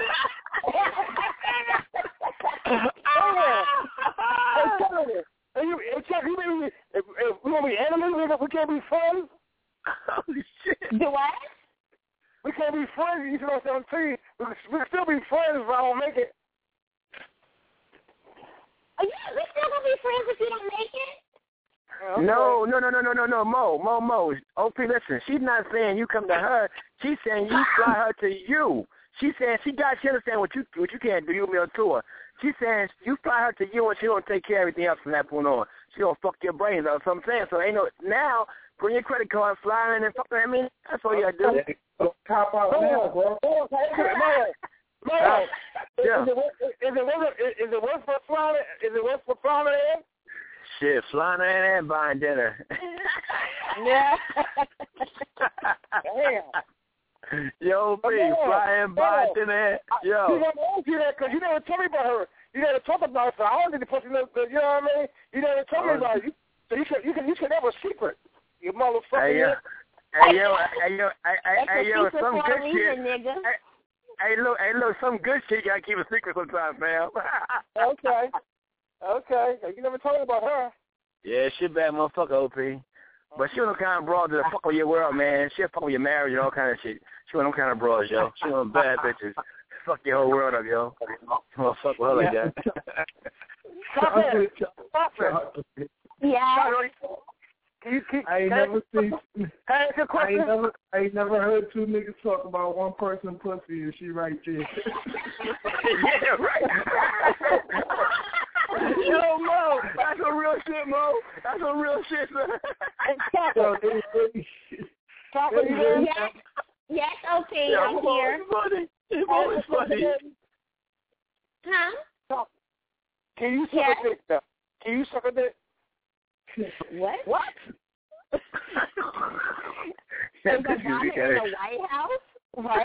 Chuck, you mean if we want to be enemies, we can't be friends? Holy shit. Do what? We can't be friends. You know what I'm saying? We can still be friends if I don't make it. Are you we still gonna be friends if you don't make it? Okay. No, Mo. OP, listen, she's not saying you come to her. She's saying you fly her to you. She's saying she understand what you can't do. You'll be on tour. She's saying you fly her to you and she don't take care of everything else from that point on. She don't fuck your brains out. So I'm saying, so ain't no now. Bring your credit card, fly in and fuck her. I mean, that's all you gotta do. Cop out now, bro. No. Is it worth for flying? Is it worth for flying in? Shit, flying in and buying dinner. Yeah. Damn. Yo, please, fly in, buy dinner. Yo. You because you never told me about her. You never talk about her. So I don't need to put you know what I mean? You never told me about it. So you should have a secret. You motherfucker. Hey, yo, some good shit. Hey, look, some good shit you gotta keep a secret sometimes, man. Okay. You never told me about her. Yeah, she bad motherfucker, OP. But she was the kind of broad that fuck with your world, man. She'll fuck with your marriage and all kind of shit. She was them kind of broads, yo. She was bad bitches. Fuck your whole world up, yo. Well, fuck with her like that. Stop it. Yeah. I ain't never heard two niggas talk about one person pussy and she right there. Yeah, right. Yo, Mo, that's some real shit, Mo. That's some real shit, man. Yes, okay, I'm here. It's always funny. Huh? Can you suck a dick, though? Can you suck a dick? What? Is Obama in the White House? What?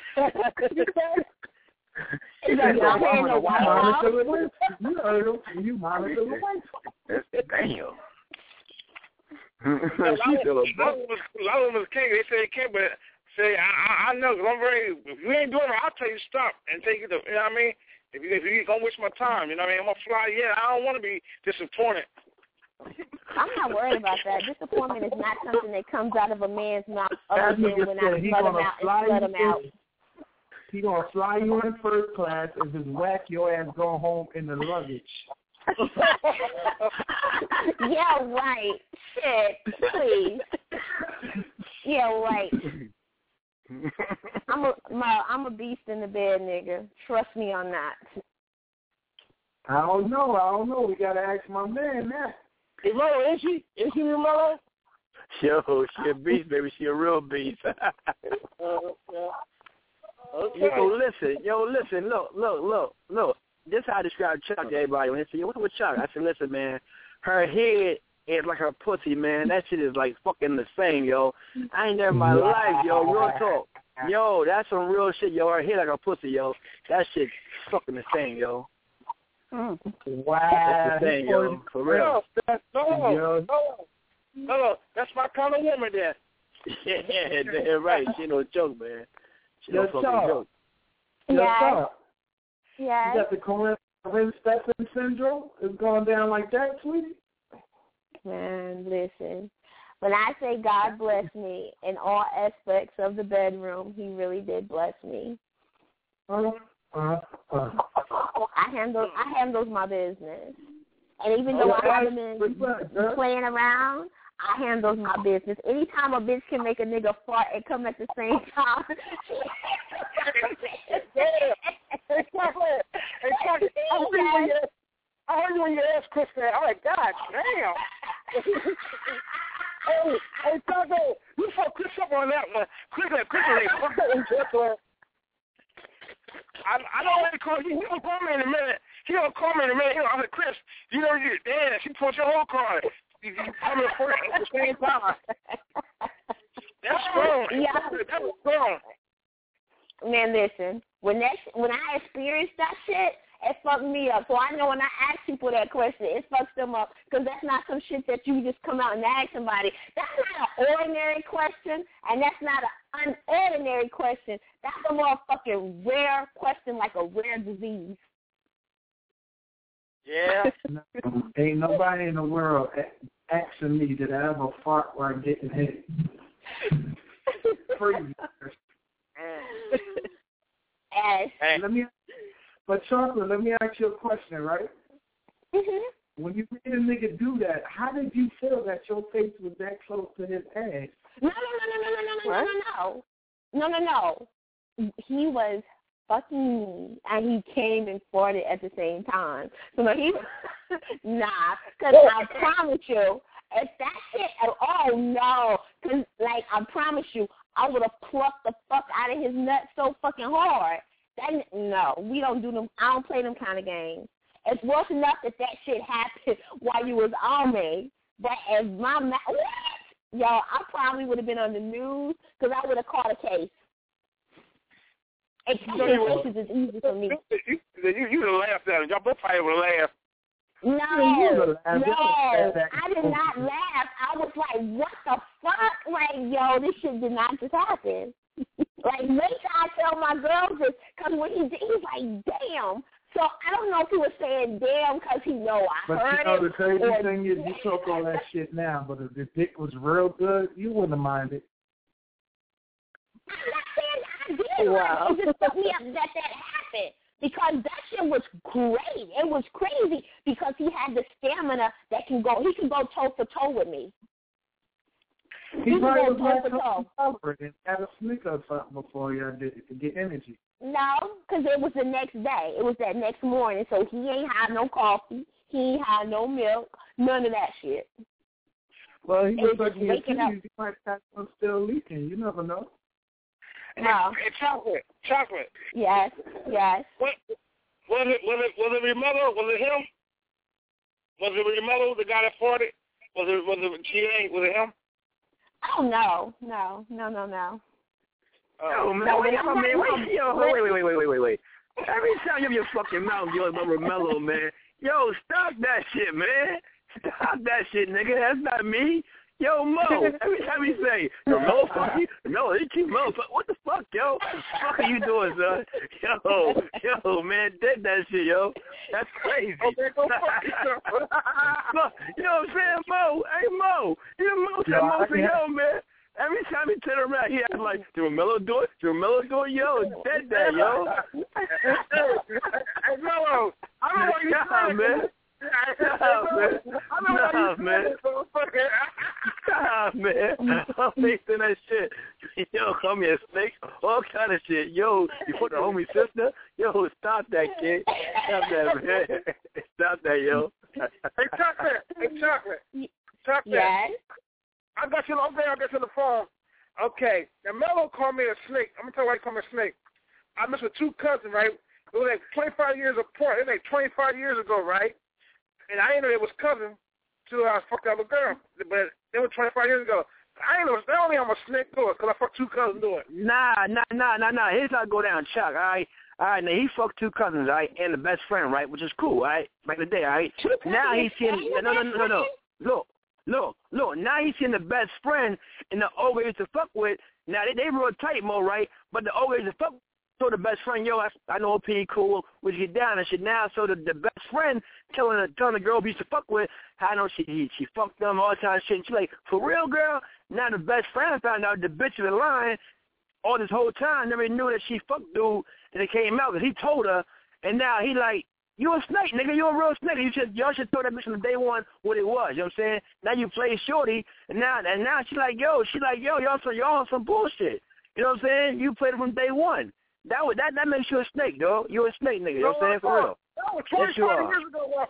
Is Obama in the White House? You heard him. You monitor the White House. Damn. Long was king. They said he can't, but See, I know. 'Cause I'm very. If you ain't doing it, I'll tell you stop and take it. You know what I mean? If you gonna waste my time, you know what I mean? I'm gonna fly. Yeah, I don't want to be disappointed. I'm not worried about that. Disappointment is not something that comes out of a man's mouth other than when I let him out and let him out. He gonna fly you in first class and just whack your ass going home in the luggage. Yeah, right. Shit, please. Yeah, right. I'm a beast in the bed, nigga. Trust me on that. I don't know. We gotta ask my man that. Hey, Mello, is she your Mello? Yo, she a beast, baby. She a real beast. Okay. Yo, listen. Look. This is how I describe Chuck to everybody. When they say, yo, what's with Chuck? I said, listen, man, her head is like her pussy, man. That shit is like fucking the same, yo. I ain't never in my life, yo. Real talk. Yo, that's some real shit, yo. Her head like her pussy, yo. That shit fucking the same, yo. Wow. That's the thing, yo. For real. No, that's my kind of woman there. Yeah, damn right. She no joke, man. She no fucking joke. Yeah. Yeah. You got the Corinne Stetson syndrome? It's going down like that, sweetie? Man, listen. When I say God bless me in all aspects of the bedroom, he really did bless me. I handles my business. And even though I haven't been playing around, I handles my business. Anytime a bitch can make a nigga fart and come at the same time. I heard you when you asked Chris that. I'm like, God damn. Hey, Taco, you fuck Chris up on that one. Quickly. I don't want to call you. He gonna call me in a minute. I'm like, Chris, you know you. Damn, she put your whole car. You come in first at the same time. That's strong. Yeah. That was strong. Man, listen. When I experienced that shit, it fucked me up. So I know when I ask people that question, it fucks them up because that's not some shit that you just come out and ask somebody. That's not an ordinary question, and that's not an unordinary question. That's a motherfucking rare question, like a rare disease. Yeah. Ain't nobody in the world asking me did I ever fart while I'm getting hit. Crazy. But Chocolate, let me ask you a question, right? Mm-hmm. When you made a nigga do that, how did you feel that your face was that close to his ass? No. He was fucking me, and he came and farted at the same time. So because I promise you, if that shit, oh no, because like I promise you, I would have plucked the fuck out of his nuts so fucking hard. No, we don't do them. I don't play them kind of games. It's worse enough that shit happened while you was on me. But if y'all, I probably would have been on the news because I would have caught a case. And catching cases is easy for me. You would have laughed at it. Y'all both probably would have laughed. No, I did not laugh. I was like, what the fuck? Like, yo, this shit did not just happen. Like, make sure I tell my girls this, because when he did, he's like, damn. So I don't know if he was saying damn because he know I heard it. But the crazy thing is, you talk all that shit now, but if the dick was real good, you wouldn't have minded. I'm not saying I did. Wow. It just took me up that happened. Because that shit was great. It was crazy because he had the stamina that he can go toe to toe with me. He probably was toe to toe. And had a sneaker or something before you did it to get energy. No, because it was the next day. It was that next morning. So he ain't had no coffee. He ain't had no milk. None of that shit. Well, he was like, he might have one still leaking. You never know. No. Hey, chocolate. Yes. Was it Remello? Was it him? Was it Remello, the guy that farted? Was it GA? Was it him? Oh no. Oh man, wait. Every time you have your fucking mouth, you're about Remello, man. Yo, stop that shit, man. Stop that shit, nigga. That's not me. Yo, Mo, every time he say, yo, Melo, fuck you, Melo, what the fuck, yo? What the fuck are you doing, son? Yo, man, dead that shit, yo. That's crazy. Okay, go fuck yourself. You know what I'm saying, Mo? Hey, Mo. You know, Mo say, yo, man. Every time he turn around, he acts like, did Melo do it? Did Melo do it? Yo, dead that, yo. Hey, Melo, I don't know what you're saying, man. Man. I'm facing that shit. Yo, call me a snake, all kind of shit. Yo, you put the homie sister? Yo, stop that, kid. Stop that, man. Stop that, yo. Hey, Chocolate. Yes? I got you on the phone. Okay. Now, Melo called me a snake. I'm going to tell you why he called me a snake. I messed with two cousins, right? It was like 25 years apart. It was like 25 years ago, right? And I didn't know it was cousin till I fucked that little girl. But it was 25 years ago. I didn't know. Not only I'm a snake do it, because I fucked two cousins do it. Nah. Here's how it go down, Chuck, all right? All right, now he fucked two cousins, all right, and the best friend, right, which is cool, all right, back in the day, all right? Now he's seeing, no. Look, now he's seeing the best friend and the old guy used to fuck with. Now, they real tight, Mo, right? But the old guy used to fuck with. So the best friend, yo, I know OP cool, we get down and shit now. So the best friend telling the girl we used to fuck with, how I know she fucked them all the time and shit. And she like, for real, girl? Now the best friend found out the bitch was lying all this whole time. Never knew that she fucked dude, and it came out because he told her. And now he like, you a snake, nigga. You a real snake. Y'all should throw that bitch from day one what it was. You know what I'm saying? Now you play shorty, and now she like, yo, y'all on some bullshit. You know what I'm saying? You played it from day one. That makes you a snake, dog. You a snake, nigga. You know what I'm saying? For real. That was 25 years ago.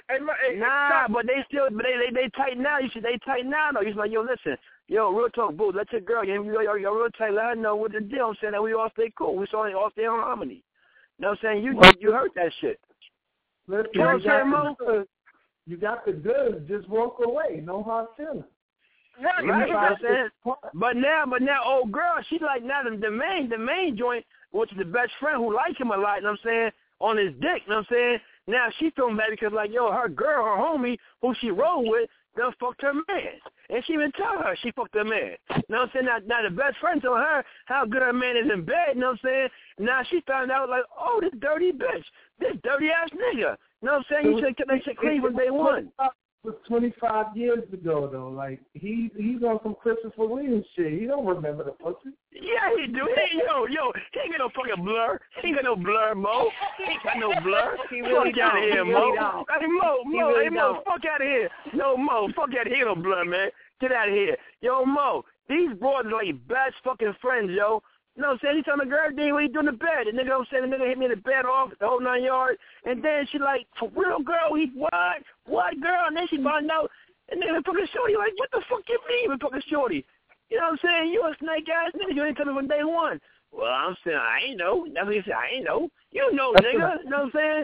But they tight now. They tight now, though. You like, yo, listen, yo, real talk, boo. Let your girl, you're real tight. Let her know what the deal. I'm saying that we all stay cool. We all stay in harmony. You know what I'm saying? You heard that shit. Listen, you know what I'm saying, Mo? You got the goods. Just walk away. No hard feelings. Right, you know what I'm saying? But now, old girl, she like now the main joint, which is the best friend who likes him a lot, you know what I'm saying, on his dick, you know what I'm saying? Now she feeling bad because like, yo, her girl, her homie, who she rolled with, done fucked her man. And she even tell her she fucked her man. You know what I'm saying? Now the best friend telling her how good her man is in bed, you know what I'm saying? Now she found out like, oh, this dirty bitch, this dirty ass nigga. You know what I'm saying? You should have kept that shit clean from day one. It was 25 years ago, though. Like, he's on some Christopher Williams shit. He don't remember the pussy. Yeah, he do. He ain't got no fucking blur. He ain't got no blur, Mo. He ain't got no blur. Fuck out of here, Mo. Hey, Mo, fuck out of here. No, Mo, fuck out of here. He ain't no blur, man. Get out of here. Yo, Mo, these boys are like best fucking friends, yo. You know what I'm saying? He telling the girl, what you doing in the bed? The nigga, I'm saying, the nigga hit me in the bed off, the whole 9 yards. And then she like, for real, girl? What? What, girl? And then she found out, and then the fucking shorty like, what the fuck you mean, fucking shorty? You know what I'm saying? You a snake-ass nigga. You ain't tell me from day one. Well, I'm saying, I ain't know. That's what he said. I ain't know. You know, nigga. You know what I'm saying?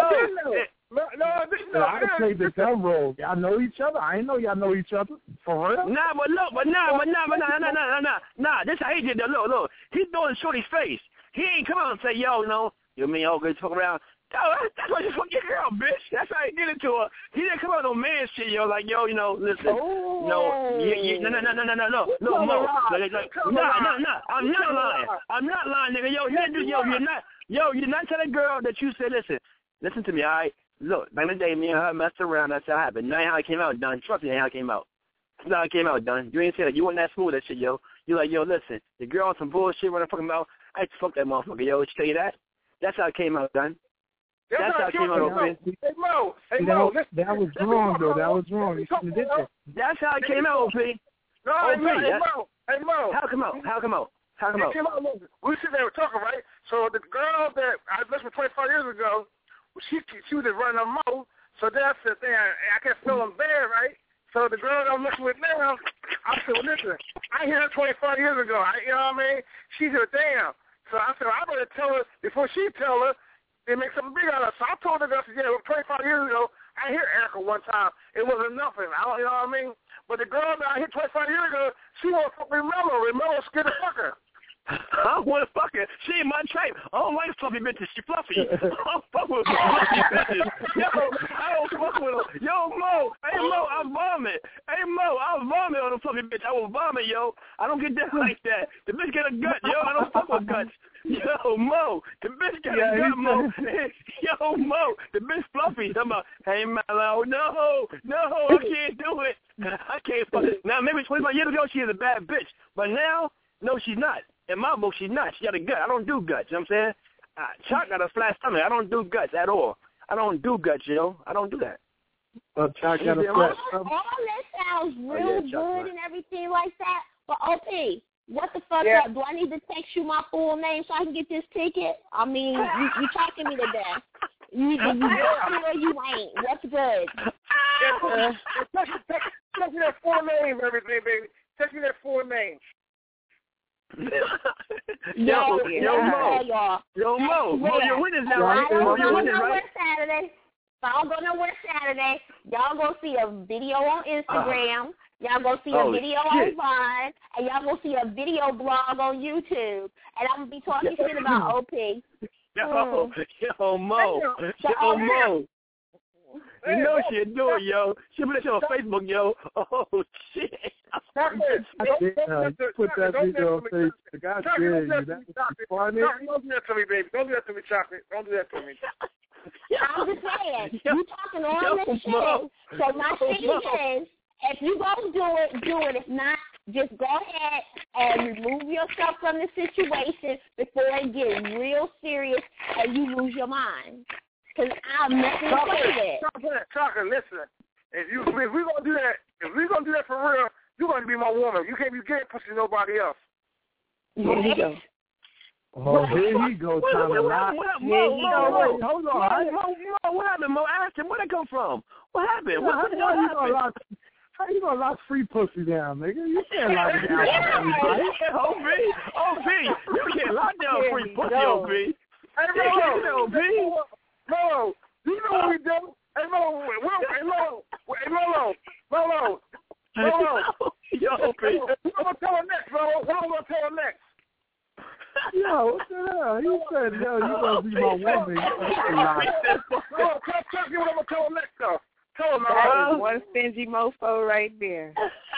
I can play the dumb role. Y'all know each other. I ain't know y'all know each other. For real? Nah. This how he did that. Look. He's doing shorty's face. He ain't come out and say, yo, you mean, oh, good, fuck around. That's why you fuck your girl, bitch. That's how he did it to her. He didn't come out no man shit, yo, like, yo, listen. No, Mo. I'm not lying, nigga. You're not telling girl that you said, listen to me, all right? Look, back in the day, me and her messed around. That's how it happened. Now how it came out, done. Trust me, how it came out. That's how it came out, done. You ain't say that. You wasn't that smooth, that shit, yo. You like, yo, listen, the girl on some bullshit running fucking mouth. I had to fuck that motherfucker, yo. Did you tell you that? That's how it came out, done. That's how it came out, OP. Hey, Mo. That was wrong, though. That was wrong. You shouldn't have did that. That's how it came out, OP. Hey, Mo. How come out? It came out, we sitting there talking, right? So the girl that I listened to 25 years ago, she was just running a Mo. So then I said, I can't feel them bad, right? So the girl that I'm listening with now, I said, well, listen, I hear her 25 years ago. You know what I mean? She said, damn. So I said, I better tell her before she tell her. They make something big out of it. So I told her, I said, 25 years ago, I hear Erica one time. It wasn't nothing. You know what I mean? But the girl that I hit 25 years ago, she won't fuck with Melo. Melo scared the fucker. I don't want to fuck her. She ain't my type. I don't like fluffy bitches. She fluffy. I don't fuck with fluffy bitches. Yo, I don't fuck with them. Yo, Mo. Hey, Mo, I vomit. Hey, Mo, I vomit on a fluffy bitch. I will vomit, yo. I don't get down like that. The bitch got a gut, yo. I don't fuck with guts. Yo, Mo, the bitch got a gut, Mo. Yo, Mo, the bitch fluffy. I'm about, hey, Mellow, no, I can't do it. I can't fuck it. Now, maybe 25 years ago, she is a bad bitch. But now, no, she's not. In my book, she's not. She got a gut. I don't do guts, you know what I'm saying? Chuck got a flat stomach. I don't do guts at all. I don't do guts, yo. I don't do that. Chuck got a flat stomach. All that sounds real good and everything like that. But, OP, what the fuck up? Do I need to text you my full name so I can get this ticket? I mean, you talking me to death. You got me or you ain't. What's good? Text me that full name, everything, baby. Text me that full name. Yo, Mo, you're winners now, right? You're winners, right? Saturday. If I don't go nowhere Saturday, y'all go see a video on Instagram. Y'all go see a video on Vine, and y'all go see a video blog on YouTube. And I'm gonna be talking shit about OP. Yo, Mo. You know she'll do it, yo. She'll put that shit on Facebook, yo. Oh, shit. Put that video on Facebook. God damn you. That's funny. Don't do that to me, baby. Don't do that to me, Chocolate. Don't do that to me. I'm just saying. You talking all this shit. So my thing is, if you gonna do it. If not, just go ahead and remove yourself from the situation before it gets real serious and you lose your mind. Because I'm nothing to play with. Chocolate, listen. If we're gonna do that for real, you're gonna be my woman. You can't pussy nobody else. Here you go. Oh, here he goes, Tommy. Hold on. What happened, Mo? Ask him where they come from. What happened? What happened? How you gonna lock free pussy down, nigga? You can't lock it down. OP, you can't lock down free pussy, OP. Hey, Molo, you know what we do? Hey, Molo. Yo, OP. What am I gonna tell her next, Molo? What am I gonna tell her next? Yo, what the hell? He said, yo, you gonna be my woman. Molo, tell me what I'm gonna tell her next, though. Tell her, That is one stingy mofo right there.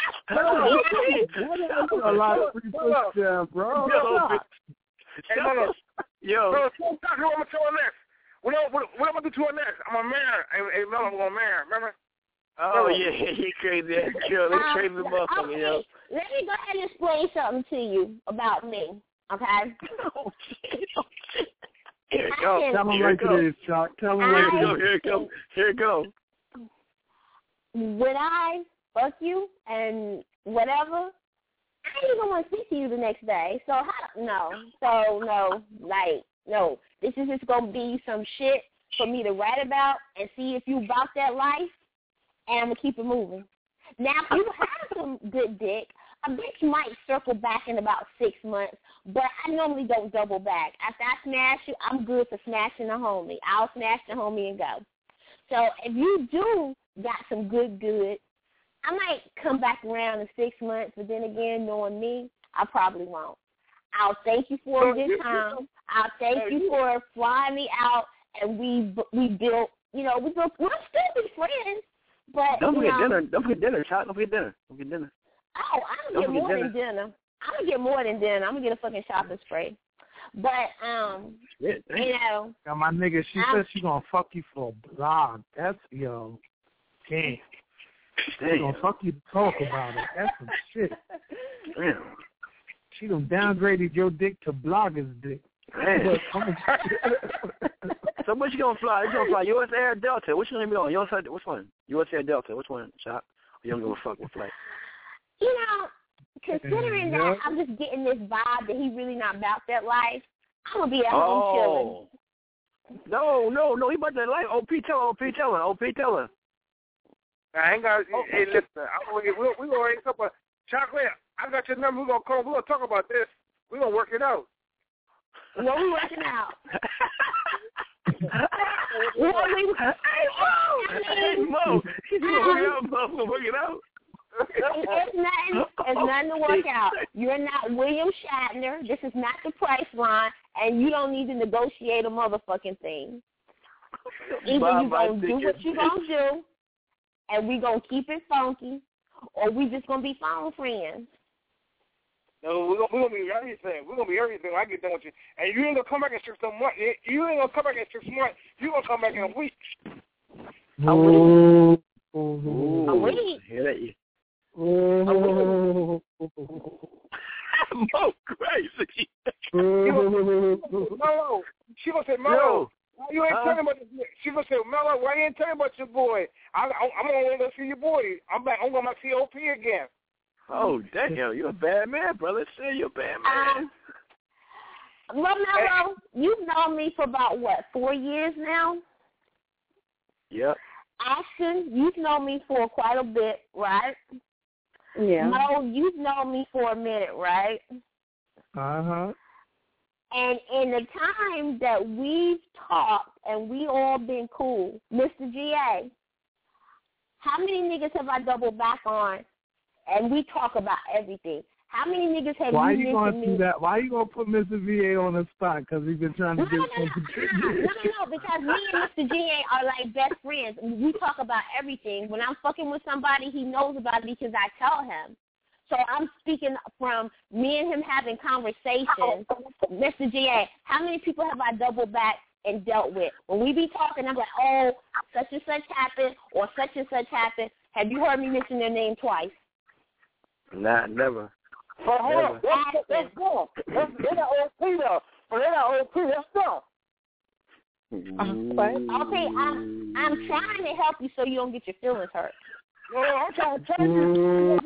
A lot of free pussy down, bro. Hey, Molo. Yo. Molo, tell me what I'm gonna tell her next. What am I gonna do to her next? I'm gonna marry her. Hey, Melo, I'm gonna marry her. Remember? Oh, yeah, he crazy. Yo, this crazy motherfucker, yo. Let me go ahead and explain something to you about me, okay? Oh, shit. Here it goes. Tell him like it is, Chuck. Tell him like it is. Here it goes. When I fuck you and whatever, I ain't even want to speak to you the next day. So, no. This is just going to be some shit for me to write about and see if you about that life, and I'm going to keep it moving. Now, if you have some good dick, a bitch might circle back in about 6 months, but I normally don't double back. After I smash you, I'm good for smashing a homie. I'll smash the homie and go. So if you do got some good, I might come back around in 6 months, but then again, knowing me, I probably won't. I'll thank you for a good time. I'll thank you for flying me out, and we built, we'll still be friends. But Don't forget dinner, Chuck. Don't forget dinner. Oh, I'm gonna get more than dinner. I'm gonna get more than dinner. I'm gonna get a fucking shopping spree. But Now, my nigga, she said she gonna fuck you for a blog. That's damn. She gonna fuck you to talk about it. That's some shit. Damn. She done downgraded your dick to blogger's dick. So what you gonna fly? You gonna fly US Air, Delta? Which one you on? Which one? US Air, Delta. Which one, Chuck? You don't give a fuck what flight? Considering that I'm just getting this vibe that he really not about that life, I'm gonna be at home chilling. No, he about that life. OP tell her. I ain't got. Hey, listen. We gonna raise up a Chocolate. I got your number. We're gonna call. We're gonna talk about this. We're gonna work it out. What we working out? Hey, Mo. He's gonna work it out, Mo. We're gonna work it out. It's nothing to work out. You're not William Shatner. This is not the Priceline, and you don't need to negotiate a motherfucking thing. Either you gonna do what you gonna do, and we gonna keep it funky, or we just gonna be phone friends. No, we're gonna be everything. We're gonna be everything. When I get done with you, and you ain't gonna come back in 6 months. You ain't gonna come back in 6 months. You gonna come back in a week. A week. A week. Hear that? Mo crazy. Mello, she gonna say, Mello, why you ain't telling about this? She gonna say, Mello, why you ain't telling about your boy? I'm gonna go see your boy. I'm going to COP again. Oh damn, you're a bad man, brother. Say you're a bad man. Well, Mello, you've known me for about 4 years now? Yep. Ashton, you've known me for quite a bit, right? Yeah. Mo, you've known me for a minute, right? Uh-huh. And in the time that we've talked and we all been cool, Mr. GA, how many niggas have I doubled back on and we talk about everything? How many niggas have Why you going mentioned to do me? that? Why you going to put Mr. VA on the spot? Because he's been trying to get something. No, because me and Mr. GA are like best friends. We talk about everything. When I'm fucking with somebody, he knows about it because I tell him. So I'm speaking from me and him having conversations. Mr. GA, how many people have I doubled back and dealt with? When we be talking, I'm like, oh, such and such happened or such and such happened. Have you heard me mention their name twice? Nah, never. But hold on, let's go. They're not OP though. But they're not OP. Let's go. Okay, I'm trying to help you so you don't get your feelings hurt. No, I'm trying to tell you.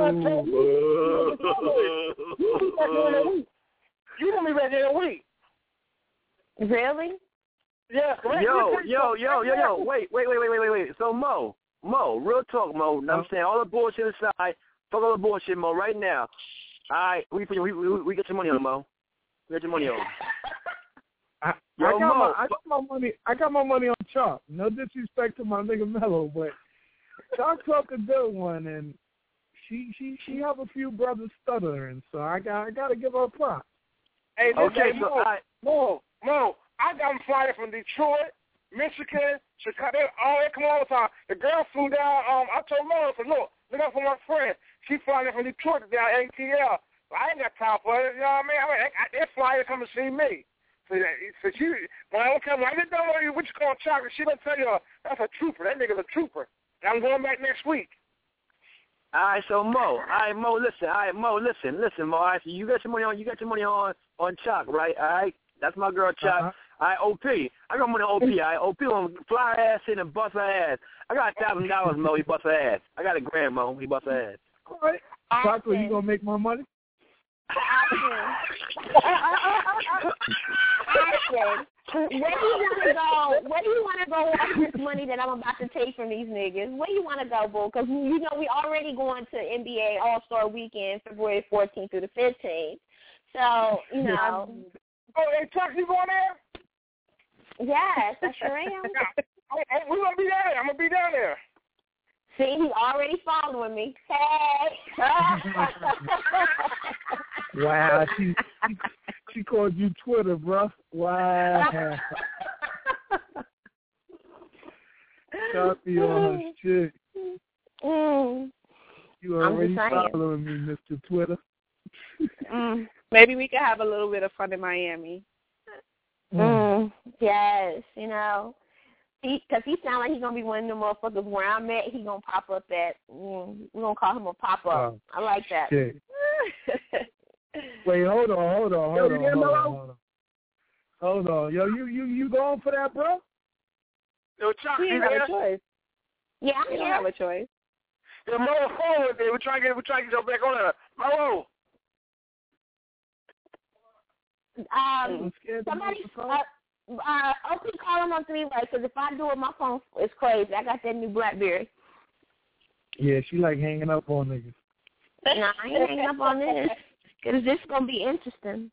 You gonna be ready in a week. Really? Yeah. Yo. Wait. So Mo, real talk, Mo. I'm saying all the bullshit aside. Fuck all the bullshit, Mo. Right now. All right, we get your money on, Mo. We get your money on. I got my money on Chalk. No disrespect to my nigga Mello, but Chalk talk a good one, and she have a few brothers stuttering, so I gotta give her props. Hey, Mo, I got them flying from Detroit, Michigan, Chicago. They come all the time. The girl flew down. I told Mo, I said, look out for my friend. She flying from Detroit down ATL. I ain't got time for it. You know what I mean? They're flying to come to see me. So she, when I get done with you, what you call chocolate, she gonna tell you that's a trooper. That nigga's a trooper. And I'm going back next week. All right, so Mo. Listen. Listen, Mo. All right, so you got your money on Chalk, right? All right, that's my girl Chalk. Uh-huh. All right, OP. I got money on OP. All right, OP gonna fly her ass in and bust her ass. I got $1,000, Mo. He bust her ass. I got $1,000, Mo. He bust her ass. All right. Chocolate, you gonna make my money? Where do you want to go off this money that I'm about to take from these niggas? Where do you want to go, boo? Because, you know, we already going to NBA All-Star Weekend, February 14th through the 15th. So, you know. Oh, hey, Chuck, you going there? Yes, I sure am. We're going to be down there. I'm going to be down there. See, he's already following me. Hey! Wow, she called you Twitter, bro. Wow. Copy on her shit. You already following me, Mr. Twitter. Maybe we could have a little bit of fun in Miami. Yes, you know. Because he sound like he's going to be one of them motherfuckers where I'm at, he going to pop up at, we're going to call him a pop-up. I like that. Shit. Wait, hold on. Yo, you going for that, bro? Yo, Chuck, we have a choice. Yeah, we don't have a choice. Yo, Mo, forward there. We're trying to get you back on there. Mo. Somebody, OP, call him on 3-way, because if I do it, my phone is crazy. I got that new BlackBerry. Yeah, she like hanging up on niggas. Nah, I ain't hanging up on this, because this is going to be interesting.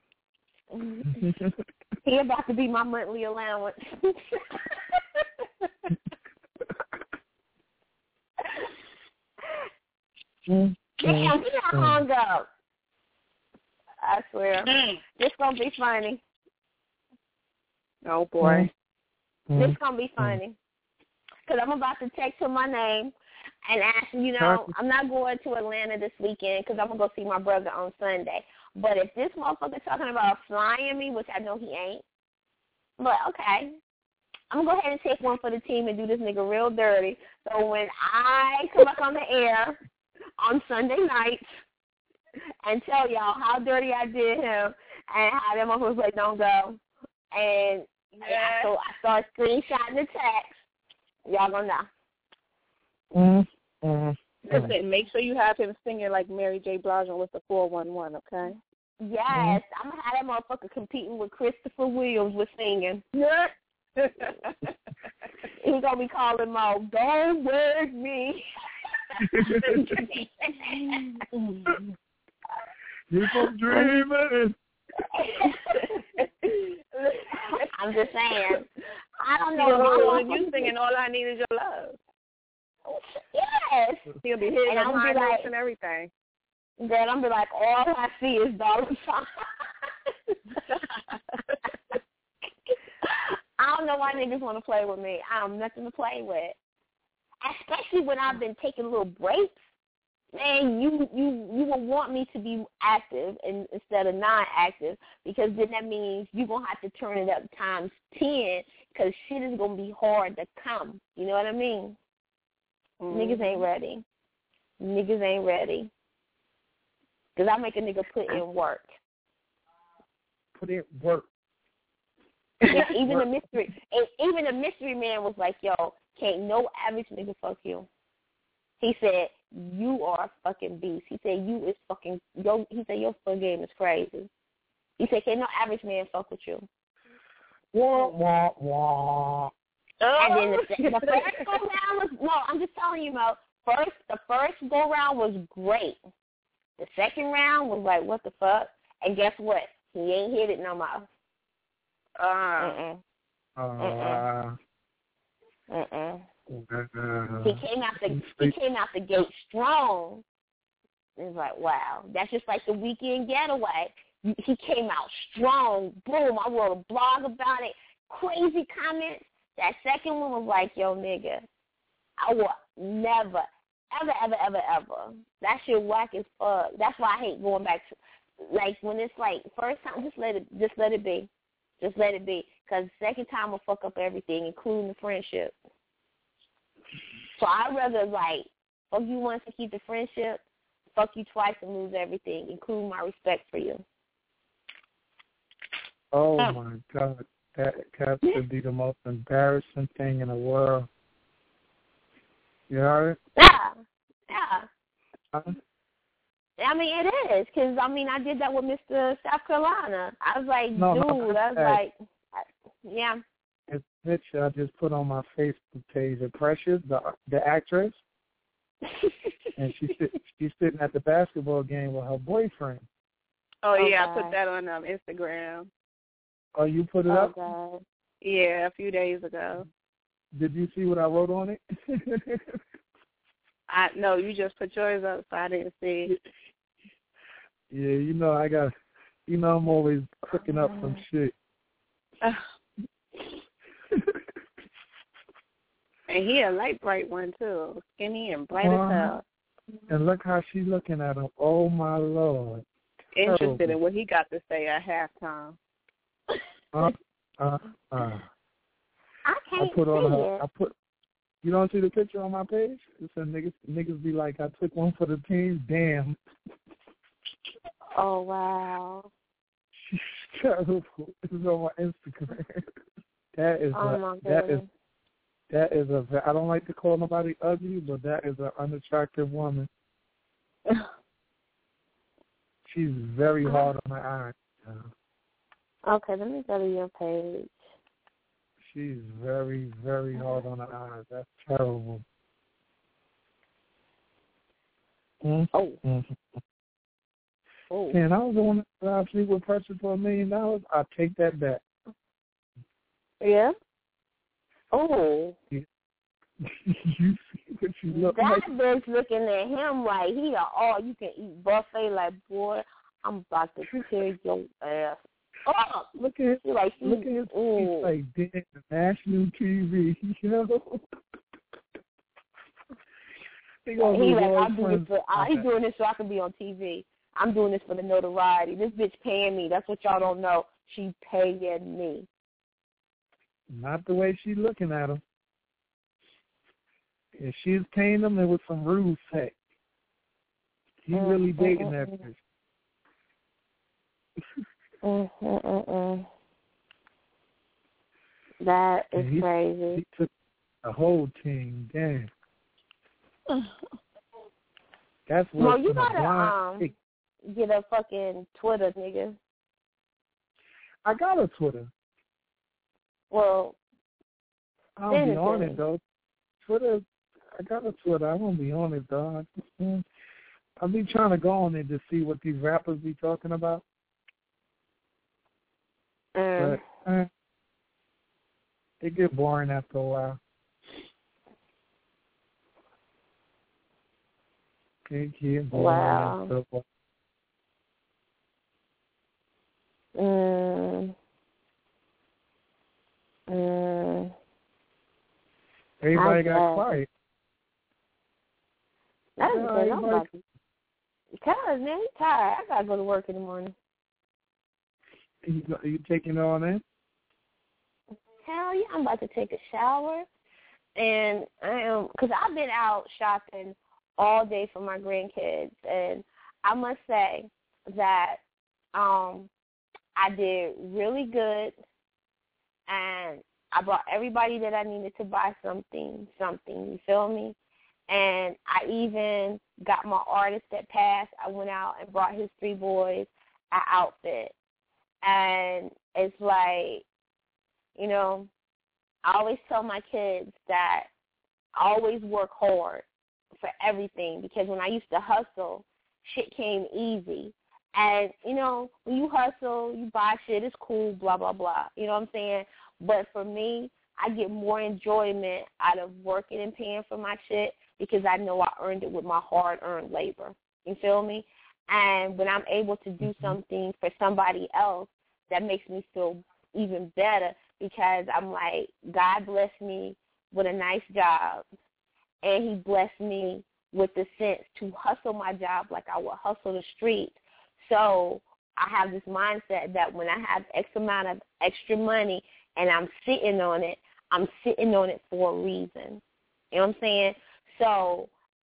He about to be my monthly allowance. Damn, he not hung up. I swear. This gonna be funny. Oh, boy. This gonna be funny. Because I'm about to text him my name and ask him, you know, I'm not going to Atlanta this weekend because I'm going to go see my brother on Sunday. But if this motherfucker talking about flying me, which I know he ain't, but okay, I'm going to go ahead and take one for the team and do this nigga real dirty. So when I come back on the air on Sunday night and tell y'all how dirty I did him and how them motherfuckers like, don't go. And so I start screenshotting the text. Y'all gonna know. Listen, make sure you have him singing like Mary J. Blige with the 411, okay? Yes, I'm gonna have that motherfucker competing with Christopher Williams with singing. He's gonna be calling Mo, "Don't wake me." You're from dreaming. I'm just saying. I don't know. You singing "All I Need Is Your Love." Yes. He'll be hitting and them high notes and everything. Girl, I'm be like, all I see is dollar signs. I don't know why niggas want to play with me. I have nothing to play with. Especially when I've been taking little breaks. Man, you will want me to be active instead of non-active, because then that means you're going to have to turn it up times 10 because shit is going to be hard to come. You know what I mean? Niggas ain't ready. Niggas ain't ready. Because I make a nigga put in work. Put in work. Even the mystery man was like, yo, can't no average nigga fuck you. He said, you are a fucking beast. He said, you is fucking, he said, your fuck game is crazy. He said, can't no average man fuck with you. Wah, wah, wah. And then the first go-round was, no, I'm just telling you, Mo, the first go-round was great. The second round was like, what the fuck? And guess what? He ain't hit it no more. He came out the gate strong. It's like, wow. That's just like the Weekend Getaway. He came out strong. Boom. I wrote a blog about it. Crazy comments. That second one was like, yo, nigga, I will never, ever. That shit whack as fuck. That's why I hate going back to, like, when it's like, first time, just let it be. Just let it be. Because second time will fuck up everything, including the friendship. So I'd rather, like, fuck you once to keep the friendship, fuck you twice and lose everything, including my respect for you. Oh, my God. That would be the most embarrassing thing in the world. You heard it? Yeah. Huh? I mean, it is, because, I mean, I did that with Mr. South Carolina. I was like, yeah. It's a picture I just put on my Facebook page of Precious, the actress, and she's sitting at the basketball game with her boyfriend. Oh, yeah, I put that on Instagram. Oh, you put it up? God. Yeah, a few days ago. Did you see what I wrote on it? No, you just put yours up, so I didn't see it. Yeah, I'm always cooking up some shit. And he a light bright one too, skinny and bright as hell. And look how she's looking at him. Oh my Lord! Interested in what he got to say at halftime. I can't see it. You don't see the picture on my page? It said niggas be like, I took one for the team. Damn. Oh wow. She's terrible. This is on my Instagram. That is I don't like to call nobody ugly, but that is an unattractive woman. She's very hard on her eyes. Okay, let me go to your page. She's very, very hard on her eyes. That's terrible. Oh. Man, I was the one that sleep with Precious for $1 million. I'll take that back. Yeah? Oh. You see what you look that like? bitch looking at him like he a all-you-can-eat buffet. Like, boy, I'm about to tear your ass up. Look at she like, look at his face like dead national TV. He doing this so I can be on TV. I'm doing this for the notoriety. This bitch paying me. That's what y'all don't know. She paying me. Not the way she's looking at him. If she's paying him, it was some rude sex. He's really digging that bitch. That is crazy. He took the whole team. Damn. That's what. Well, you gotta get a fucking Twitter, nigga. I got a Twitter. Well, I'll be on it though. Twitter. I got a Twitter. I won't be on it though. I'll be trying to go on it to see what these rappers be talking about. But it get boring after a while. It get boring after a while. Everybody got quiet. That's because I'm about to. Cuz, man, he's tired. I gotta go to work in the morning. You taking it on in? Hell yeah, I'm about to take a shower, and because I've been out shopping all day for my grandkids, and I must say that I did really good, and I brought everybody that I needed to buy something, you feel me? And I even got my artist that passed. I went out and brought his 3 boys an outfit. And it's like, you know, I always tell my kids that I always work hard for everything, because when I used to hustle, shit came easy. And, you know, when you hustle, you buy shit, it's cool, blah, blah, blah. You know what I'm saying? But for me, I get more enjoyment out of working and paying for my shit because I know I earned it with my hard-earned labor. You feel me? And when I'm able to do something for somebody else, that makes me feel even better, because I'm like, God blessed me with a nice job, and he blessed me with the sense to hustle my job like I would hustle the street. So I have this mindset that when I have X amount of extra money and I'm sitting on it for a reason. You know what I'm saying? So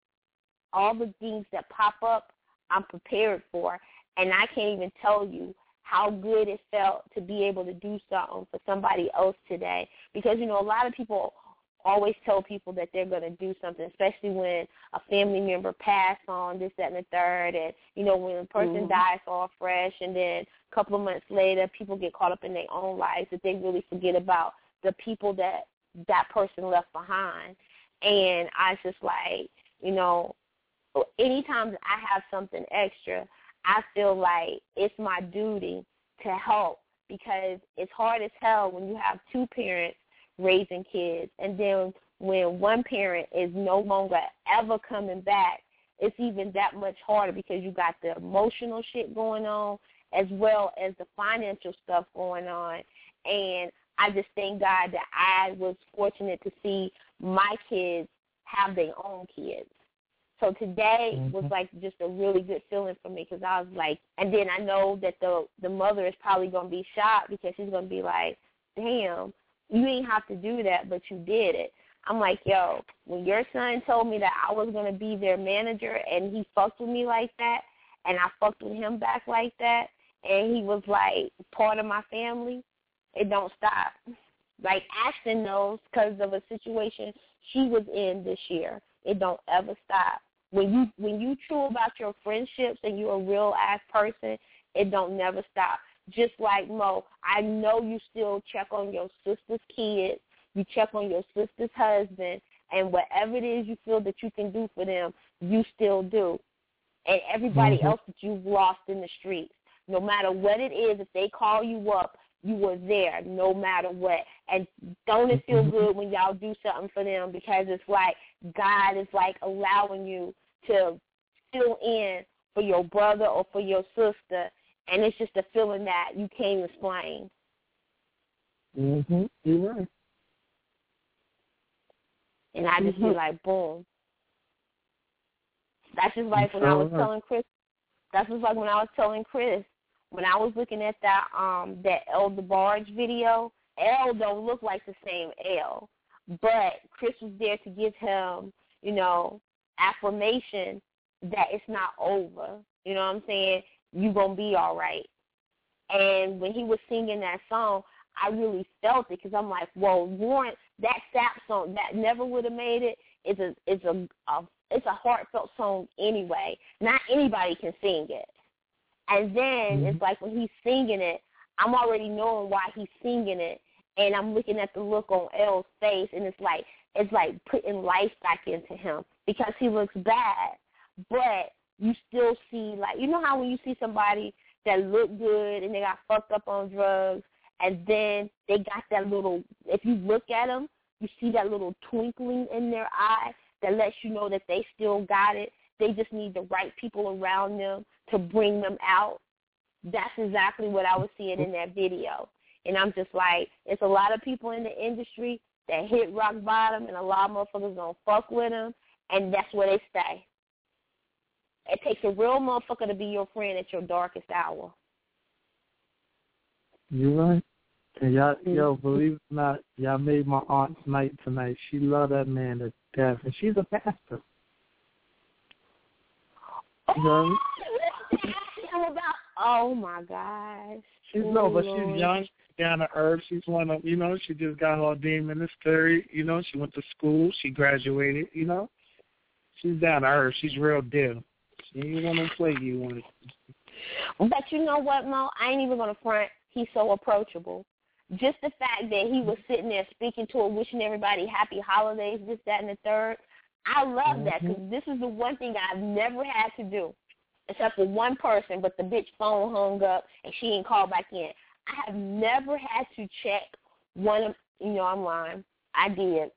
all the things that pop up, I'm prepared for. And I can't even tell you how good it felt to be able to do something for somebody else today. Because, you know, a lot of people always tell people that they're going to do something, especially when a family member passed on, this, that, and the third. And, you know, when a person dies all fresh, and then a couple of months later, people get caught up in their own lives that they really forget about the people that that person left behind. And I was just like, you know, anytime that I have something extra, I feel like it's my duty to help, because it's hard as hell when you have 2 parents raising kids, and then when one parent is no longer ever coming back, it's even that much harder, because you got the emotional shit going on as well as the financial stuff going on. And I just thank God that I was fortunate to see my kids have their own kids. So today was like just a really good feeling for me, because I was like, and then I know that the mother is probably going to be shocked, because she's going to be like, damn, you didn't have to do that, but you did it. I'm like, yo, when your son told me that I was going to be their manager and he fucked with me like that, and I fucked with him back like that, and he was like part of my family, it don't stop. Like Ashton knows, because of a situation she was in this year. It don't ever stop. When you true about your friendships and you're a real ass person, it don't never stop. Just like Mo, I know you still check on your sister's kids, you check on your sister's husband, and whatever it is you feel that you can do for them, you still do. And everybody else that you've lost in the streets, no matter what it is, if they call you up, you were there no matter what. And don't it feel good when y'all do something for them, because it's like God is like allowing you to fill in for your brother or for your sister, and it's just a feeling that you can't explain. You're right. And I just be like, boom. That's just like when I was telling Chris. That's just like when I was telling Chris, when I was looking at that El DeBarge video. L don't look like the same L, but Chris was there to give him, you know, affirmation that it's not over. You know what I'm saying? You gonna be all right. And when he was singing that song, I really felt it, because I'm like, whoa, Warren, that Sap song that never would have made it is a heartfelt song anyway. Not anybody can sing it. And then it's like when he's singing it, I'm already knowing why he's singing it, and I'm looking at the look on L's face, and it's like putting life back into him, because he looks bad, but you still see, like, you know how when you see somebody that look good and they got fucked up on drugs, and then they got that little, if you look at them, you see that little twinkling in their eye that lets you know that they still got it. They just need the right people around them to bring them out. That's exactly what I was seeing in that video. And I'm just like, it's a lot of people in the industry that hit rock bottom, and a lot of motherfuckers don't fuck with them, and that's where they stay. It takes a real motherfucker to be your friend at your darkest hour. You're right. And y'all, yo, believe it or not, y'all made my aunt's night tonight. She loved that man to death, and she's a pastor. You know what I mean? Oh my gosh. She's young, she's down to earth. She's one of, you know, she just got her ordained ministry. You know, she went to school, she graduated. You know, she's down to earth. She's real deal. She ain't gonna play you one. But you know what, Mo? I ain't even gonna front. He's so approachable. Just the fact that he was sitting there speaking to her, wishing everybody happy holidays, this, that, and the third. I love that, because this is the one thing I've never had to do, except for one person, but the bitch phone hung up and she ain't called back in. I have never had to check one of, you know, I'm lying. I did.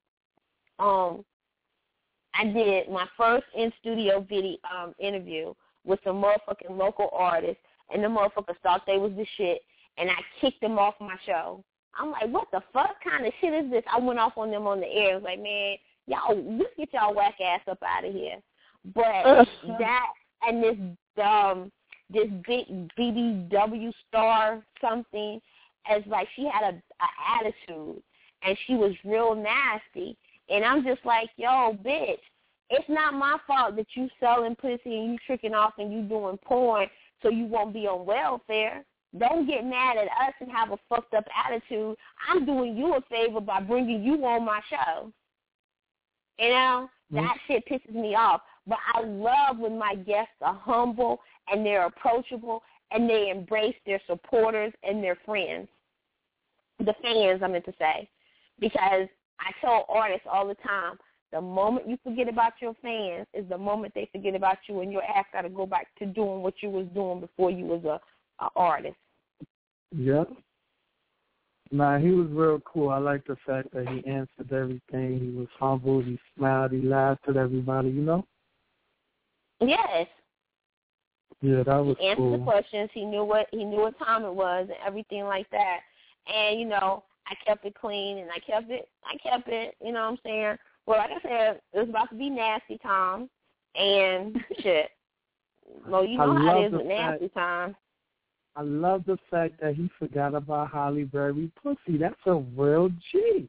I did my first in-studio video interview with some motherfucking local artists, and the motherfuckers thought they was the shit, and I kicked them off my show. I'm like, what the fuck kind of shit is this? I went off on them on the air. I was like, man, y'all, let's get y'all whack ass up out of here. But that and this big BBW star something, as like she had a attitude, and she was real nasty. And I'm just like, yo, bitch, it's not my fault that you selling pussy and you tricking off and you doing porn so you won't be on welfare. Don't get mad at us and have a fucked up attitude. I'm doing you a favor by bringing you on my show. You know, that shit pisses me off. But I love when my guests are humble and they're approachable and they embrace their supporters and their friends. The fans, I meant to say. Because I tell artists all the time, the moment you forget about your fans is the moment they forget about you, and your ass got to go back to doing what you was doing before you was a artist. Yep. Nah, he was real cool. I like the fact that he answered everything. He was humble. He smiled. He laughed at everybody, you know? Yes. Yeah, that was cool. He answered the questions. He knew what time it was and everything like that. And, you know, I kept it clean and I kept it, you know what I'm saying? Well, like I said, it was about to be nasty time and shit. Well, you know how it is with nasty time. I love the fact that he forgot about Halle Berry pussy. That's a real G.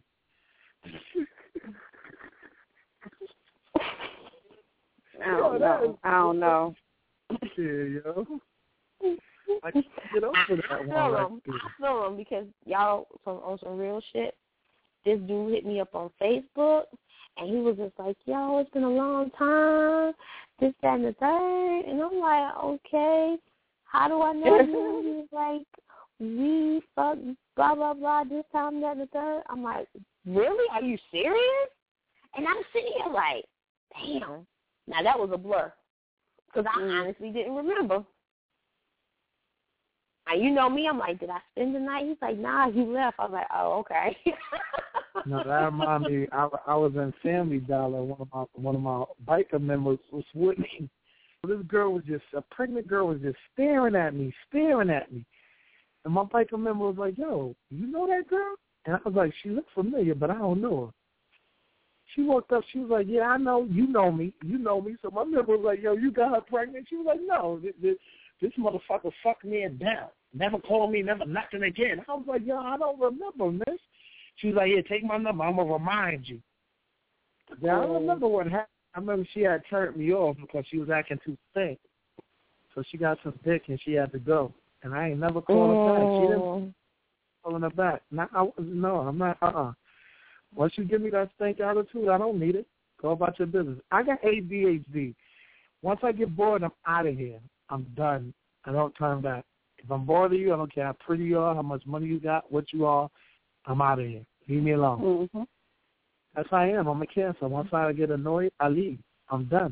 I don't know. Yeah, yo. I can't get over that one. I feel him because y'all on some real shit. This dude hit me up on Facebook, and he was just like, yo, it's been a long time, this, that, and the third. And I'm like, okay, how do I know you? He was like, we fuck, blah, blah, blah, this time, that, and the third. I'm like, really? Are you serious? And I'm sitting here like, damn. Now, that was a blur because I honestly didn't remember. You know me, I'm like, did I spend the night? He's like, nah, he left. I was like, oh, okay. No, that reminded me. I was in Family Dollar. One of my biker members was with me. This girl was a pregnant girl was just staring at me. And my biker member was like, yo, you know that girl? And I was like, she looks familiar, but I don't know her. She walked up. She was like, yeah, I know. You know me. So my member was like, yo, you got her pregnant? She was like, no, this motherfucker fucked me down. Never called me, never nothing again. I was like, yo, I don't remember, miss. She was like, yeah, take my number. I'm going to remind you. Yeah, I remember what happened. I remember she had turned me off because she was acting too thick. So she got some dick and she had to go. And I ain't never called her back. She didn't call her back. No, I'm not. Once you give me that stank attitude, I don't need it. Go about your business. I got ADHD. Once I get bored, I'm out of here. I'm done. I don't turn back. If I'm bored of you, I don't care how pretty you are, how much money you got, what you are, I'm out of here. Leave me alone. Mm-hmm. That's how I am. I'm a Cancer. Once I get annoyed, I leave. I'm done.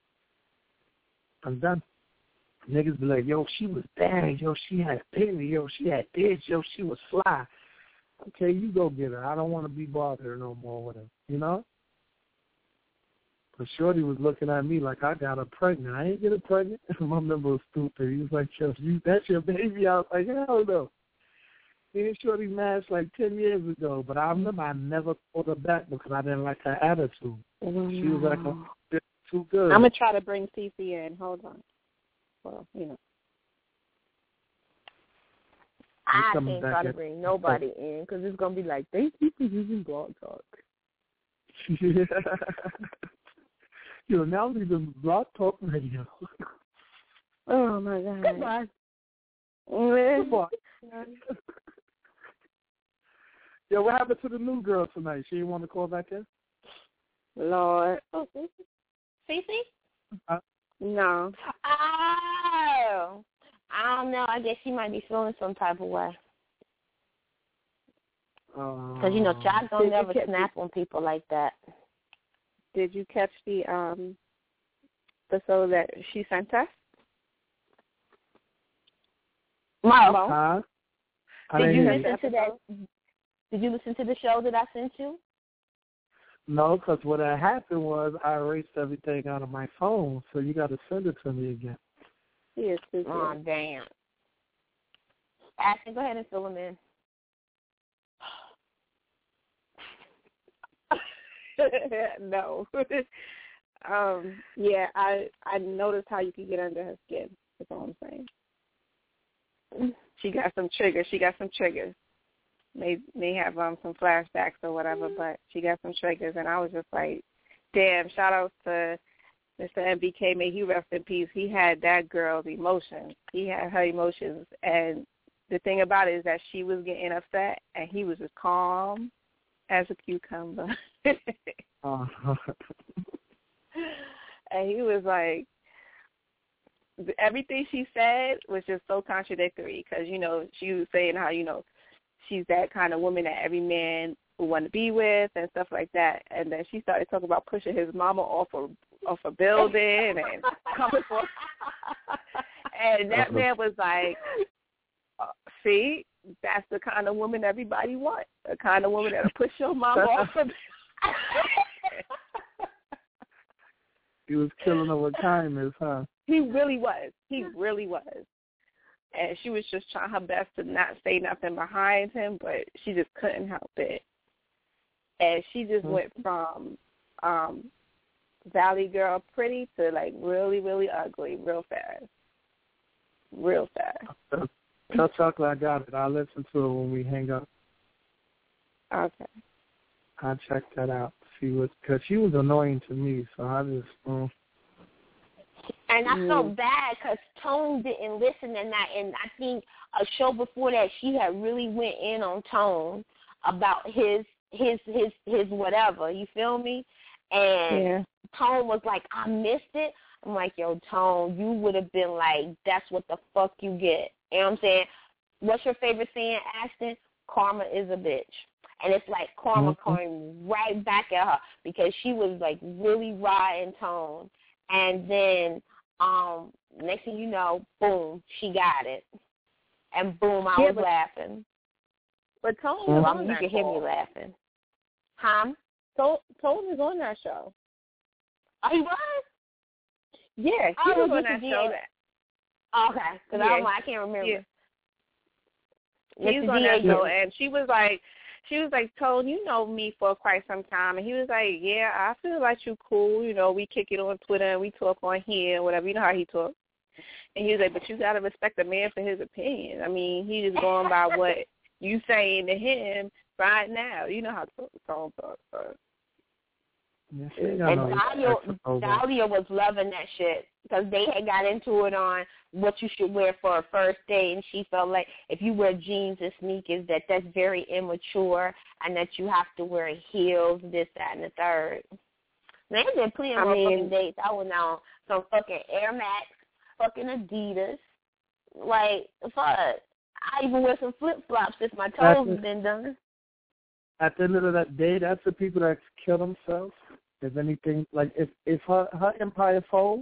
Niggas be like, yo, she was bad. Yo, she had baby. Yo, she had this. Yo, she was fly. Okay, you go get her. I don't want to be bothered no more with her. You know? But Shorty was looking at me like I got her pregnant. I ain't get her pregnant. My member was stupid. He was like, yo, that's your baby. I was like, hell no. Me and Shorty matched like 10 years ago, but I remember I never called her back because I didn't like her attitude. Mm-hmm. She was like, too good. I'm going to try to bring Cece in. Hold on. Well, you know. I can't try to bring nobody in because it's going to be like, thank you for using Blog Talk. Yo, now we're using Blog Talk Radio. Oh, my God. Goodbye. Yo, what happened to the new girl tonight? She didn't want to call back in? Lord. Oh, Cece? No. Oh. I don't know. I guess she might be feeling some type of way. Because, you know, Chad don't never snap on people like that. Did you catch the episode that she sent us? Mo. Did you listen to that? Did you listen to the show that I sent you? No, because what had happened was I erased everything out of my phone, so you got to send it to me again. Yes, oh, damn. Ashton, go ahead and fill them in. No. Yeah, I noticed how you could get under her skin. That's all I'm saying. She got some triggers. May have some flashbacks or whatever, but she got some triggers, and I was just like, damn, shout out to Mr. MBK, may he rest in peace. He had that girl's emotions. He had her emotions, and the thing about it is that she was getting upset, and he was as calm as a cucumber. And he was like, everything she said was just so contradictory because, you know, she was saying how, you know, she's that kind of woman that every man would want to be with and stuff like that. And then she started talking about pushing his mama off a building and coming for. And that man was like, see, that's the kind of woman everybody wants. The kind of woman that'll push your mama off a building. He was killing her with kindness, huh? He really was. And she was just trying her best to not say nothing behind him, but she just couldn't help it. And she just went from Valley Girl pretty to, like, really, really ugly real fast. Tell Chocolate I got it. I'll listen to it when we hang up. Okay. I'll check that out. Because she was annoying to me, so I just... And I felt bad because Tone didn't listen and that. And I think a show before that, she had really went in on Tone about his whatever. You feel me? And Tone was like, I missed it. I'm like, yo, Tone, you would have been like, that's what the fuck you get. You know what I'm saying? What's your favorite saying, Ashton? Karma is a bitch. And it's like karma coming right back at her because she was like really raw in Tone. And then next thing you know, boom, she got it. and boom, I was laughing. But Tone So was I on mean, you that can hear me call. laughing. Huh? Tone was on that show. Oh, he was? Yeah, he was on just that the show. DA. Okay, because I can't remember. Yeah. Mr. He was on that DA show, did. and she was like, Tone, you know me for quite some time. And he was like, yeah, I feel like you cool. You know, we kick it on Twitter and we talk on here, whatever. You know how he talks. And he was like, but you got to respect a man for his opinion. I mean, he just going by what you saying to him right now. You know how Tone talks. So. Yeah, And Dahlia was loving that shit because they had got into it on what you should wear for a first date, and she felt like if you wear jeans and sneakers, that's very immature, and that you have to wear heels, this, that, and the third. They did plenty of fucking dates. I went on some fucking Air Max, fucking Adidas, like fuck. I even wear some flip flops if my toes have been done. At the end of that day, that's the people that kill themselves. If anything, like if her empire folds,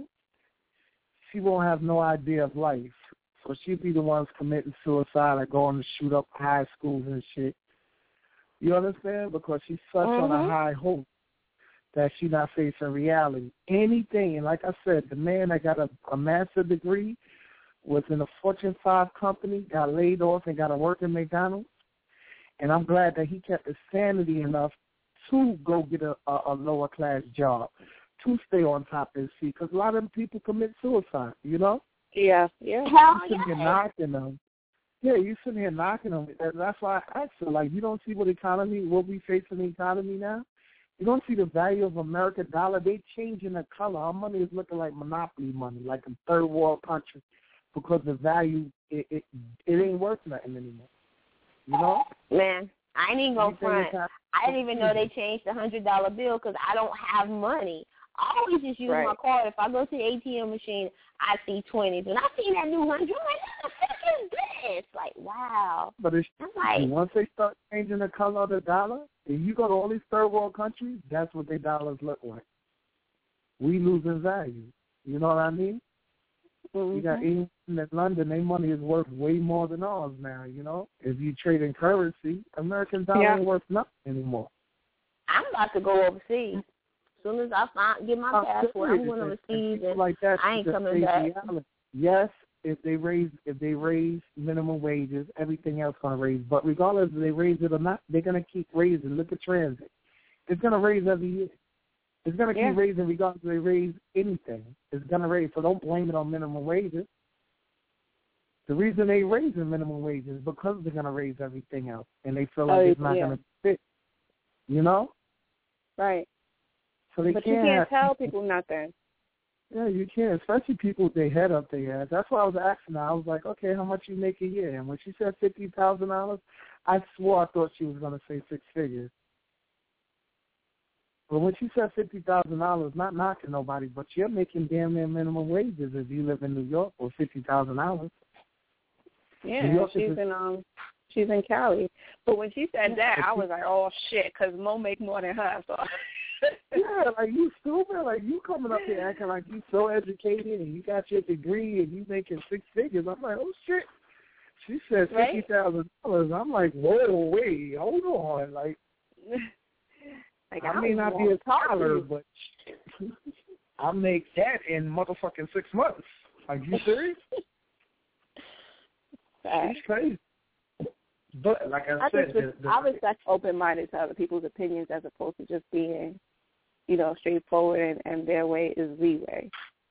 she won't have no idea of life. So she'll be the ones committing suicide or going to shoot up high schools and shit. You understand? Because she's such on a high hope that she's not facing reality. Anything, and like I said, the man that got a master's degree was in a Fortune 5 company, got laid off and got to work at McDonald's. And I'm glad that he kept his sanity enough to go get a lower class job, to stay on top of his feet. Because a lot of them people commit suicide, you know? Yeah. You sitting here knocking them. Yeah, you sitting here knocking them. That's why I asked her, like, you don't see what we face in the economy now? You don't see the value of American dollar. They changing the color. Our money is looking like monopoly money, like a third world country, because the value, it ain't worth nothing anymore. You know? Man, I ain't even going to front. I didn't even know they changed the $100 bill because I don't have money. I always just use my card. If I go to the ATM machine, I see 20s. When I see that new 100, I'm like, what the fuck is this? Like, wow. But once they start changing the color of the dollar, if you go to all these third world countries, that's what their dollars look like. We losing value. You know what I mean? You got England and London, their money is worth way more than ours now, you know? If you trade in currency, American dollar ain't worth nothing anymore. I'm about to go overseas. As soon as I get my passport, I'm going overseas, and like that, I ain't coming back. Yes, if they raise minimum wages, everything else going to raise. But regardless if they raise it or not, they're going to keep raising. Look at transit. It's going to raise every year. It's going to keep raising regardless if they raise anything. It's going to raise, so don't blame it on minimum wages. The reason they raising minimum wages is because they're going to raise everything else, and they feel like it's not going to fit. You know? Right. So they but you can't tell people nothing. Yeah, you can, especially people with their head up their ass. That's why I was asking her. I was like, okay, how much you make a year? And when she said $50,000, I swore I thought she was going to say 6 figures. But when she said $50,000, not knocking nobody, but you're making damn near minimum wages if you live in New York for $50,000. Yeah, she's in Cali. But when she said that, I was like, oh shit, because Mo make more than her. So. Yeah, like you stupid, like you coming up here acting like you so educated and you got your degree and you making 6 figures. I'm like, oh shit. She said $50,000. I'm like, whoa, wait, hold on, like I may not be a scholar, but I make that in motherfucking 6 months. Are you serious? It's crazy. But like I said, I respect open-minded to other people's opinions as opposed to just being, straightforward and their way is the way.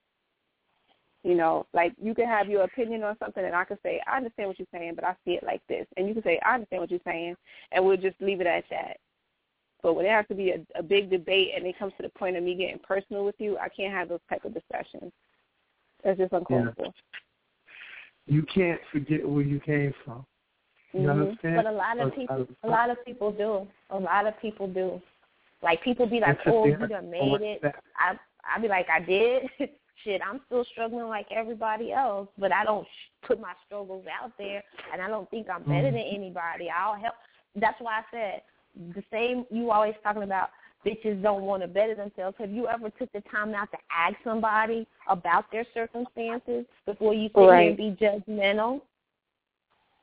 Like you can have your opinion on something and I can say, I understand what you're saying, but I see it like this. And you can say, I understand what you're saying, and we'll just leave it at that. But when there has to be a big debate and it comes to the point of me getting personal with you, I can't have those type of discussions. That's just uncalled for. You can't forget where you came from. You understand? But a lot of people do. A lot of people do. Like people be like, "Oh, you done made it." I be like, "I did." Shit, I'm still struggling like everybody else, but I don't put my struggles out there, and I don't think I'm better than anybody. I'll help. That's why I said the same. You always talking about bitches don't want to better themselves. Have you ever took the time out to ask somebody about their circumstances before you sit here and be judgmental?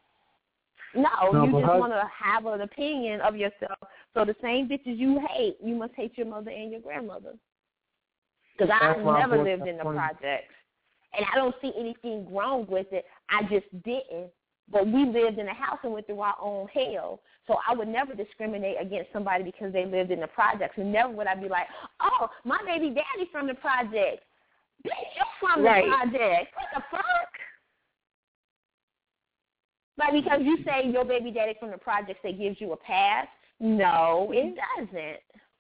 No, you just want to have an opinion of yourself. So the same bitches you hate, you must hate your mother and your grandmother. Because I never lived in the projects. And I don't see anything wrong with it. I just didn't. But we lived in a house and went through our own hell. So I would never discriminate against somebody because they lived in the projects. And never would I be like, oh, my baby daddy from the projects. Bitch, you're from the projects. What the fuck? Like, because you say your baby daddy from the projects, that gives you a pass? No, it doesn't.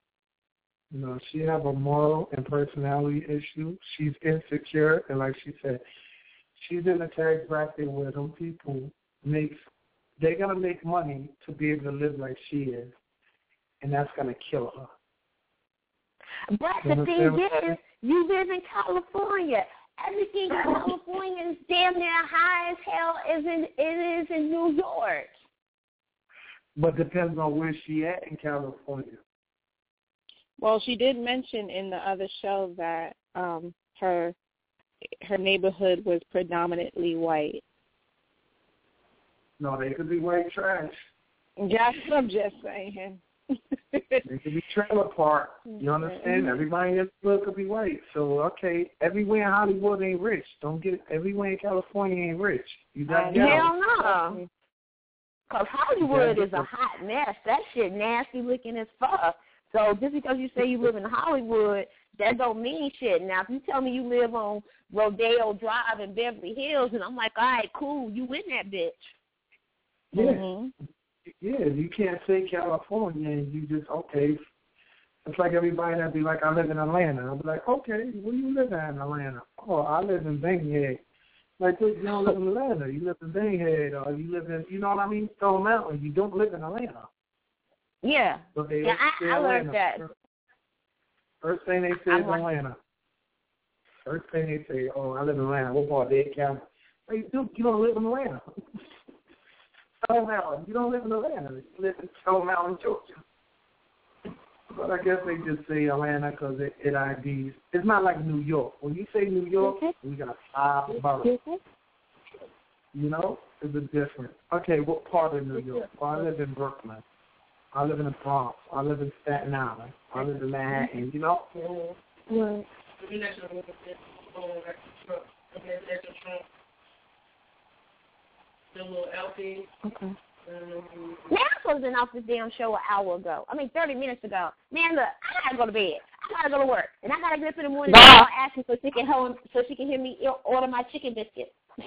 No, she have a moral and personality issue. She's insecure, and like she said, she's in a tax bracket where them people they're going to make money to be able to live like she is, and that's going to kill her. But the thing is, you live in California. Everything in California is damn near high as hell as it is in New York. But depends on where she at in California. Well, she did mention in the other show that her neighborhood was predominantly white. No, they could be white trash. Yes, I'm just saying. They could be trailer park. You understand? Everybody in the neighborhood could be white. So, okay, everywhere in Hollywood ain't rich. Don't get it. Everywhere in California ain't rich. You got hell no. Because Hollywood is a hot mess. That shit nasty looking as fuck. So just because you say you live in Hollywood, that don't mean shit. Now, if you tell me you live on Rodeo Drive in Beverly Hills, and I'm like, all right, cool, you in that bitch. Yeah. Mm-hmm. Yeah, you can't say California and you just, okay. It's like everybody that be like, I live in Atlanta. I'll be like, okay, where do you live at in Atlanta? Oh, I live in Bankhead. Like, you don't live in Atlanta. You live in Bankhead, or you live in, you know what I mean, Stone Mountain. You don't live in Atlanta. Yeah. So I learned that. First thing they say is Atlanta. First thing they say, oh, I live in Atlanta. What part? Dade County. Hey, dude, you don't live in Atlanta. Stone Mountain. You don't live in Atlanta. You live in Stone Mountain, Georgia. But I guess they just say Atlanta because it IDs. It's not like New York. When you say New York, we got 5 boroughs. You know, it's a difference. Okay, what part of New York? Well, I live in Brooklyn. I live in the Bronx. I live in Staten Island. I live in Manhattan. You know? Right. Okay. Man, I supposed to have been off this damn show an hour ago. 30 minutes ago. Man, look, I gotta go to bed. I gotta go to work, and I gotta get up in the morning and call Ashley so she can hear me order my chicken biscuit.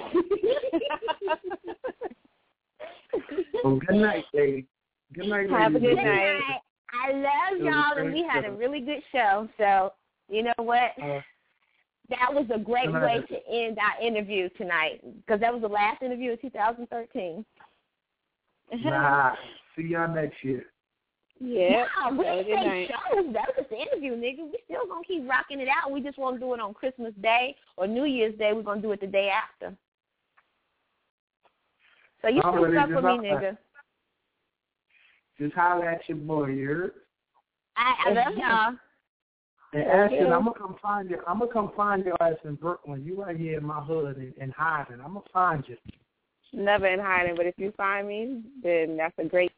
Well, good night, lady. Good night, lady. Have a good night. I love y'all, and we had a really good show. So, you know what? That was a great way to end our interview tonight, because that was the last interview of 2013. Nah, see y'all next year. Yeah. Nah, we didn't say shows. That was just the interview, nigga. We still going to keep rocking it out. We just want to do it on Christmas Day or New Year's Day. We're going to do it the day after. So you still stuck with me, nigga. Just holler at your boy, you heard? I love y'all. And Ashton, I'm gonna come find you. I'm gonna come find your ass in Brooklyn. You right here in my hood in hiding. I'm gonna find you. Never in hiding, but if you find me, then that's a great